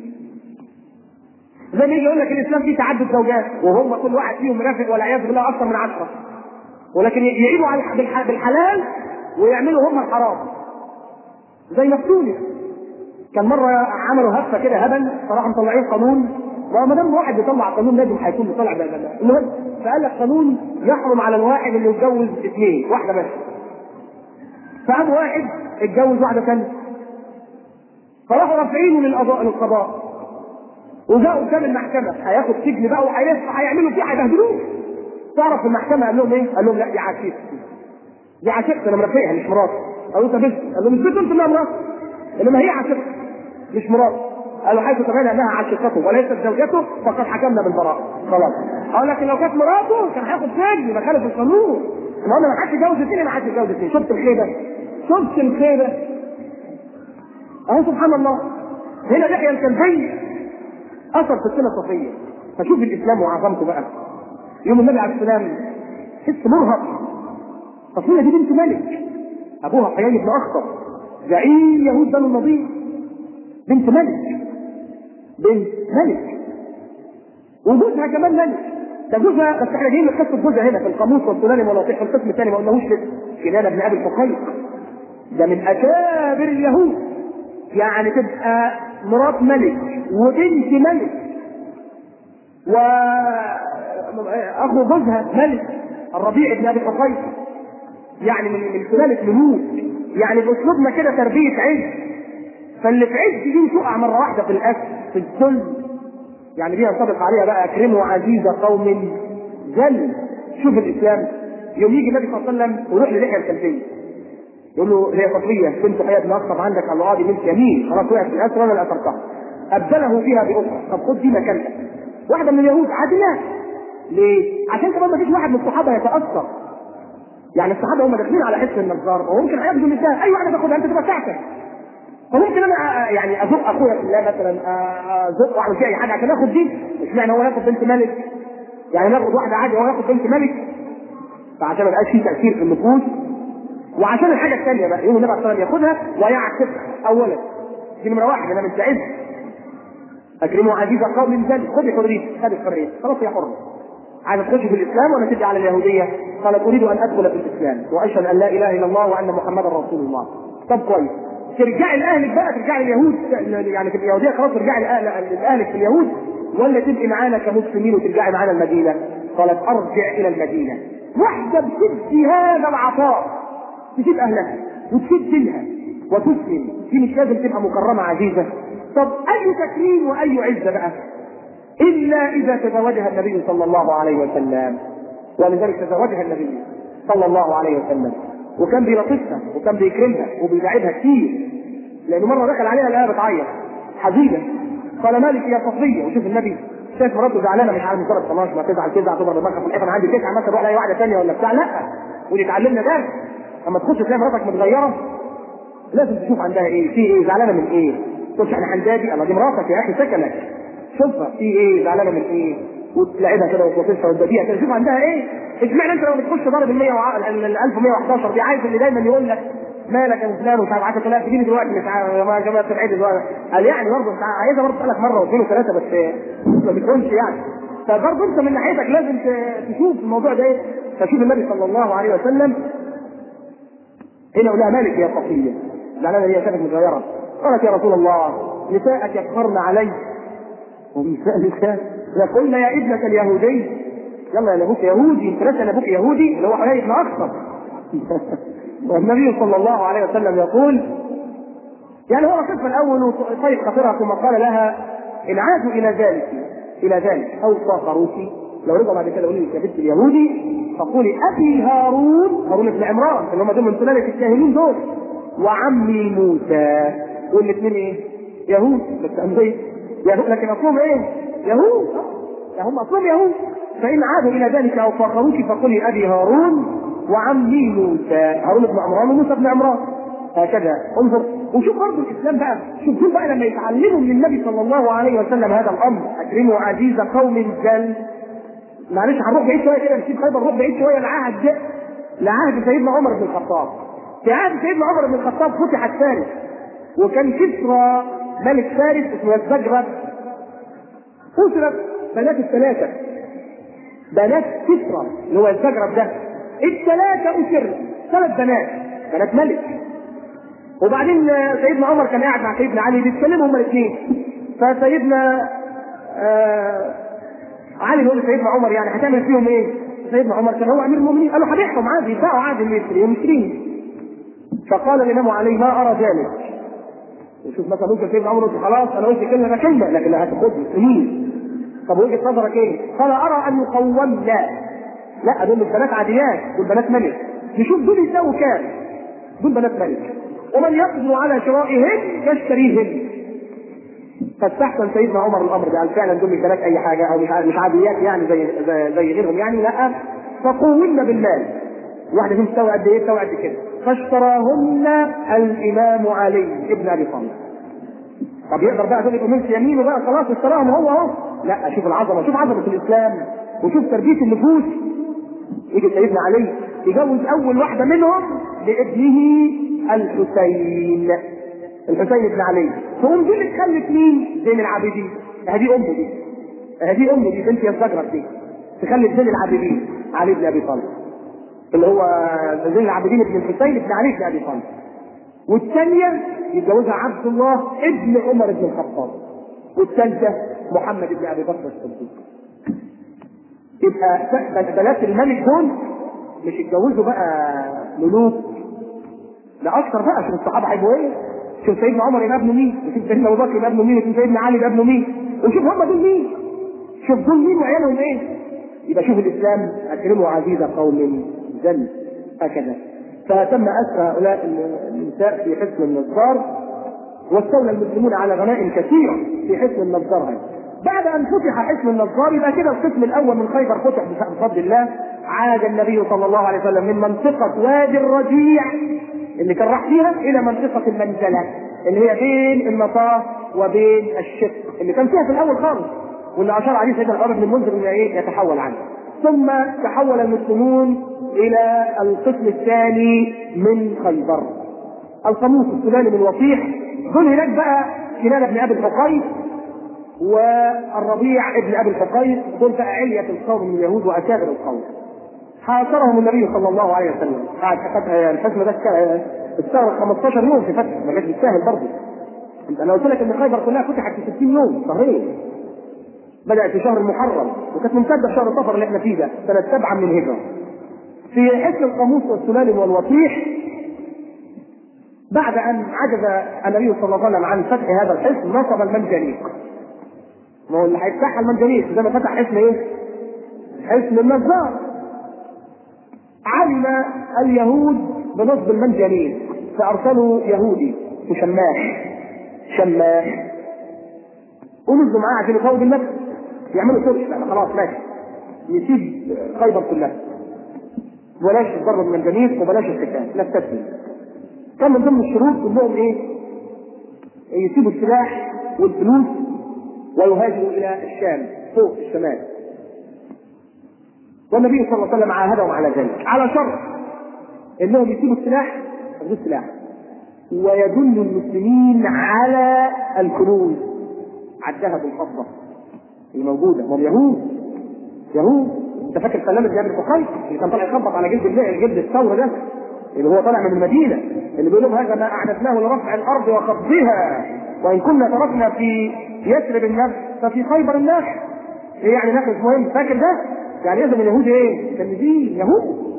زي ما يجي يقول لك الاسلام فيه تعدد زوجات وهم كل واحد فيهم مرافق والعياذ بالله اكثر من 10، ولكن يعيبوا على بالحلال ويعملوا هم الحرام. زي مفتوني كان مره عملوا هفه كده هبل، صراحه مطلعين قانون، وما دام واحد بيطلع قانون لازم هيكون بيطلع المهم، فقال لك قانون يحرم على الواحد انه يتجوز 2 واحده بس. فقام واحد اتجوز واحده ثانيه، فراحوا رافعينه للقضاء وجاءوا قدام المحكمه، هياخد سجن بقى هيعملوا فيه هيبهدلوه. تعرف في المحكمه قال لهم ايه؟ قال لهم لا دي عشيقتي، دي عشيقتي انا مرافقها مش مراتي. قالوا انت بنت؟ قال لهم مش بنت انت، لا مراتي، انما هي عشيقتي مش مراتي. قالوا حيث تبين انها عشيقته وليست زوجته فقد حكمنا بالبراءه. خلاص. قال لكن لو كانت مراته كان هياخد سجن يبقى خالف القانون. المهم ما حدش يتجوز 2، ما حدش يتجوز 2. شفت الخيبه؟ شفت الخيبه؟ اهو سبحان الله. هنا يحيى الكلبي اثر ستنا صفيه. فشوف الاسلام وعظمته بقى. يوم النبي عليه السلام حس مرهق. صفيه دي بنت ملك، ابوها حيي بن اخطب زعيم يهود بني النضير، بنت ملك، بنت ملك، وجوزها كمان ملك. ده جوزها، بس احنا جايين لقصه جوزها هنا في القاموس والسنن والنصيحه في القسم الثاني ما قلناهوش لسه. كنانه بن ابي الحقيق ده من اكابر اليهود، يعني تبقى مرات ملك وبنت ملك واخو جوزها ملك الربيع بن ابي الحقيق، يعني من سلاله ملوك. يعني باسلوبنا كده تربيه عز، فاللي في عز دي تقع مره واحده في الاكل في الذل، يعني دي ينطبق عليها بقى اكرموا عزيز قوم ذل. شوف الاسلام، يوم يجي النبي صلى الله عليه وسلم ويروح للحيه الكلبيه يقول له هي صفيه بنت حياه بن اخطب عندك، قال له دي بنت يمين خلاص وقعت في الاسر وانا اللي اثرتها، ابدله فيها باخرى، طب خد دي مكانها. واحده من اليهود عاديه. ليه؟ عشان كمان ما فيش واحد من الصحابه يتاثر. يعني الصحابه هم داخلين على حس النظار وممكن هياخدوا مثال اي واحده تاخدها انت تبقى بتاعتك، فممكن انا يعني ازق اخويا في الله مثلا، ازق واعمل فيه اي حاجه عشان اخد دي. اشمعنى هو ياخد بنت ملك؟ يعني ناخد واحده عادي وهو ياخد بنت ملك؟ فعشان ما يبقاش فيه تاثير في النفوس. وعشان الحاجه الثانيه بقى يوم النبي صلى الله عليه وسلم ياخدها ويعكسها. اولا دي نمره واحد، انا من تعز اكرموا عزيز قوم ذل، خذي حريتك، خذي الحريه خلاص يا حر. عايز تخش في الاسلام ولا تدعي على اليهوديه؟ قالت اريد ان ادخل في الاسلام واشهد ان لا اله الا الله وان محمدا رسول الله. طب كويس، ترجعي لاهلك بقى، ترجعي اليهود يعني في اليهوديه خلاص، ترجعي لاهلك في اليهود ولا تبقي معانا كمسلمين وترجعي معانا المدينه؟ قالت ارجع الى المدينه. واحده بتدي هذا العطاء، تسيب اهلها وتسيب دينها وتسلم، دي مش لازم تبقى مكرمه عزيزه؟ طب اي تكريم واي عزه بقى الا اذا تزوجها النبي صلى الله عليه وسلم. ولذلك تزوجها النبي صلى الله عليه وسلم، وكان بيلطفها وكان بيكرمها وبيداعبها كتير، لانه مره دخل عليها الآية بتعيط حزينه، قال مالك يا صفيه. وشوف النبي شايف مراته زعلانه، مش عارف مجرد خلاص ما تزعل تضرب دماغها في الحيطه، انا عندي 9 مثلا روح لاي واحده ثانيه ولا بتاع، لا. ودي اتعلمنا ده لما تخش تلاقي مراتك متغيره لازم تشوف عندها ايه، في ايه، زعلانه من ايه. تقولش احنا حندادي، الله دي مراتك يا اخي سكنك، شوفها في ايه، زعلانه من ايه، وتلاعبها كده وتوصلها وتبديها كده، شوف عندها ايه. اشمعنى انت لو بتخش ضارب ال 1111 دي عايز اللي دايما يقول لك مالك يا فلان ومش عارف 10000 جنيه دلوقتي مش عارف يا جماعه في العيد دلوقتي، قال يعني برضه انت عايزها برضه تسالك مره واثنين وثلاثه بس ما بتكونش يعني. فبرضه انت من ناحيتك لازم تشوف الموضوع ده ايه. فشوف النبي صلى الله عليه وسلم هنا يقول لها مالك يا صفيه، زعلانه هي شافت متغيره، قالت يا رسول الله نساءك يفخرن علي. ونساء يقولن يا ابنة اليهودي، يلا يا ابوك يهودي، انت لسه ابوك يهودي اللي هو حيي بن اخطب. والنبي صلى الله عليه وسلم يقول يعني هو القسم الاول وطيب خطرها، ثم قال لها ان عادوا الى ذلك او صاخروك، لو رجعوا بعد كده يقولوا لك يا بنت اليهودي فقولي ابي هارون بن عمران اللي هم دول من سلاله الكاهنين دول، وعمي موسى، والاثنين ايه؟ يهود بس انبياء يهود، لكن اصلهم ايه؟ يهود، هم اصلهم يهود. فان عادوا الى ذلك او فاخروك فقولي ابي هارون وعمي موسى، هارون بن عمران وموسى بن عمران. هكذا انظر وشوف برضه الاسلام بقى، شوف دول بقى لما يتعلموا من النبي صلى الله عليه وسلم هذا الامر، اكرموا عزيز قوم ذل. معلش هنروح بعيد شويه كده، نسيب خيبر نروح بعيد شويه لعهد سيدنا عمر بن الخطاب. في عهد سيدنا عمر بن الخطاب فتحت فارس، وكان كسرى ملك فارس اسمه الزجرد، أسرت بنات الثلاثة، بنات كسرى اللي هو الزجرد ده، الثلاثة أسرت، 3 بنات ملك. وبعدين سيدنا عمر كان قاعد مع سيدنا علي بيتكلموا هما الاثنين، فسيدنا علي بيقول لسيدنا عمر يعني هتعمل فيهم ايه؟ سيدنا عمر كان هو امير المؤمنين، قال له هبيعهم عادي، يباعوا عادي المسلمين. فقال الامام علي ما ارى ذلك. وشوف مثلا ممكن سيدنا عمر يقول خلاص انا قلت كلمه لكن لا هتاخد مسلمين. طب وجهه نظرك ايه؟ قال ارى ان يقوم لا دول بنات عاديات، دول بنات ملك، نشوف دول يساووا كام. دول بنات ملك ومن يقدر على شرائهن يشتريهن. فاستحسن سيدنا عمر الامر ده، قال فعلا دول مش بنات اي حاجه او مش عاديات يعني زي غيرهم يعني، لا فقومن بالمال. واحده فيهم تساوي قد ايه؟ تساوي قد كده. فاشتراهن الامام علي ابن ابي طالب. طب يقدر بقى دول يبقوا ملك يمينه بقى خلاص اشتراهم هو اهو؟ لا، شوف العظمه، شوف عظمه الاسلام وشوف تربيه النفوس. يجي سيدنا علي يجوز اول واحده منهم لابنه الحسين بن علي، تقوم دي اللي تخلف مين؟ زين العابدين. هذه امه دي بنت الزجرد دي تخلف زين العابدين علي بن ابي طالب، اللي هو زين العابدين بن الحسين بن علي بن ابي طالب. والثانيه يتجوزها عبد الله ابن عمر بن الخطاب، والثالثه محمد بن ابي بكر الصديق. يبقى بنات الملك دول مش يتجوزوا بقى ملوك لا اكثر بقى. شوف الصحابه هيبقوا ايه، شوف سيدنا عمر يبقى ابنه مين، وشوف سيدنا ابو بكر يبقى ابنه مين، وشوف سيدنا علي يبقى ابنه مين، وشوف هم دول مين، شوف دول مين وعيالهم ايه. يبقى شوف الاسلام اكرموا عزيز قوم ذل هكذا. فتم اسر هؤلاء النساء في حصن النجار، واستولى المسلمون على غنائم كثيره في حصن النجار هذا. بعد ان فتح حصن النجار يبقى كده القسم الاول من خيبر فتح بفضل الله. عاد النبي صلى الله عليه وسلم من منطقه وادي الرجيع اللي كان راح فيها الى منطقه المنزله اللي هي بين النطاه وبين الشق اللي كان فيها في الاول خالص، واللي اشار عليه سيدنا الحر بن المنذر انه ايه يتحول عنه. ثم تحول المسلمون الى القسم الثاني من خيبر، القاموس السوداني من وصيح. دول هناك بقى كنانة بن ابي الحقيق والربيع ابن ابي الحقيق، دول بقى علية القوم من اليهود واكابر القوم. حاصرهم النبي صلى الله عليه وسلم. قعد الحزم ده استغرق 15 يوم في فتح، ما كانش بالسهل برضه. انا قلت لك ان خيبر كلها فتحت في 60 يوم شهرين. بدأت في شهر المحرم وكانت ممتدة شهر صفر اللي احنا فيه ده سنة 7 من الهجرة. في حصن القاموس والسلالم والوصيح بعد ان عجز النبي صلى الله عليه وسلم عن فتح هذا الحصن نصب المنجنيق. ما هو اللي هيفتحها المنجنيق زي ما فتح حصن ايه؟ حصن النجار. علم اليهود بنصب المنجنيق فارسلوا يهودي شماح ونزلوا معاه عشان يقووا بالنفس يعملوا سرش. لا خلاص ماشي يسيب خيبر كلها، بلاش الضرب المنجنيق وبلاش القتال، نستسلم. كان من ضمن الشروط انهم ايه؟ يسيبوا السلاح والفلوس ويهاجروا الى الشام فوق الشمال. والنبي صلى الله عليه وسلم عاهدهم على ذلك على شرط انهم يسيبوا السلاح ويدلوا المسلمين على الكنوز، على الذهب والفضه الموجوده. هم يهود. انت فاكر سلام بن ابي الحقيق اللي كان طالع يخبط على جلد الثور ده اللي هو طالع من المدينه، اللي بيقول لهم هذا ما اعددناه لرفع الارض وخفضها، وان كنا تركنا في يثرب النفس ففي خيبر الناحيه. ايه يعني ناقص مهم؟ فاكر ده؟ يعني لازم اليهود ايه؟ كنزين يهود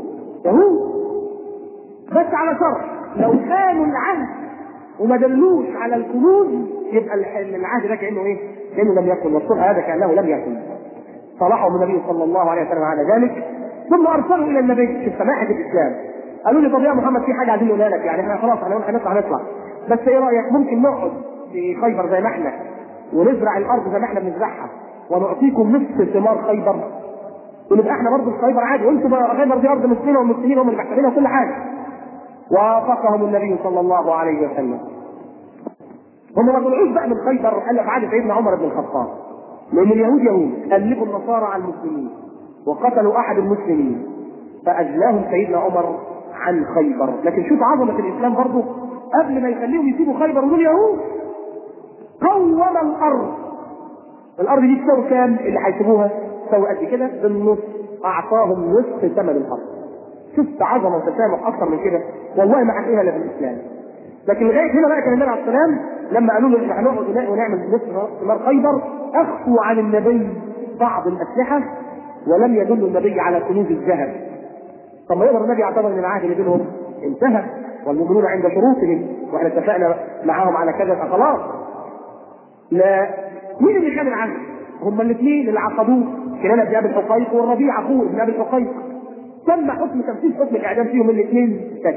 بس على شرط لو كانوا العهد وما دلوش على الكنوز يبقى العهد ده كانه ايه؟ كانه لم يكن، والصلح هذا كانه لم يكن. صالحهم النبي صلى الله عليه وسلم على ذلك. ثم ارسلوا الى النبي في سماحه الاسلام. قالوا لي طب يا محمد في حاجه عايزين نقولها لك، يعني احنا خلاص احنا هنطلع بس ايه رايك ممكن نقعد في خيبر زي ما احنا ونزرع الارض زي ما احنا بنزرعها ونعطيكم نصف ثمار خيبر ونبقى احنا برضه في خيبر عادي، وانتم بقى خيبر دي ارض مسلمه والمسلمين هم اللي محتاجينها كل حاجه. وافقهم النبي صلى الله عليه وسلم. هم ما طلعوش بقى من خيبر الا بعد سيدنا عمر بن الخطاب، لان اليهود قلبوا النصارى على المسلمين وقتلوا احد المسلمين فاجلاهم سيدنا عمر عن خيبر. لكن شوف عظمه الاسلام برضه، قبل ما يخليهم يسيبوا خيبر ودول يهود قوم الارض دي تساوي كام؟ اللي هيسيبوها تساوي قد كده بالنص، اعطاهم نصف ثمن الارض. شفت عظمه وتسامح اكثر من كده؟ والله ما هتلاقيها الا في الاسلام. لكن لغايه هنا بقى كان النبي عليه السلام لما قالوا له احنا هنقعد ونعمل نصف ثمار خيبر اخفوا عن النبي بعض الاسلحه ولم يدل النبي على كنوز الذهب. طب ما يقدر النبي يعتبر ان العهد اللي بينهم انتهى والمؤمنون عند شروطهم واحنا اتفقنا معاهم على كذا فخلاص. لا، مين اللي كان العهد؟ هما الاثنين اللي عقدوه، كنانة بن ابي الحقيق والربيع اخوه ابن ابي الحقيق. تم تنفيذ حكم الاعدام فيهم الاثنين بس،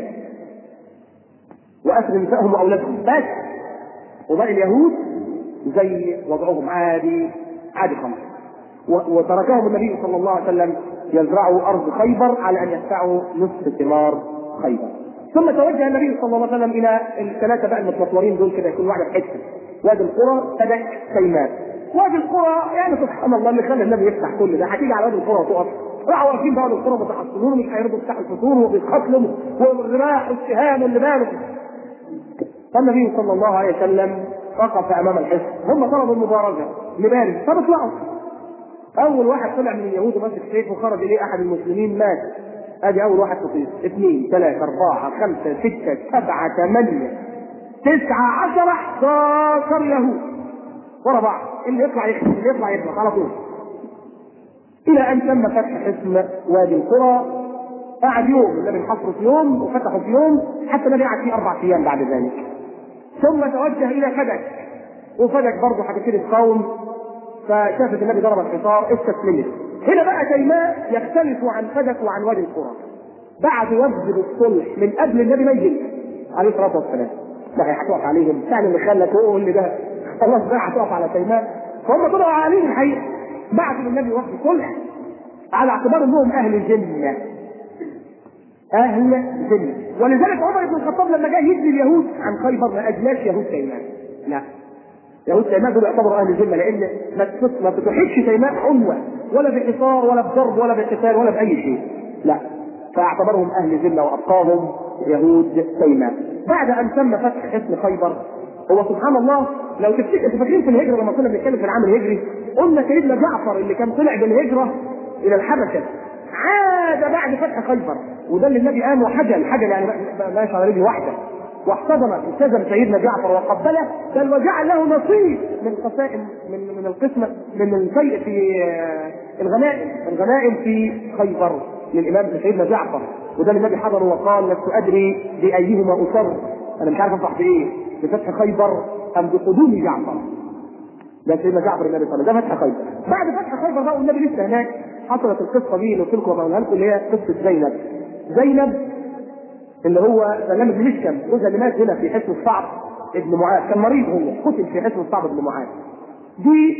واسر نسائهم واولادهم بس، وباقي اليهود زي وضعهم عادي خالص. وتركهم النبي صلى الله عليه وسلم يزرعوا ارض خيبر على ان يدفعوا نصف ثمار خيبر. ثم توجه النبي صلى الله عليه وسلم الى الثلاثه بقى المتنطورين دول كده، يكون واحده في حته، وادي القرى، سدك، سيناء. وادي القرى يعني سبحان الله اللي خلى النبي يفتح كل ده، هتيجي على وادي القرى وتقف. راحوا واقفين بقى القرى متحصنون ومش هيرضوا يفتحوا الفطور وبيتقتلوا والرماح والسهام واللي بالك. فالنبي صلى الله عليه وسلم وقف امام الحصن، هم طلبوا المبارزه لبارد فبيطلعوا. اول واحد طلع من اليهود وماسك سيف وخرج اليه احد المسلمين مات. ادي اول واحد تطير، 2 3 4 5 6 7 8 9 10 11 يهود ورا بعض، اللي يطلع على طول، الى ان تم فتح حصن وادي القرى قعد يوم، النبي حصره في يوم وفتحه في يوم، حتى النبي قعد فيه 4 أيام بعد ذلك. ثم توجه الى فدك، وفدك برضه هتبتدي تقاوم، فشافت النبي ضرب الحصار استسلمت. هنا بقى تيماء يختلف عن فدك وعن وادي القرى. بعد وجه الصلح من قبل النبي ما يجي عليه الصلاه والسلام، لا هتقف عليهم يعني اللي خلى تقول اللي ده خلاص بقى هتقف على تيماء، فهم طلعوا عليهم الحقيقه بعد النبي وجه صلح على اعتبار انهم اهل جنه، اهل جنه. ولذلك عمر بن الخطاب لما جاء يجري اليهود عن خيبر ما اجلاش يهود تيماء، لا، يهود تيماء دول يعتبروا اهل الذمه، لان ما تتوحدش تيماء عنوه ولا بحصار ولا بضرب ولا بقتال ولا باي شيء، لا، فاعتبرهم اهل الذمه وابقاهم يهود تيماء. بعد ان تم فتح حصن خيبر، هو سبحان الله لو تفتكر، انتوا فاكرين في الهجره لما كنا بنتكلم في العام الهجري قلنا سيدنا جعفر اللي كان طلع بالهجره الى الحبشه عاد بعد فتح خيبر، وده اللي النبي قام وحجل يعني ماشي على رجل واحده التزم سيدنا جعفر وقبله، بل وجعل له نصيب من قسائم من القسمه من الشيء في الغنائم في خيبر للامام سيدنا جعفر، وده اللي النبي حضره وقال لست ادري بايهما اصر، انا مش عارف افرح بايه، بفتح خيبر ام بقدوم جعفر. ده سيدنا جعفر النبي صلى الله عليه وسلم، ده فتح خيبر. بعد فتح خيبر بقى والنبي لسه هناك حصلت القصه دي اللي قلت لكم وبقولها لكم، اللي هي قصه زينب اللي هو سلام بن مشكم، جوزها اللي مات هنا في حصن الصعب ابن معاذ، كان مريض، هو قتل في حصن الصعب ابن معاذ. دي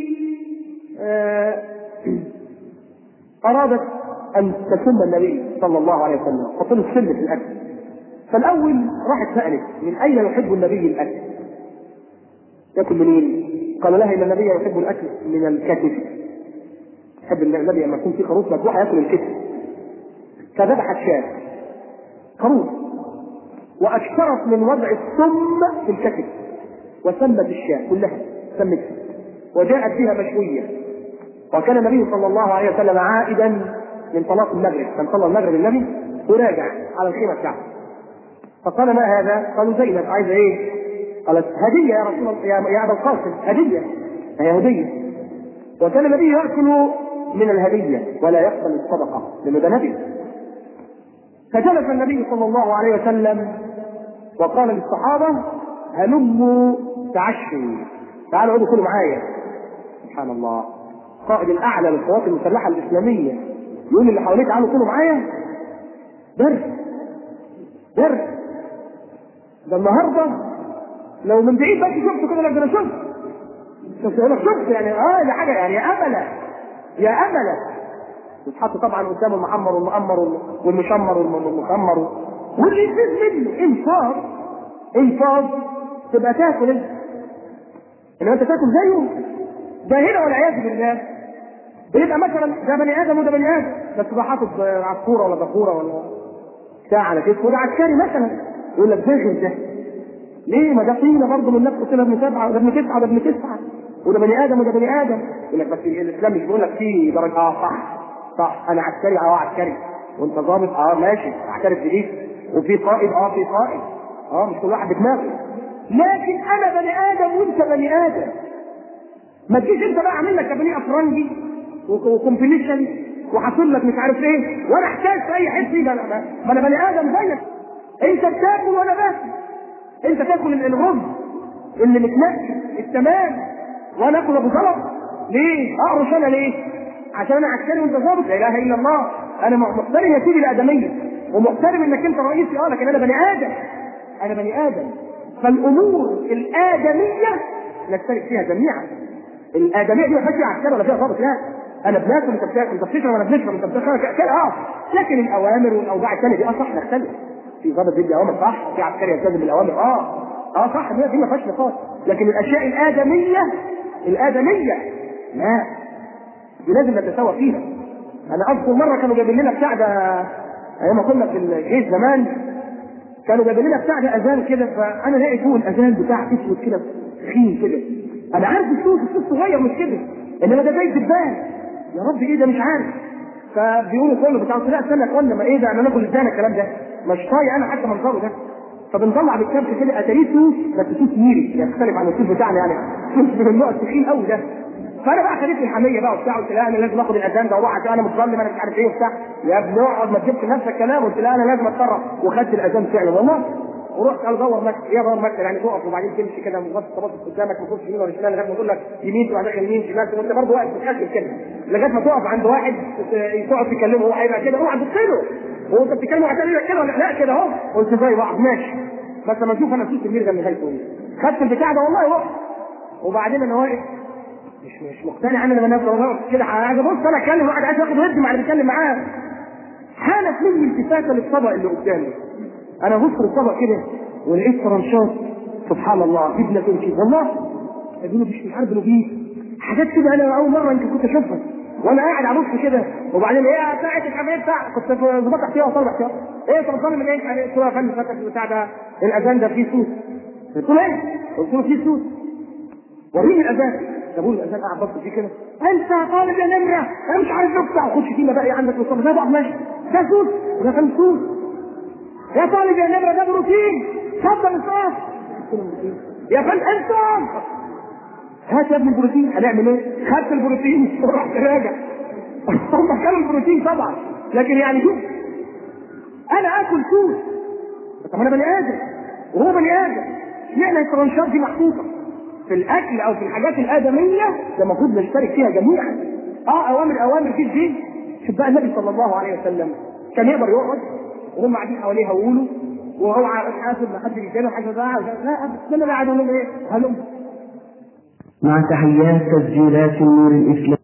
ارادت ان تسم النبي صلى الله عليه وسلم، حط له السم في الاكل. فالاول راحت سالت من اين يحب النبي الاكل؟ ياكل منين؟ قال لها ان النبي يحب الاكل من الكتف، يحب النبي لما يكون في خروف مذبوح ياكل الكتف. فذبحت شاة خروف واكثرت من وضع السم في الكتف، وسمت الشاة كلها سمتها وجاءت بها مشويه. وكان النبي صلى الله عليه وسلم عائدا من صلاه المغرب، كان صلى المغرب النبي وراجع على الخيمه بتاعته، فقال ما هذا؟ قالوا زينب عايزه ايه؟ قالت هديه يا رسول الله يا ابا القاسم، هديه، هي هديه. وكان النبي ياكل من الهديه ولا يقبل الصدقه لانه ده نبي. فجلس النبي صلى الله عليه وسلم وقال للصحابه هلموا تعشوا، تعالوا اقعدوا كلوا معايا. سبحان الله، قائد الاعلى للقوات المسلحه الاسلاميه يقول اللي حواليه تعالوا كلوا معايا. درس ده النهارده لو من بعيد بس شفته كده لك انا شفت يعني دي حاجه يعني يا امله يتحط طبعا قدام المحمر والمؤمر والمشمر والمخمر واللي يفيد منه انفاض تبقى تاكل انت تاكل زيه ده هنا والعياذ بالله. بيبقى مثلا ده بني ادم وده بني ادم، بس تبقى حاطط عصفوره ولا بخوره ولا بتاع على كتفه، وده عسكري مثلا يقول لك ده ليه؟ ما ده طينه برضه من نفسه كده، ابن 7 وده ابن 9 وده ابن 9 وده بني ادم وده بني ادم. يقول لك بس الاسلام مش بيقول لك فيه درجه صح انا عسكري عسكري وانت ضابط ماشي اعترف بدي، وفي قائد في قائد مش كل واحد بدماغه، لكن انا بني ادم وانت بني ادم. ما تجيش انت بقى اعمل لك بني افرنجي وكومبليشن وحاصل لك مش عارف ايه وانا احتاج في اي حته، ما انا بني ادم زيك، انت بتاكل وانا باكل، انت تاكل الرز اللي متنقي التمام وانا اكل ابو زلط. ليه؟ اقرش انا ليه؟ عشان انا عسكري وانت ضابط؟ لا اله الا الله، انا محترم يا سيدي الادميه ومحترم انك انت رئيسي لكن انا بني ادم. فالامور الادميه نشترك فيها جميعا. الادميه دي ما فيهاش عسكري ولا فيها ضابط، لا، انا بناكل انت بتاكل، انت بتشرب وانا بنشرب، انت بتشرب لكن الاوامر والاوضاع الثانيه دي صح نختلف. في ضابط بيدي اوامر صح، في عسكري يلتزم بالاوامر صح، دي ما فيهاش نقاش. لكن الاشياء الادميه لا، دي لازم نتساوى فيها. انا اذكر مره كانوا جايبين لنا بتاع ده ايام ما كنا في الجيش زمان، كانوا جايبين لنا بتاع ده اذان كده، فانا لقيت فوق الاذان بتاع اسود كده تخين كده، انا عارف الصوت صغير مش كده، انما ده زي الدبان، يا رب ايه ده مش عارف. فبيقولوا كله بتاع لا استنى يا اخوانا، ما ايه ده انا ناكل ازاي الكلام ده، مش طايق انا حتى منظره ده. فبنطلع بالكبش كده اتاريه صوت، بس صوت ميري يختلف عن الصوت بتاعنا، يعني صوت من النوع التخين قوي ده. فانا بقى خدت الحميه بقى وبتاع، قلت لها انا لازم اخد الاذان ده واروح عشان انا متظلم انا مش عارف ايه وبتاع. يا ابني اقعد ما تجيبش لنفسك كلام. قلت لها انا لازم اتطرف، وخدت الاذان فعلا والله. ورحت قال دور مكتب، ايه دور مكتب يعني تقف وبعدين تمشي كده مغطى باصص قدامك ما تبصش يمين ولا شمال لغايه ما تقول لك يمين تروح داخل يمين شمال، وانت برضه واقف بتحاسب كده لغايه ما تقف عند واحد تقعد تكلمه، هو هيبقى كده اوعى تبص له وانت بتتكلم عشان يبقى كده ولا لا كده اهو. قلت زي بعض ماشي، بس لما اشوف انا صوت الميرجا من نهايته ايه. خدت البتاع ده والله وقت، وبعدين انا واقف مش مقتنع انا لما نازل والله كده عايز ابص انا اتكلم واحد عايز ياخد ودي مع اللي بيتكلم معاه. حالت مني التفاته للطبق اللي قدامي، انا بص للطبق كده ولقيت فرنشات سبحان الله ابنه تمشي والله ابنه مش عارف انه فيه حاجات كده انا اول مره يمكن كنت اشوفها وانا قاعد ابص كده. وبعدين ايه بتاعت الحمايه بتاع كنت ظبطت احتياط وطلع احتياط ايه طب طالع من ايه؟ قلت له يا فندم فتح البتاع ده الاذان ده فيه صوت. قلت له ايه؟ قلت له فيه صوت وريني الاذان. جابوا لي الاذان قاعد بص فيه كده، انت طالب يا نمره انا مش عارف نفتح وخش فينا بقى ايه عندك مصطفى ده بقى ماشي ده صوت وده كان صوت يا طالب يا نمره ده بروتين اتفضل الصوت. يا فندم انت هات يا ابني البروتين هنعمل ايه؟ خدت البروتين ورحت راجع. هم كانوا البروتين طبعا لكن يعني شوف انا اكل صوت طب انا بني ادم وهو بني ادم، اشمعنى الترانشات دي محطوطه في الاكل او في الحاجات الادميه ده المفروض نشترك فيها جميعا. اوامر في الدين. شوف بقى النبي صلى الله عليه وسلم كان يقدر يقعد وهم قاعدين حواليه هيقولوا وهو حاسب ما حد بيتكلم حاجه بقى لا انا قاعد اقول لهم ايه هلم. مع تحيات تسجيلات النور الإسلامي.